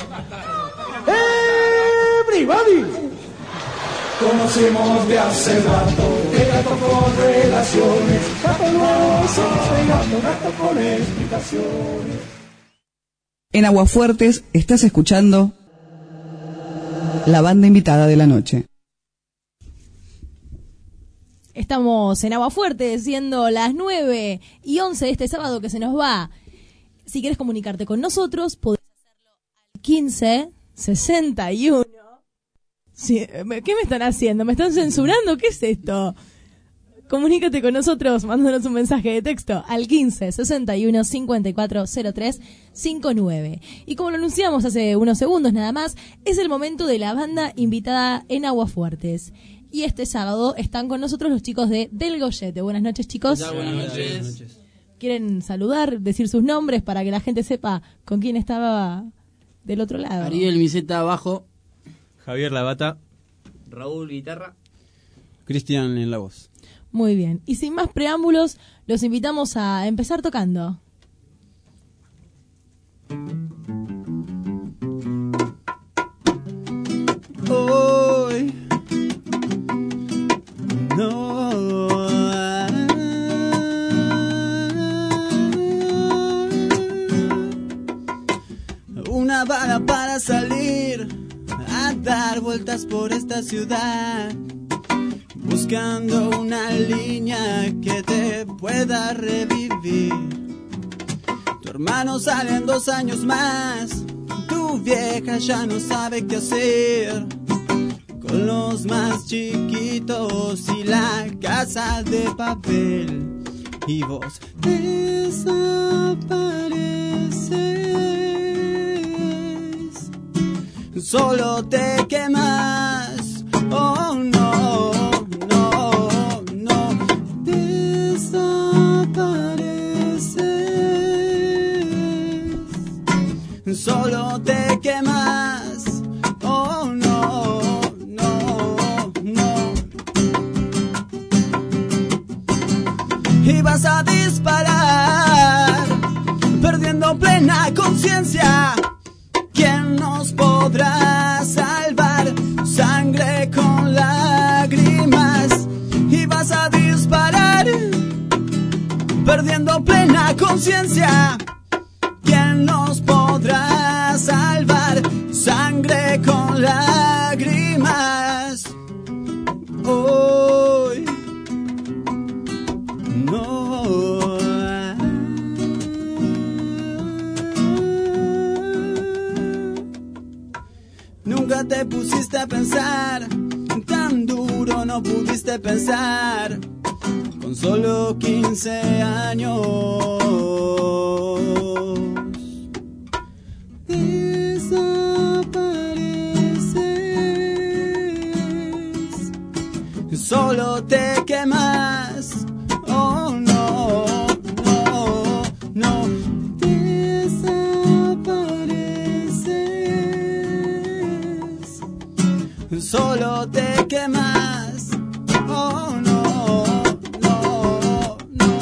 Everybody. Conocemos de hace rato el gato con relaciones. Gato no es este gato, gato con explicaciones. En Aguafuertes estás escuchando la banda invitada de la noche. Estamos en Aguafuerte, siendo las 9:11 de este sábado que se nos va. Si quieres comunicarte con nosotros, podés hacerlo al 15 61. Sí, ¿qué me están haciendo? ¿Me están censurando? ¿Qué es esto? Comunícate con nosotros, mándanos un mensaje de texto al 15 61 54 03 59. Y como lo anunciamos hace unos segundos nada más, es el momento de la banda invitada en Aguafuertes. Y este sábado están con nosotros los chicos de Del Goyete. Buenas noches, chicos. Buenas noches. ¿Quieren saludar, decir sus nombres para que la gente sepa con quién estaba del otro lado? Ariel Miseta, bajo. Javier Lavata. Raúl, guitarra. Cristian en la voz. Muy bien. Y sin más preámbulos, los invitamos a empezar tocando. Hoy no. Una bala para salir a dar vueltas por esta ciudad, buscando una línea que te pueda revivir. Tu hermano sale en 2 años más, tu vieja ya no sabe qué hacer con los más chiquitos y la casa de papel. Y vos desapareces, solo te quemas. Oh no, no, no, desapareces, solo te quemas. Oh no, no, no. Y vas a disparar, perdiendo plena conciencia. ¿Quién nos podrá salvar? Sangre con lágrimas. Y vas a disparar, perdiendo plena conciencia. ¿Quién nos podrá salvar? Sangre con lágrimas. Hoy no. Nunca te pusiste a pensar, tan duro no pudiste pensar, con solo 15 años. Desapareces, solo te quemas. Oh no, no, no. Desapareces, solo te quemas. Oh no, no, no.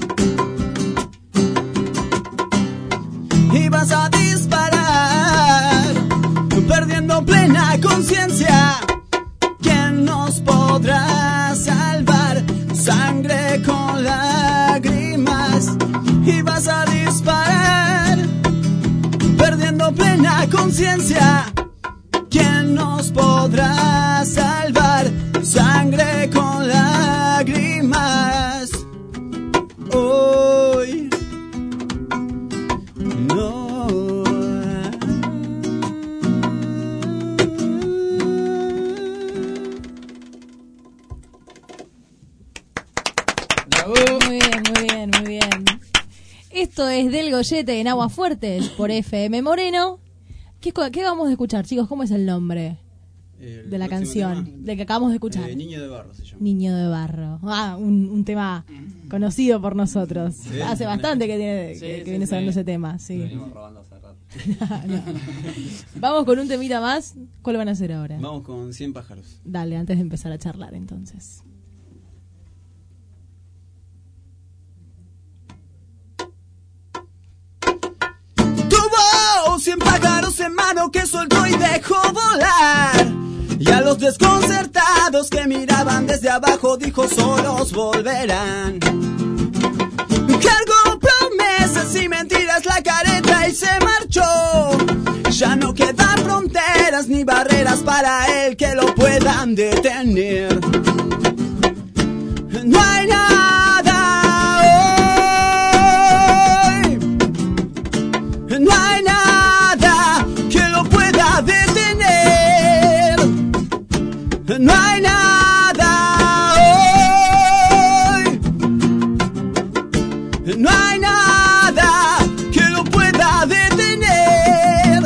Y vas a disparar, perdiendo plena conciencia. ¿Quién nos podrá salvar? Sangre con lágrimas. Y vas a disparar, perdiendo plena conciencia. ¿Quién nos podrá salvar? Sangre con lágrimas. Hoy no. Muy bien, muy bien, muy bien. Esto es Del Goyete en Aguas Fuertes por FM Moreno. ¿Qué vamos a escuchar, chicos? ¿Cómo es el nombre de la canción? De que acabamos de escuchar. Niño de Barro se llama. Niño de Barro. Ah, un tema conocido por nosotros. Sí, Hace bastante que viene sonando ese tema. Sí. Lo venimos robando hace rato. No. Vamos con un temita más. ¿Cuál van a hacer ahora? Vamos con 100 pájaros. Dale, antes de empezar a charlar entonces. Tuvo 100 pájaros en mano que soltó y dejó volar. Y a los desconcertados que miraban desde abajo dijo: solos volverán. Cargó promesas y mentiras la careta y se marchó. Ya no quedan fronteras ni barreras para él que lo puedan detener. No hay nada hoy, no hay nada que lo pueda detener. No hay nada hoy, no hay nada que lo pueda detener.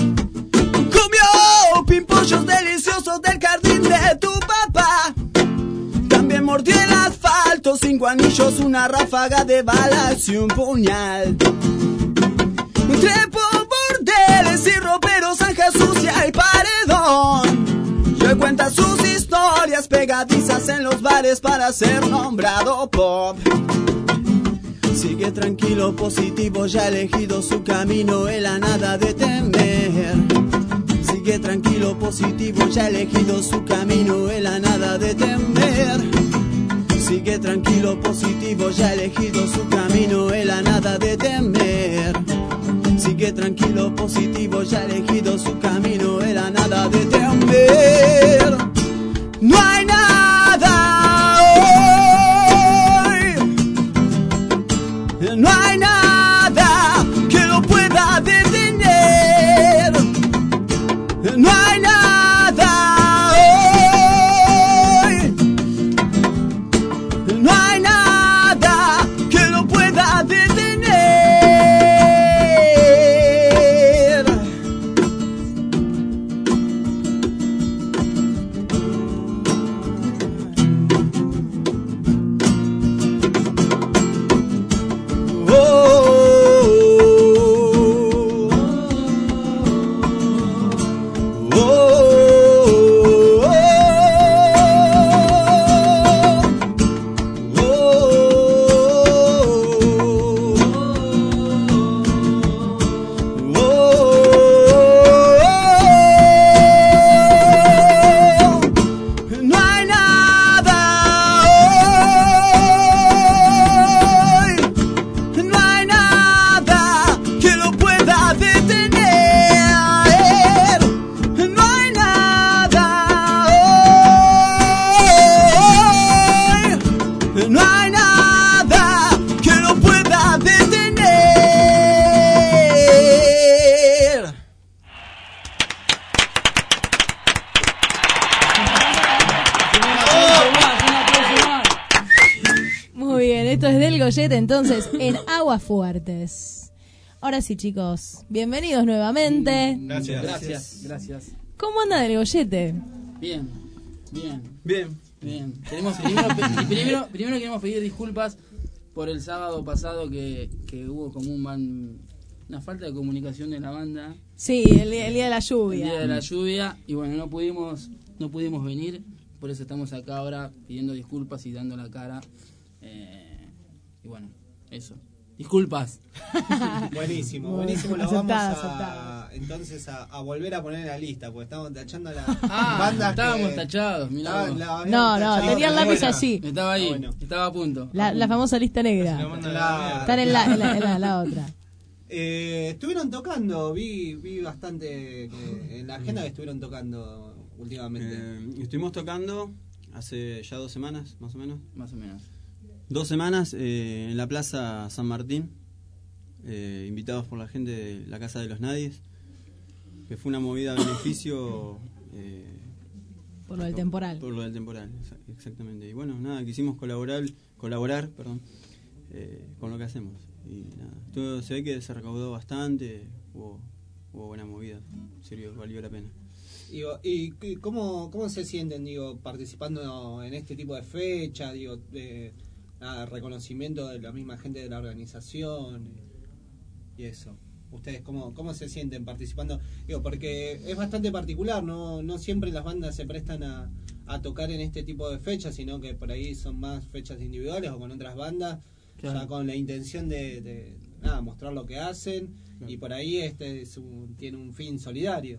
Comió pimpollos deliciosos del jardín de tu papá. También mordió el asfalto, 5 anillos, una ráfaga de balas y un puñal. Trepó bordeles y roperos, zanja sucia y paredón. Y cuenta sus historias pegadizas en los bares para ser nombrado pop. Sigue tranquilo, positivo, ya ha elegido su camino, él a nada de temer. Sigue tranquilo, positivo, ya ha elegido su camino, él a nada de temer. Sigue tranquilo, positivo, ya ha elegido su camino, él a nada de temer. Sigue tranquilo, positivo, ya ha elegido su camino, él a nada de temer. No hay nada hoy, no hay nada que lo pueda detener. No hay nada hoy, Esto es del Goyete, entonces, en Aguas Fuertes. Ahora sí, chicos, bienvenidos nuevamente. Gracias. ¿Cómo anda del Goyete? Bien. Primero queremos pedir disculpas por el sábado pasado que hubo como una falta de comunicación de la banda. Sí, el día de la lluvia. El día de la lluvia, y bueno, no pudimos venir, por eso estamos acá ahora pidiendo disculpas y dando la cara. Y bueno, eso. Disculpas. Buenísimo. Lo vamos entonces a volver a poner en la lista, porque estamos tachando las bandas. Estábamos tachados, mirá. No, tenía el lápiz allí. Estaba ahí, estaba a punto. La famosa lista negra. Están en la otra. Estuvieron tocando, vi bastante en la agenda que estuvieron tocando últimamente. Estuvimos tocando hace ya 2 semanas, más o menos. 2 semanas en la Plaza San Martín, invitados por la gente de la Casa de los Nadies, que fue una movida a beneficio por lo del temporal. Por lo del temporal, exactamente. Y bueno, nada, quisimos colaborar con lo que hacemos. Y nada, todo se ve que se recaudó bastante, hubo buena movida, valió la pena. ¿Y cómo se sienten, participando en este tipo de fechas, reconocimiento de la misma gente de la organización y eso? ¿Ustedes cómo se sienten participando? Porque es bastante particular, no siempre las bandas se prestan a tocar en este tipo de fechas, sino que por ahí son más fechas individuales o con otras bandas, claro, ya con la intención de mostrar lo que hacen, claro. Y por ahí tiene un fin solidario.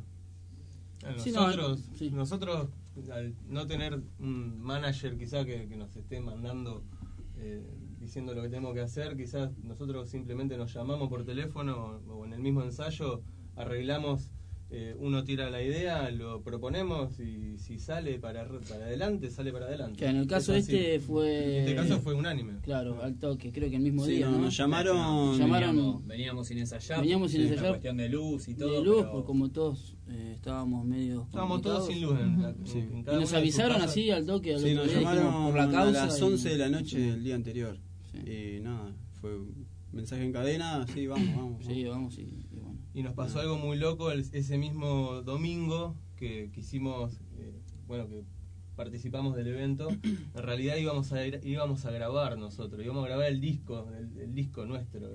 Nosotros, al no tener un manager quizá que nos esté mandando, diciendo lo que tenemos que hacer, quizás nosotros simplemente nos llamamos por teléfono o en el mismo ensayo arreglamos, uno tira la idea, lo proponemos y si sale para adelante, sale para adelante. Que en el caso fue... En este caso fue unánime. Claro, al toque, creo que el mismo día, ¿no? Nos llamaron. Veníamos sin ensayar. Por cuestión de luz y todo. Porque como todos estábamos todos sin luz. Y nos avisaron así al toque. Sí, nos llamaron por la causa a las 11 de la noche del día anterior. Sí. Y nada, fue mensaje en cadena, sí, vamos. Sí, vamos y nos pasó algo muy loco ese mismo domingo que quisimos, que participamos del evento. En realidad íbamos a grabar nosotros, íbamos a grabar el disco nuestro.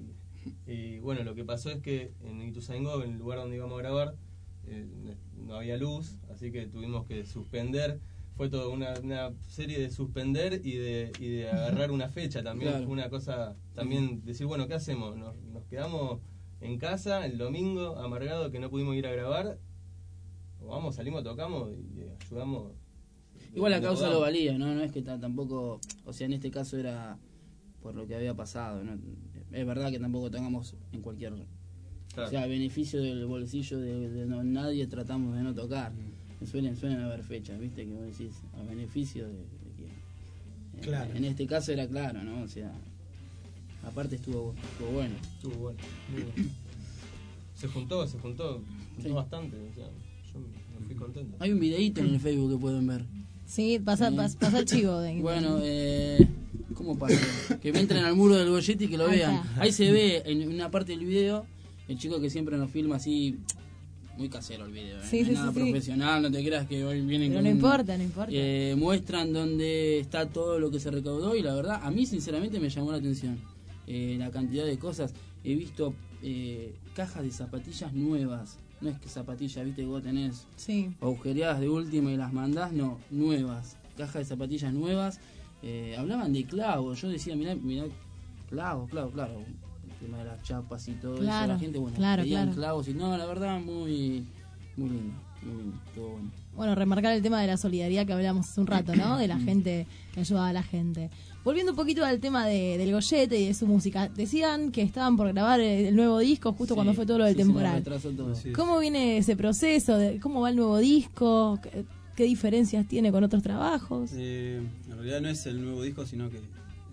Y bueno, lo que pasó es que en Ituzaingó, en el lugar donde íbamos a grabar, no había luz, así que tuvimos que suspender. Fue toda una serie de suspender y de agarrar una fecha también. Claro. Fue una cosa también, decir, bueno, ¿qué hacemos? Nos quedamos en casa el domingo amargado que no pudimos ir a grabar, o salimos, tocamos y ayudamos. Igual la causa lo valía, no es que tampoco, o sea, en este caso era por lo que había pasado, ¿no? Es verdad que tampoco tocamos en cualquier, claro, o sea, a beneficio del bolsillo de nadie tratamos de no tocar. Suelen haber fechas, viste, que vos decís a beneficio de quién. Claro. En este caso era claro, ¿no? O sea, aparte estuvo bueno. Muy bueno. Se juntó sí, bastante, o sea, yo me fui contento. Hay un videíto en el Facebook que pueden ver. Sí, pasa el chivo. Bueno, ¿cómo pasa? Que me entren al muro del Goyete y que lo vean. Ahí se ve en una parte del video el chico que siempre nos filma así, muy casero el video, sí, no es nada profesional, no te creas que hoy vienen pero no importa. Muestran dónde está todo lo que se recaudó y la verdad, a mí sinceramente me llamó la atención la cantidad de cosas. He visto cajas de zapatillas nuevas, no es que zapatillas, viste, que vos tenés agujereadas de última y las mandás, no, nuevas, cajas de zapatillas nuevas. Hablaban de clavos, yo decía, mirá, clavos, claro, el tema de las chapas y todo eso, la gente, pedían clavos y no, la verdad, muy lindo, todo bueno. Bueno, remarcar el tema de la solidaridad que hablamos hace un rato, ¿no? De la gente que ayuda a la gente. Volviendo un poquito al tema del Goyete y de su música, decían que estaban por grabar el nuevo disco justo cuando fue todo lo del temporal. Todo. ¿Cómo viene ese proceso? ¿Cómo va el nuevo disco? ¿Qué diferencias tiene con otros trabajos? En realidad no es el nuevo disco, sino que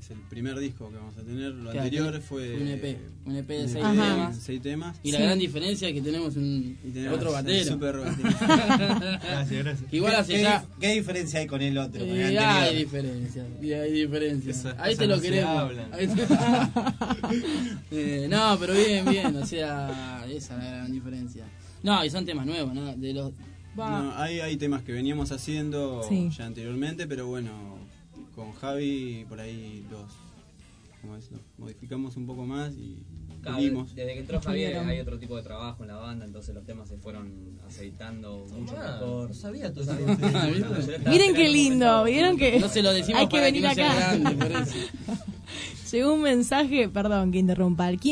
es el primer disco que vamos a tener. Lo Que anterior fue un EP de 6 EP, temas. 6 temas. Y la gran diferencia es que tenemos otro batero. Super batero. Gracias. Igual hace ya. ¿Qué diferencia hay con el otro? Con el Hay anterior? diferencias. Ahí Esas te lo no se queremos. hablan. No, pero bien. O sea, esa es la gran diferencia. No, y son temas nuevos, ¿no? De los. No, hay temas que veníamos haciendo Sí. ya anteriormente, pero bueno, con Javi por ahí los modificamos un poco más y Claro, vimos. desde que entró Javier hay otro tipo de trabajo en la banda, entonces los temas se fueron aceitando mucho mejor. No sabía todo Miren qué lindo, vieron que No se lo decimos hay que para venir que no sea acá. grande, por eso. Llegó un mensaje, perdón que interrumpa, al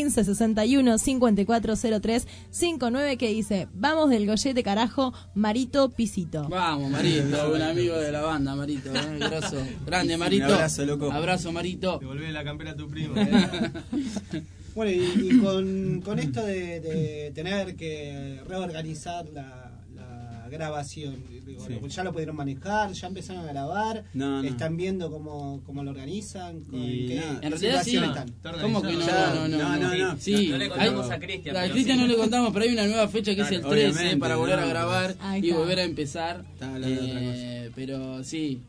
1561-5403-59 que dice: vamos del gollete carajo, Marito Pisito. Vamos, Marito, un amigo de la banda, Marito, grosso. Grande, Marito. Un abrazo, loco. Abrazo, Marito. Devolvé la campera a tu primo. Bueno, y con esto de tener que reorganizar la grabación, digo, Sí. ya lo pudieron manejar, ya empezaron a grabar, No. están viendo cómo lo organizan, Y qué nada. En realidad sí. situación están. ¿Cómo que no? Ya, No. Sí, No le contamos a Cristian. A pero Cristian sí. no le contamos, pero hay una nueva fecha que es el 13 Obviamente, para volver a no, grabar Ahí y está. volver a empezar. Estaba hablando de otra cosa. Pero sí,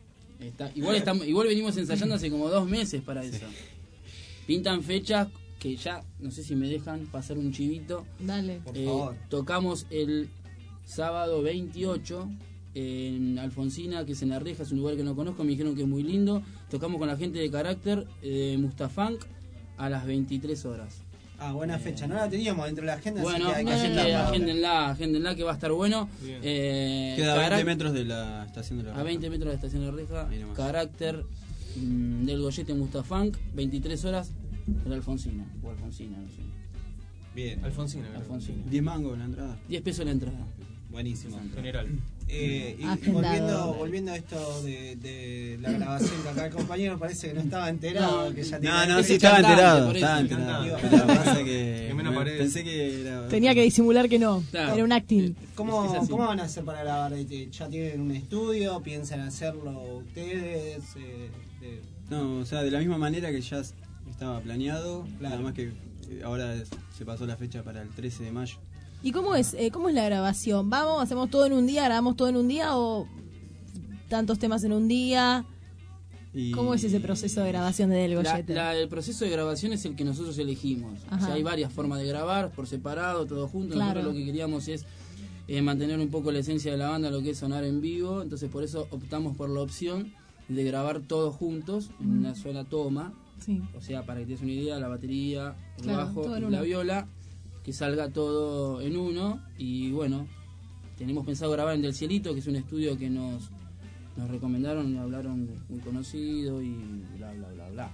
igual venimos ensayando hace como 2 meses para eso. Pintan fechas que ya, no sé si me dejan pasar un chivito. Dale. Por favor. Tocamos el sábado 28 en Alfonsina, que es en La Reja, es un lugar que no conozco, me dijeron que es muy lindo. Tocamos con la gente de Carácter, Mustafunk, a las 23 horas. Ah, buena fecha, no la teníamos dentro de la agenda, Bueno, así que hay que agéndenla que va a estar bueno. Queda a 20 metros de la estación de la A Reja. 20 metros de la estación de La Reja, Ahí nomás. Carácter del Goyete Mustafunk, 23 horas en Alfonsina, o Alfonsina, no sé. Bien. Alfonsina. 10 mangos la entrada. 10 pesos la entrada. Buenísimo. General. Y Agendado. volviendo a esto de la grabación, que acá el compañero parece que no estaba enterado. No, que ya No, sí, Ese estaba cantante, enterado. por eso. Estaba enterado. Digo, Pero pasa que Que menos parece. pensé que era. Tenía que disimular que no, Claro. era un acting. Es ¿Cómo así. van a hacer para grabar? ¿Ya tienen un estudio? ¿Piensan hacerlo ustedes? No, o sea, de la misma manera que ya estaba planeado, nada más que ahora se pasó la fecha para el 13 de mayo. ¿Y cómo es la grabación? ¿Vamos, hacemos todo en un día, grabamos todo en un día o tantos temas en un día? Y ¿Cómo es ese proceso de grabación de Del Goyete? El proceso de grabación es el que nosotros elegimos. O Ajá. sea, hay varias formas de grabar, por separado, todo junto. Claro. Nosotros lo que queríamos es mantener un poco la esencia de la banda, lo que es sonar en vivo. Entonces por eso optamos por la opción de grabar todos juntos en una sola toma. Sí. O sea, para que te des una idea, la batería, el Claro, bajo todo en y uno. la viola, que salga todo en uno. Y bueno, tenemos pensado grabar en Del Cielito, que es un estudio que nos recomendaron y hablaron muy conocido y bla bla bla bla.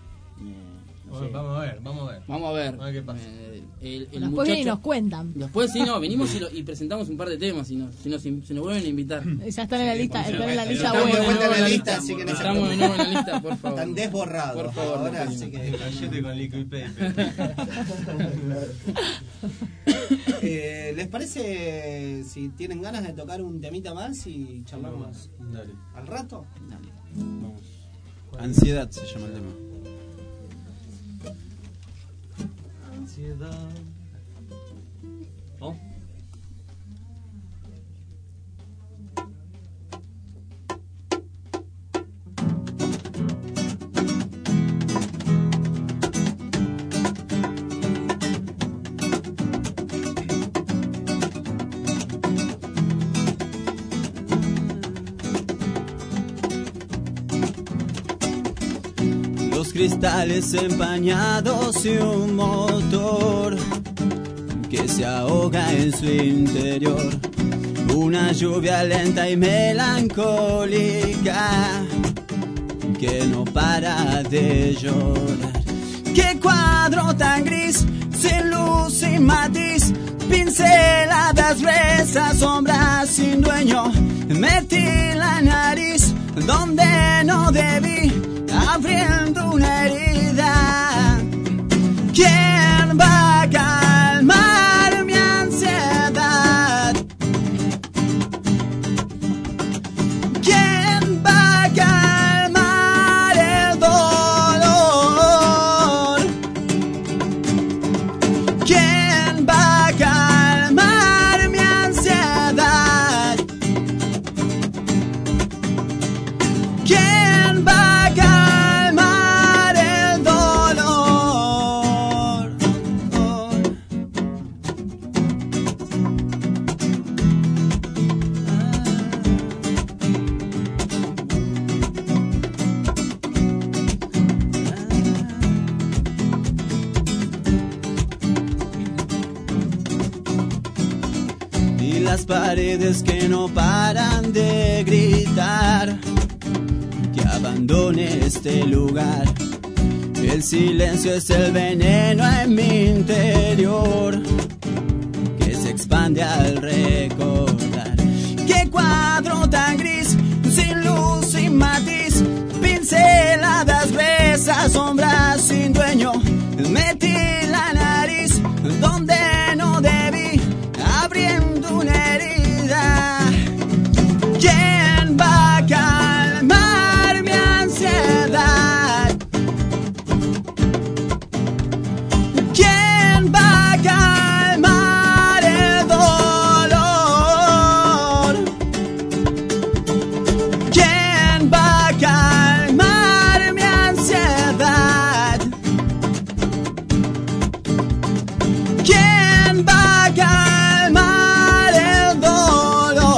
No sé. Vamos a ver. Vamos a ver. A ver qué pasa. El Después muchacho- vienen y nos cuentan. Después sí, no, venimos y presentamos un par de temas, si nos vuelven a invitar. Ya están en la lista, están en la lista Estamos de buena. vuelta en la nuevo lista, así que no se Estamos de nuevo en la lista, por favor. Están desborrados Por favor, ahora, no así que... Gallete con liquid paper. ¿Les parece si tienen ganas de tocar un temita más y charlamos Dale, al rato? vamos. Ansiedad se llama el tema. Ansiedad. ¿Oh? Los cristales empañados y un motor que se ahoga en su interior. Una lluvia lenta y melancólica que no para de llorar. Qué cuadro tan gris, sin luz, sin matiz, pinceladas gruesas, sombras sin dueño. Metí la nariz donde no debí, abriendo una herida. ¿Quién va a calmar mi ansiedad? ¿Quién va a calmar el dolor? paredes que no paran de gritar que abandone este lugar. El silencio es el veneno en mi interior que se expande al recordar. Qué cuadro tan gris, sin luz, sin matiz, pinceladas gruesas, sombras sin dueño. Metí la nariz donde no debí, abriendo una herida. ¿Quién va a calmar mi ansiedad? ¿Quién va a calmar el dolor? ¿Quién va a calmar mi ansiedad? ¿Quién va a calmar el dolor?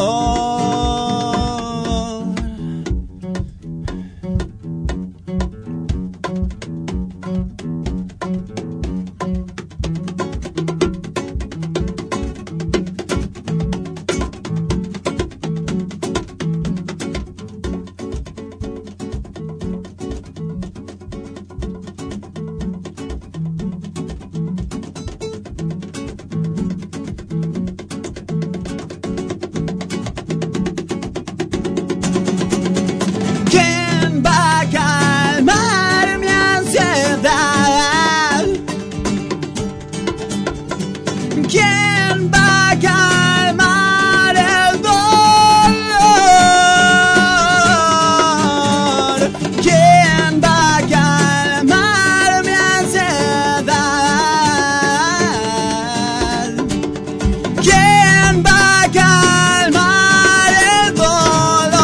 ¿Quién va a calmar mi ansiedad? ¿Quién va a calmar el dolor? ¿Quién va a calmar mi ansiedad? ¿Quién va a calmar el dolor?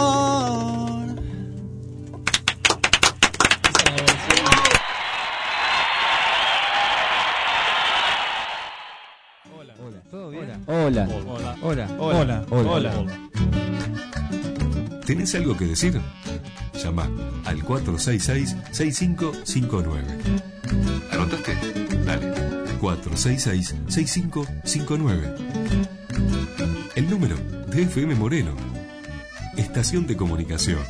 Hola. Hola. ¿Tenés algo que decir? Llama al 466-6559. ¿Anotaste? Dale. 466-6559. El número de FM Moreno. Estación de comunicación.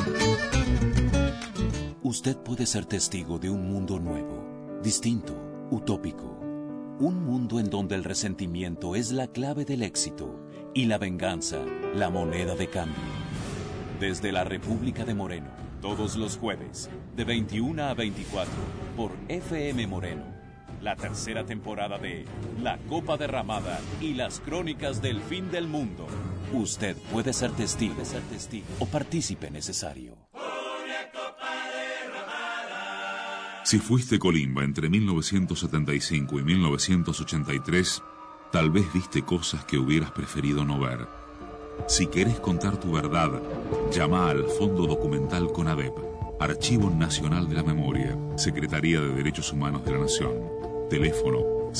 Usted puede ser testigo de un mundo nuevo, distinto, utópico. Un mundo en donde el resentimiento es la clave del éxito y la venganza la moneda de cambio. Desde la República de Moreno, todos los jueves, de 21 a 24, por FM Moreno. La tercera temporada de La Copa Derramada y las Crónicas del Fin del Mundo. Usted puede ser testigo o partícipe necesario. Si fuiste Colimba entre 1975 y 1983, tal vez viste cosas que hubieras preferido no ver. Si querés contar tu verdad, llama al Fondo Documental CONADEP, Archivo Nacional de la Memoria, Secretaría de Derechos Humanos de la Nación. Teléfono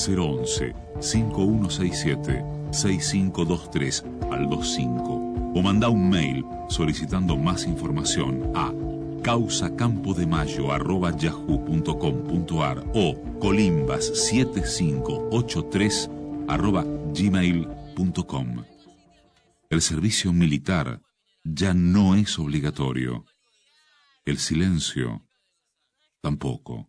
011-5167-6523 al 25. O manda un mail solicitando más información a causacampoDeMayo@yahoo.com.ar o colimbas7583@gmail.com. El servicio militar ya no es obligatorio. El silencio tampoco.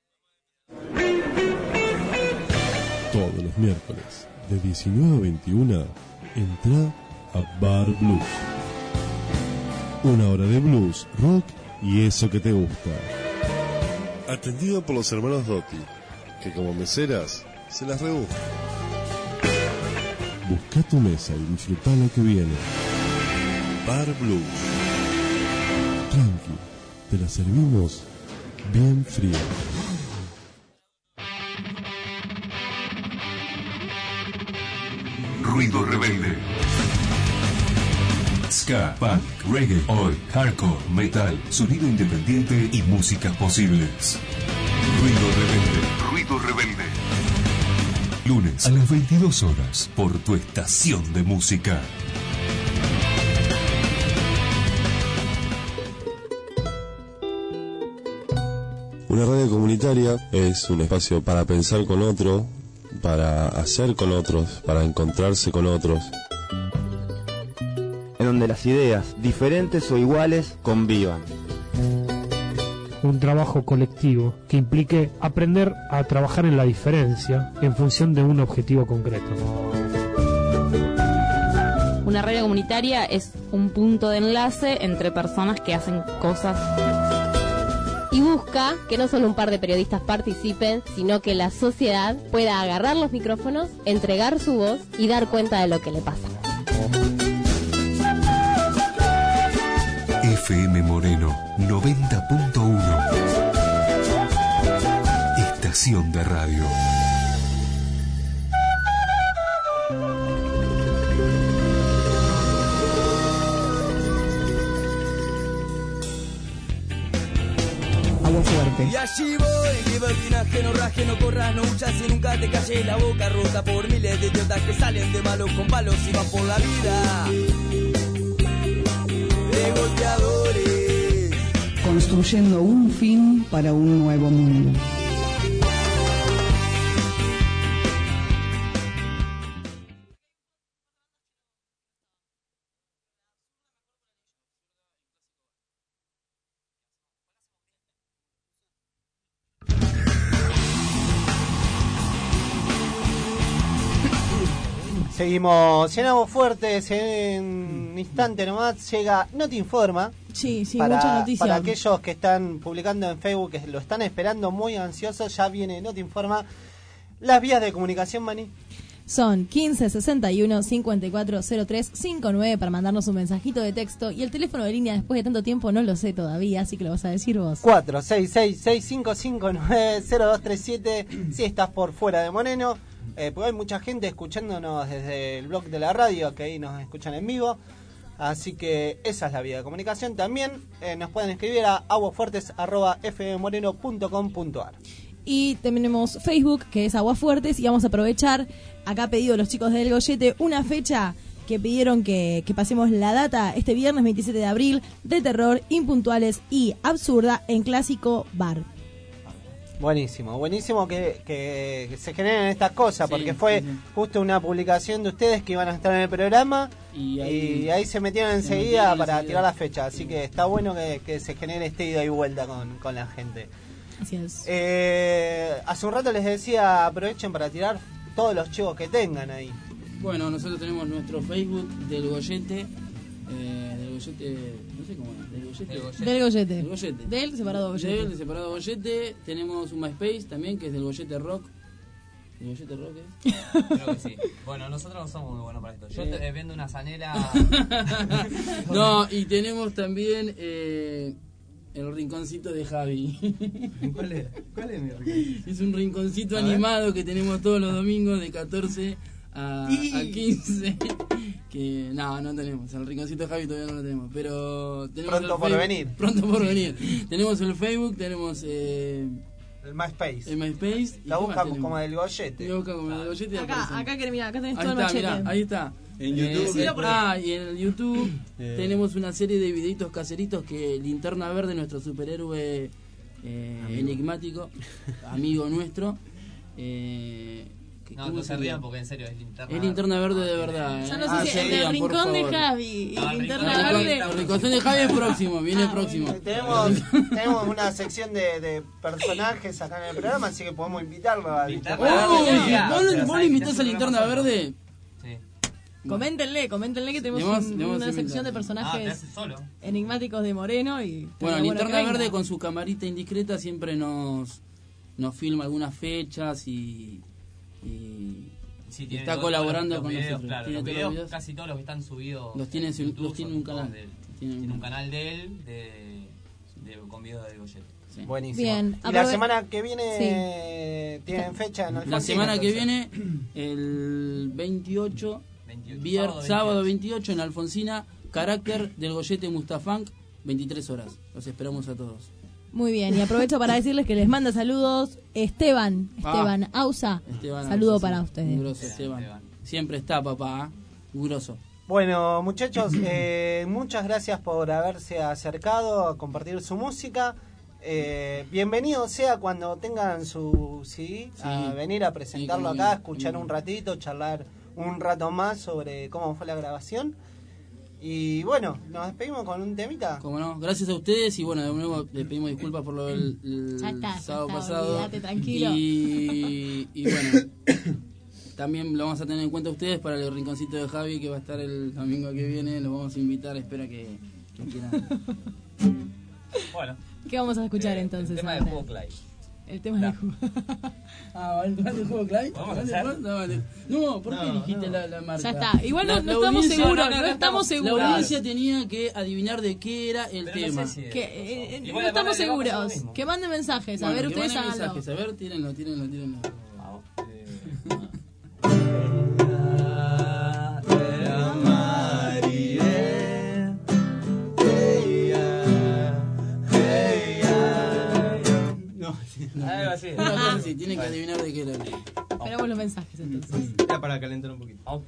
Todos los miércoles, de 19 a 21, entra a Bar Blues. Una hora de blues, rock y eso que te gusta. Atendido por los hermanos Dotti, que como meseras se las rebuscan. Busca tu mesa y disfruta lo que viene. Bar Blues. Tranqui, te la servimos bien fría. Ruido Rebelde. Ska, punk, reggae, oi, hardcore, metal, sonido independiente y músicas posibles. Ruido Rebelde. Ruido Rebelde. Lunes a las 22 horas por tu estación de música. Una radio comunitaria es un espacio para pensar con otro, para hacer con otros, para encontrarse con otros. donde las ideas, diferentes o iguales, convivan. Un trabajo colectivo que implique aprender a trabajar en la diferencia en función de un objetivo concreto. Una radio comunitaria es un punto de enlace entre personas que hacen cosas. Y busca que no solo un par de periodistas participen, sino que la sociedad pueda agarrar los micrófonos, entregar su voz y dar cuenta de lo que le pasa. FM Moreno 90.1. Estación de radio. Fuerte. Y allí voy, que vertinaje, no raje, no corras, no huyas y nunca te calles la boca rota por miles de idiotas que salen de malos con palos y van por la vida de golpeadores. Construyendo un fin para un nuevo mundo. Seguimos, llenamos fuertes, en un instante nomás llega No Te Informa. Sí, mucha noticia. Para aquellos que están publicando en Facebook, que lo están esperando muy ansiosos, ya viene No Te Informa. Las vías de comunicación, Mani. Son 1561-540359 para mandarnos un mensajito de texto. Y el teléfono de línea, después de tanto tiempo, no lo sé todavía, así que lo vas a decir vos. 466-6559-0237 si estás por fuera de Moreno. Porque hay mucha gente escuchándonos desde el blog de la radio, que ahí nos escuchan en vivo. Así que esa es la vía de comunicación. También nos pueden escribir a aguafuertes@fmmoreno.com.ar. Y tenemos Facebook, que es Aguafuertes, y vamos a aprovechar, acá pedido los chicos del Goyete, una fecha que pidieron que pasemos la data este viernes 27 de abril, de terror, impuntuales y absurda en Clásico Bar. Buenísimo que se generen estas cosas, porque fue justo una publicación de ustedes que iban a estar en el programa y ahí se metieron enseguida para tirar la fecha, así que está bueno que se genere este ida y vuelta con la gente. Así es. Hace un rato les decía, aprovechen para tirar todos los chivos que tengan ahí. Bueno, nosotros tenemos nuestro Facebook del Goyete, no sé cómo es, del Goyete. Del separado Goyete. Tenemos un MySpace también, que es del Goyete Rock. ¿El Goyete Rock es? Creo que sí. Bueno, nosotros no somos muy buenos para esto. Yo te vendo una zanela. No, y tenemos también el rinconcito de Javi. ¿Cuál es mi rinconcito? Es un rinconcito animado que tenemos todos los domingos de 14 a 15. Que no tenemos. El rinconcito de Javi todavía no lo tenemos. Pero tenemos Pronto por venir. Tenemos el Facebook, tenemos el MySpace. La buscamos como del Goyete. Acá tenés todo el machete. Mirá, ahí está. En YouTube. Y en el YouTube tenemos una serie de videitos caseritos que Linterna Verde, nuestro superhéroe enigmático, amigo nuestro, no se rían porque en serio es Linterna. Es Linterna Verde de verdad. Yo no sé si el rincón de Javi. Linterna Verde. El rincón de Javi es próximo, viene próximo. Tenemos una sección de personajes acá en el programa, así que podemos invitarlo a Linterna Verde. ¿Vos le invitás a Linterna Verde? Coméntenle que tenemos una sección de personajes enigmáticos de Moreno. Bueno, Linterna Verde con su camarita indiscreta siempre nos filma algunas fechas y está colaborando con nosotros. Claro, los videos, casi todos los que están subidos los tiene en un canal. Tiene un canal de él con videos de Goyete. Sí. Buenísimo. Bien, y la semana que viene tienen fecha en Alfonsina. La semana que viene, el 28 sábado 28 en Alfonsina, carácter del Goyete Mustafank, 23 horas. Los esperamos a todos. Muy bien, y aprovecho para decirles que les manda saludos Esteban Ausa. Saludo para ustedes. Grosso, Esteban. Siempre está, papá. Grosso. Bueno, muchachos, muchas gracias por haberse acercado a compartir su música. Bienvenido sea cuando tengan su CD, a venir a presentarlo acá, escuchar un ratito, charlar un rato más sobre cómo fue la grabación. Y bueno, nos despedimos con un temita. Como no, gracias a ustedes y bueno, de nuevo les pedimos disculpas por lo del sábado pasado. Olvídate, tranquilo. Y bueno, también lo vamos a tener en cuenta ustedes para el rinconcito de Javi que va a estar el domingo que viene. Los vamos a invitar, espero que quieran. Bueno. ¿Qué vamos a escuchar entonces? El tema del juego Clay. El tema del juego. ¿el tema del juego Clay? ¿Vamos a hacer? No, ¿por qué dijiste la marca? Ya está. Igual no estamos seguros, no estamos seguros. La audiencia tenía que adivinar de qué era el tema. No estamos seguros. Que manden mensajes, a ver, ustedes háganlo. A ver, tírenlo. Algo así. Sí, tienen que adivinar de qué era. Esperamos los mensajes entonces. Era para calentar un poquito.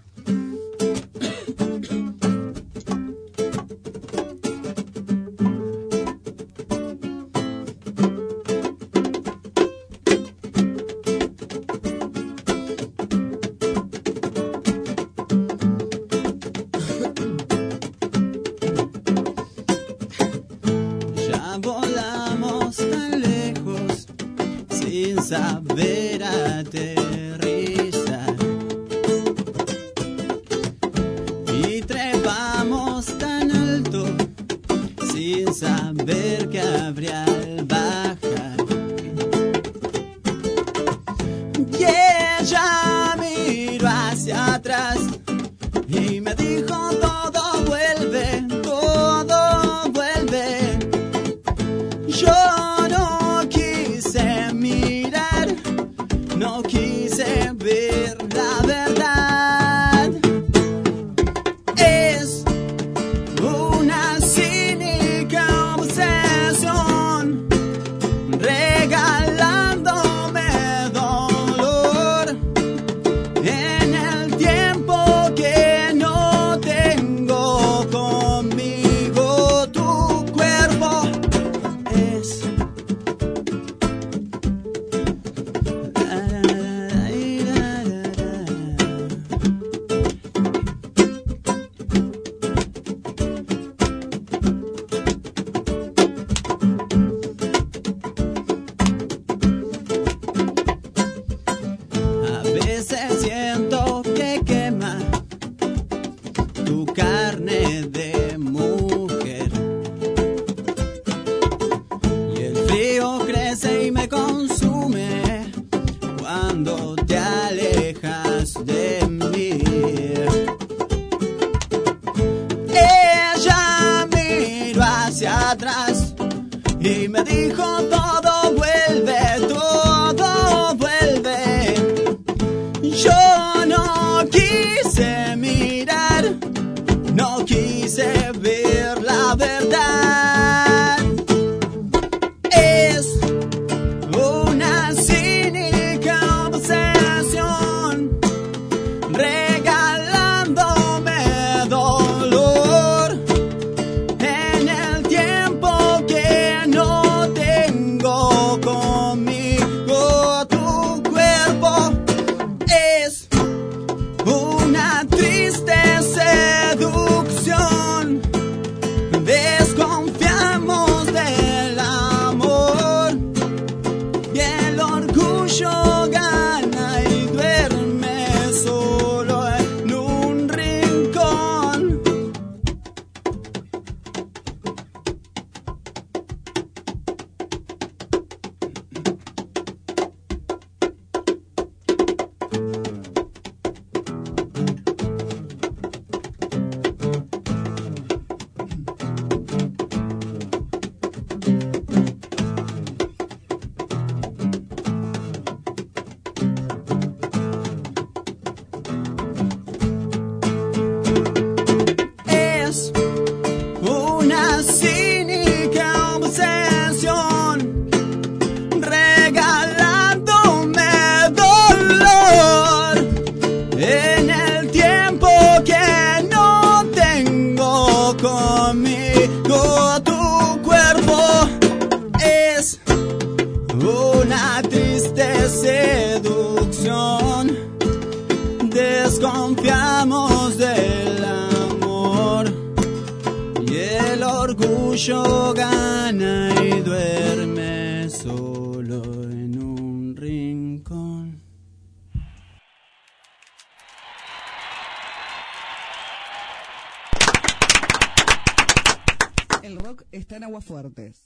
Ya volamos tan lejos sin saber aterrizar y trepamos tan alto sin saber que habría al bajar. Y ella miró hacia atrás y me dijo todo vuelve, todo vuelve. Yo no quise mirar, no quise ver la verdad. Es una cínica obsesión regalándome dolor en el tiempo que no tengo conmigo. Tu cuerpo es a veces siento que quema tu carne de mujer y el frío crece y me consume cuando te alejas de mí. Ella miró hacia atrás y me dijo todo vuelve, todo vuelve. Yo no quise mirar, no quise ver la verdad. Es una cínica obsesión regalándome dolor en el tiempo que no tengo ello gana y duerme solo en un rincón. El rock está en Aguafuertes.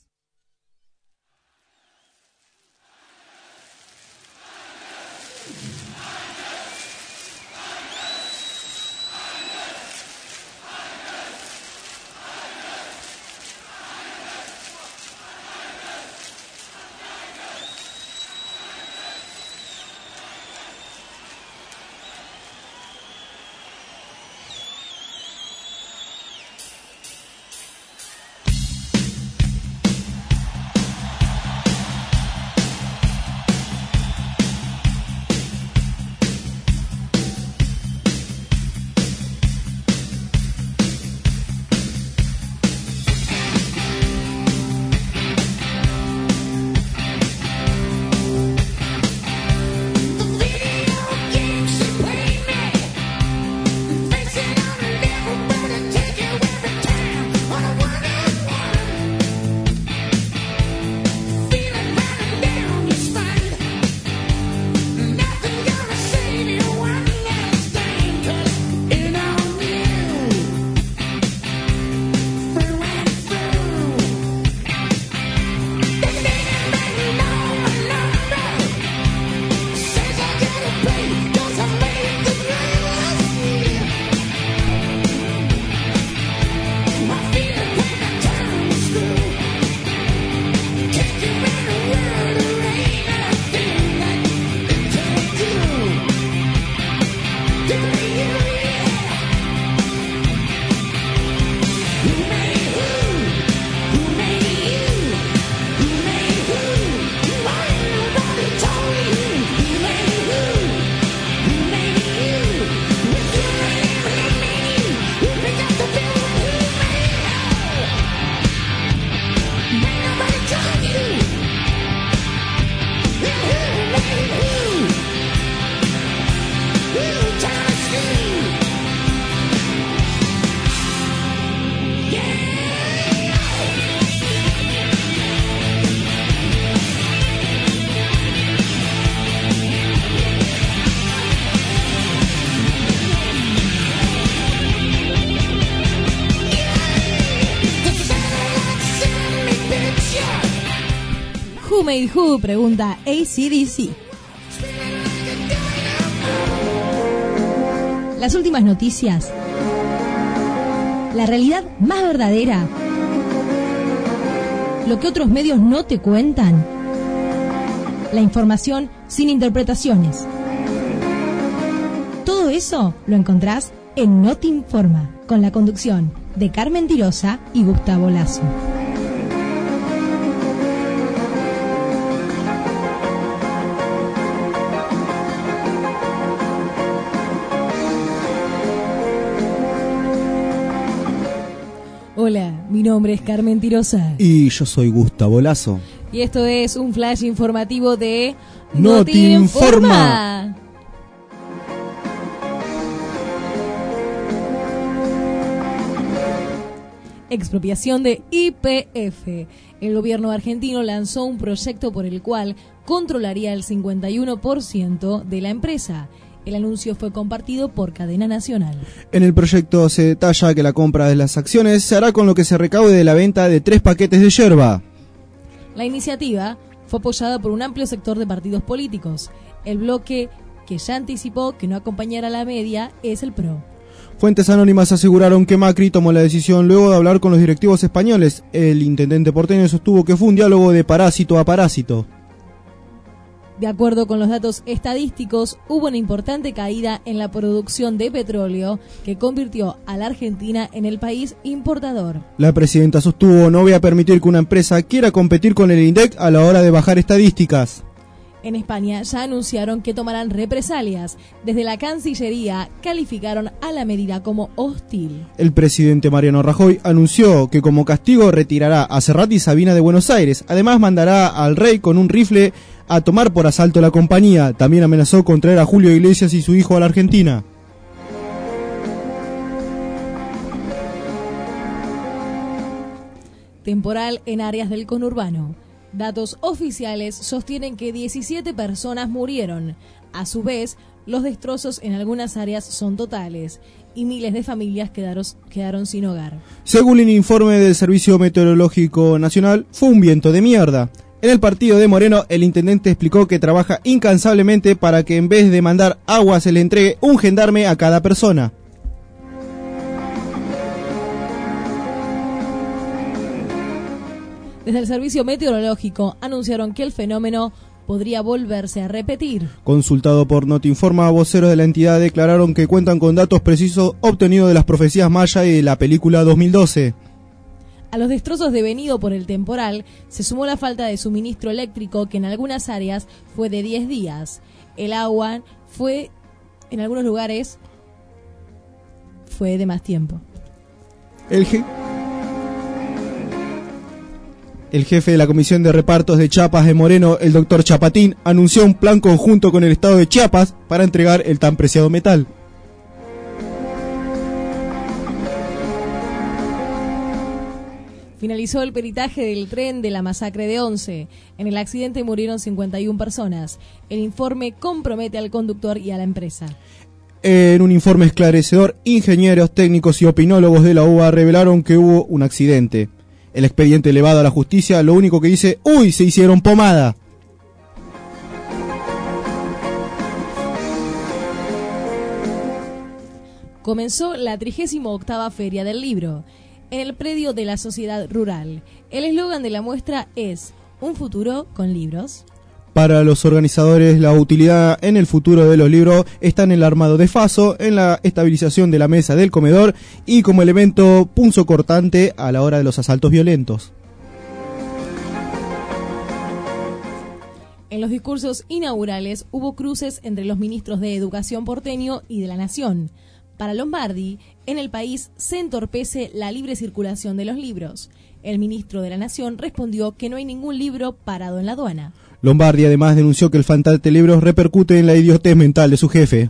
Who Made Who? Pregunta AC/DC. Las últimas noticias. La realidad más verdadera. Lo que otros medios no te cuentan. La información sin interpretaciones. Todo eso lo encontrás en No Te Informa, con la conducción de Carmen Tirosa y Gustavo Lazo. Hola, mi nombre es Carmen Tirosa. Y yo soy Gustavo Lazo. Y esto es un flash informativo de No Te Informa. Expropiación de YPF. El gobierno argentino lanzó un proyecto por el cual controlaría el 51% de la empresa. El anuncio fue compartido por Cadena Nacional. En el proyecto se detalla que la compra de las acciones se hará con lo que se recaude de la venta de 3 paquetes de yerba. La iniciativa fue apoyada por un amplio sector de partidos políticos. El bloque que ya anticipó que no acompañará a la media es el PRO. Fuentes anónimas aseguraron que Macri tomó la decisión luego de hablar con los directivos españoles. El intendente porteño sostuvo que fue un diálogo de parásito a parásito. De acuerdo con los datos estadísticos, hubo una importante caída en la producción de petróleo que convirtió a la Argentina en el país importador. La presidenta sostuvo: no voy a permitir que una empresa quiera competir con el INDEC a la hora de bajar estadísticas. En España ya anunciaron que tomarán represalias. Desde la Cancillería calificaron a la medida como hostil. El presidente Mariano Rajoy anunció que como castigo retirará a Serrat y Sabina de Buenos Aires. Además mandará al rey con un rifle a tomar por asalto la compañía. También amenazó con traer a Julio Iglesias y su hijo a la Argentina. temporal en áreas del conurbano. Datos oficiales sostienen que 17 personas murieron. A su vez, los destrozos en algunas áreas son totales y miles de familias quedaron sin hogar. Según el informe del Servicio Meteorológico Nacional, fue un viento de mierda. En el partido de Moreno, el intendente explicó que trabaja incansablemente para que en vez de mandar agua se le entregue un gendarme a cada persona. Desde el Servicio Meteorológico anunciaron que el fenómeno podría volverse a repetir. Consultado por Notinforma, voceros de la entidad declararon que cuentan con datos precisos obtenidos de las profecías maya y de la película 2012. A los destrozos devenidos por el temporal se sumó la falta de suministro eléctrico, que en algunas áreas fue de 10 días. El agua fue, en algunos lugares, fue de más tiempo. El jefe de la Comisión de Repartos de Chiapas de Moreno, el doctor Chapatín, anunció un plan conjunto con el Estado de Chiapas para entregar el tan preciado metal. Finalizó el peritaje del tren de la masacre de Once. En el accidente murieron 51 personas. El informe compromete al conductor y a la empresa. En un informe esclarecedor, ingenieros, técnicos y opinólogos de la UBA revelaron que hubo un accidente. El expediente elevado a la justicia lo único que dice: ¡uy! Se hicieron pomada. Comenzó la 38ª Feria del Libro en el predio de la Sociedad Rural. El eslogan de la muestra es: un futuro con libros. Para los organizadores, la utilidad en el futuro de los libros está en el armado de faso, en la estabilización de la mesa del comedor y como elemento punzocortante a la hora de los asaltos violentos. En los discursos inaugurales hubo cruces entre los ministros de Educación porteño y de la Nación. Para Lombardi, en el país se entorpece la libre circulación de los libros. El ministro de la Nación respondió que no hay ningún libro parado en la aduana. Lombardi además denunció que el faltante libros repercute en la idiotez mental de su jefe.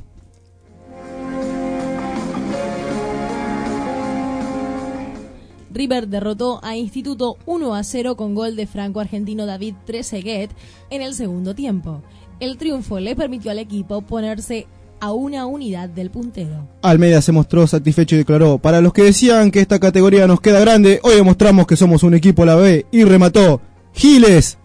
River derrotó a Instituto 1-0 con gol de franco-argentino David Trezeguet en el segundo tiempo. El triunfo le permitió al equipo ponerse a una unidad del puntero. Almeida se mostró satisfecho y declaró: para los que decían que esta categoría nos queda grande, hoy demostramos que somos un equipo a la B, y remató: ¡Giles!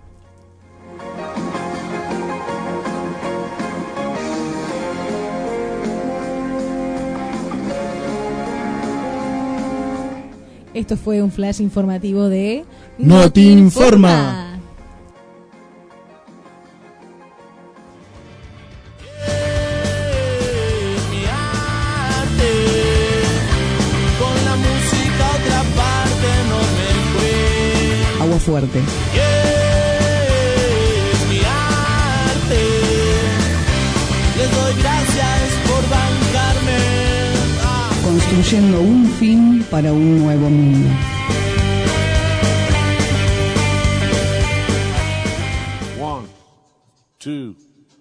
Esto fue un flash informativo de Notinforma. Con la música a otra parte no me fue. Agua fuerte. Es mi arte. Les doy gracias por bancarme. Construyendo un fin para un nuevo mundo. One, two,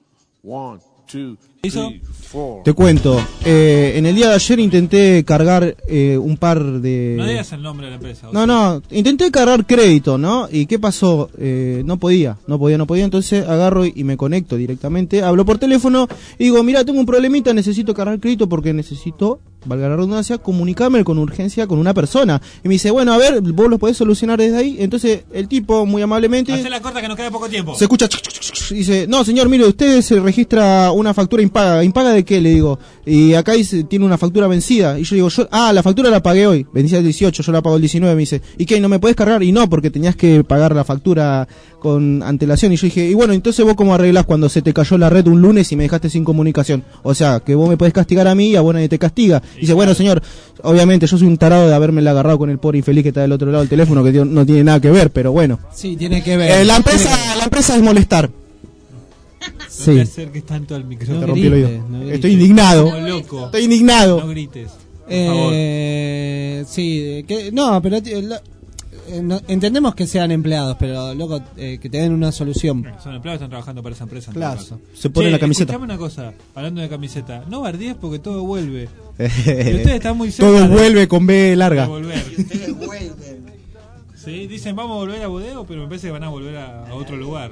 three, four. Te cuento, en el día de ayer intenté cargar un par de... No digas el nombre de la empresa. No, intenté cargar crédito, ¿no? ¿Y qué pasó? No podía, entonces agarro y me conecto directamente, hablo por teléfono y digo: mira, tengo un problemita, necesito cargar crédito porque necesito, valga la redundancia, comunicarme con urgencia con una persona. Y me dice: bueno, a ver, vos lo podés solucionar desde ahí. Entonces el tipo muy amablemente... Hacé la corta que nos queda poco tiempo. Se escucha... Dice: no, señor, mire, usted se registra una factura impaga. ¿Impaga de qué? Le digo. Y acá dice, tiene una factura vencida. Y yo digo, la factura la pagué hoy. Vencía el 18, yo la pago el 19. Me dice: ¿y qué? ¿No me podés cargar? Y no, porque tenías que pagar la factura con antelación. Y yo dije: y bueno, entonces vos cómo arreglás cuando se te cayó la red un lunes y me dejaste sin comunicación. O sea, que vos me podés castigar a mí y a vos nadie te castiga. Y dice: bueno, señor, obviamente yo soy un tarado de haberme agarrado con el pobre infeliz que está del otro lado del teléfono, que no tiene nada que ver, pero bueno. Sí, tiene que ver. La empresa es molestar. No Sí. te acerques tanto al micrófono. Te rompí el oído. no grites. Estoy indignado. Como loco. Estoy indignado. No grites. Por favor. Sí, no, pero entendemos que sean empleados, pero loco, que te den una solución. Son empleados que están trabajando para esa empresa. Claro. Se pone la camiseta. Escuchame una cosa, hablando de camiseta. No bardies porque todo vuelve. Y ustedes están muy cerca Todo de vuelve con B larga. volver. Sí, dicen vamos a volver a Bodeo, pero me parece que van a volver a otro lugar.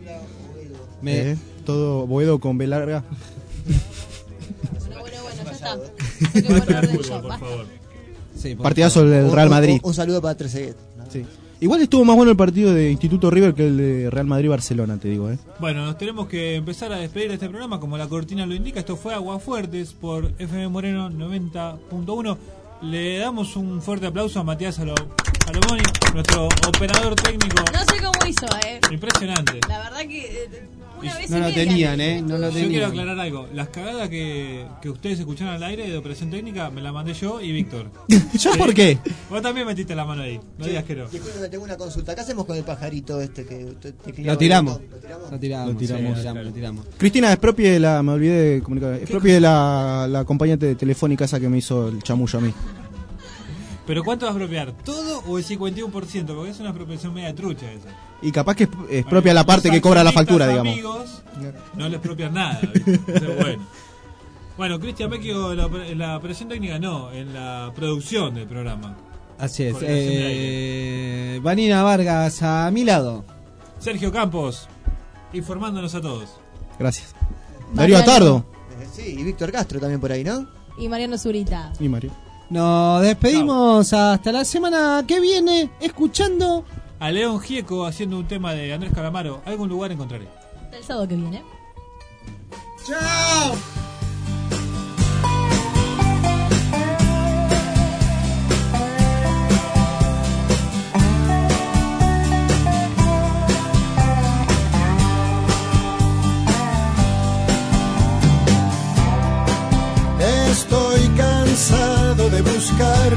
Todo Boedo con B larga. Bueno, ya está. Hay que poner orden ya, Por basta. favor. Sí, por Partidazo del Real Madrid. Un saludo para Trezeguet. Sí. Igual estuvo más bueno el partido de Instituto River que el de Real Madrid-Barcelona, te digo. Bueno, nos tenemos que empezar a despedir de este programa como la cortina lo indica. Esto fue Aguafuertes por FM Moreno 90.1. Le damos un fuerte aplauso a Matías Salomoni, nuestro operador técnico. No sé cómo hizo, Impresionante. La verdad que una vez No y lo media tenían, le- no lo Yo quiero tenían. aclarar algo. Las cagadas que ustedes escucharon al aire de operación técnica me la mandé yo y Víctor. ¿Yo por qué? Vos también metiste la mano ahí. No digas que no. Disculpe, tengo una consulta. ¿Qué hacemos con el pajarito este que usted Lo tiramos. ¿Lo tiramos? Lo tiramos. Cristina, es propia de la, me olvidé de comunicar, es propia de la acompañante telefónica esa que me hizo el chamullo a mí. Pero ¿cuánto vas a apropiar? ¿Todo o el 51%? Porque es una apropiación media trucha esa. Y capaz que es propia la parte que cobra la factura, Los digamos. amigos no les expropian nada. ¿viste? Eso es bueno. Bueno, Cristian Vecchio en la operación técnica no, en la producción del programa. Así es. Coordinación de Vanina Vargas a mi lado. Sergio Campos, informándonos a todos. Gracias. Darío Atardo. Sí, y Víctor Castro también por ahí, ¿no? Y Mariano Zurita. Y Mario. Nos despedimos hasta la semana que viene escuchando A León Gieco haciendo un tema de Andrés Calamaro. Algún lugar encontraré. El sábado que viene. ¡Chao! Estoy cansado de buscar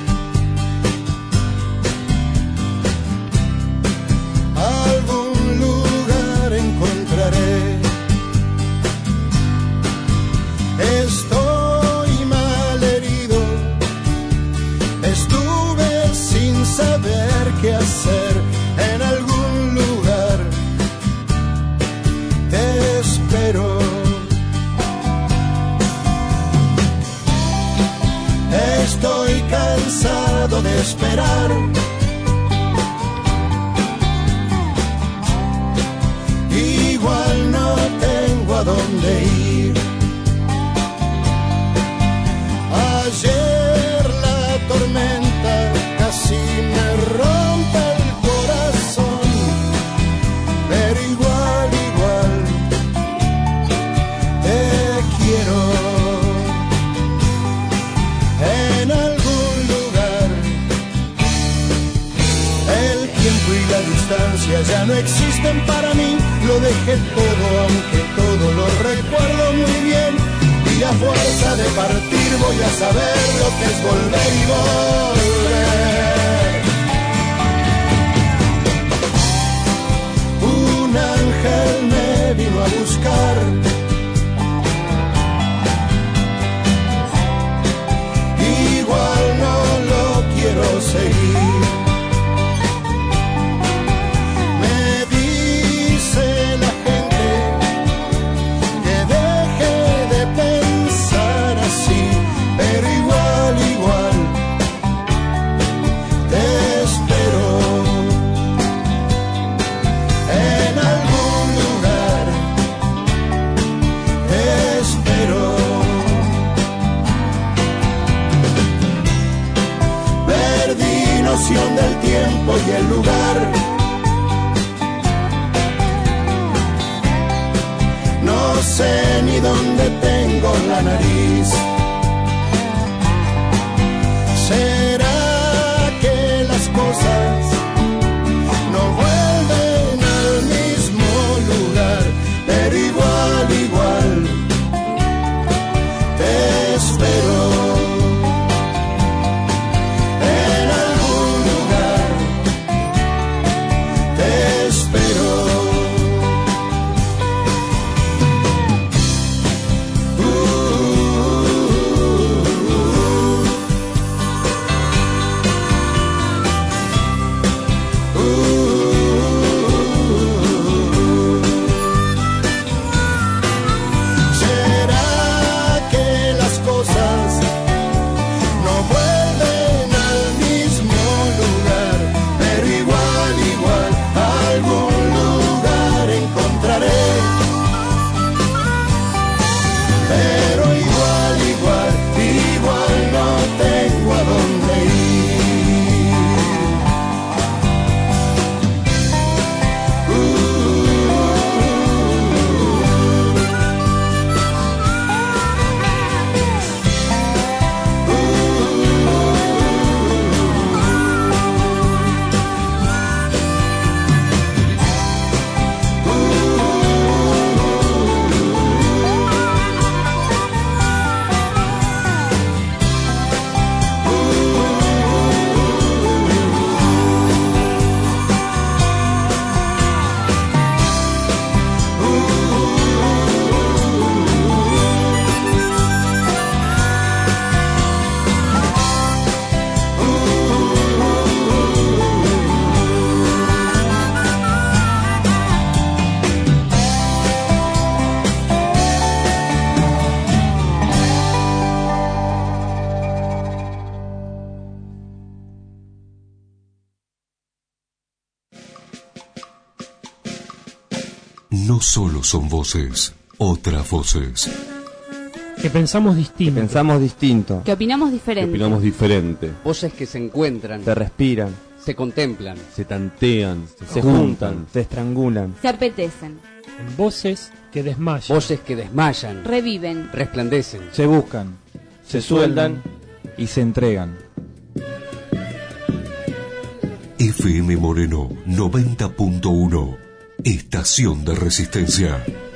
algún lugar encontraré. Estoy mal herido, estuve sin saber qué hacer en algún lugar. Te espero. Estoy cansado de esperar. Igual no tengo a dónde ir. Ayer la tormenta casi me rompe el corazón, pero igual te quiero. En algún lugar el tiempo y la distancia ya no existen para mí. Lo dejé todo, aunque todo lo recuerdo muy bien. Y a fuerza de partir voy a saber lo que es volver y volver. Un ángel me vino a buscar. Igual no lo quiero seguir. Me dice la gente que deje de pensar así, pero igual te espero. En algún lugar te espero. Perdí noción del tiempo y el lugar. No sé ni dónde tengo la nariz. ¿Será que las cosas no vuelven al mismo lugar? Pero igual te espero. En algún lugar te espero. no solo son voces, otras voces. Que pensamos distinto. Que opinamos diferente. Voces que se encuentran, Se respiran, se contemplan, Se tantean, se juntan, se estrangulan. Se apetecen, En voces que desmayan. voces que desmayan, reviven. resplandecen. Se buscan, se sueldan y se entregan. FM Moreno 90.1, Estación de Resistencia.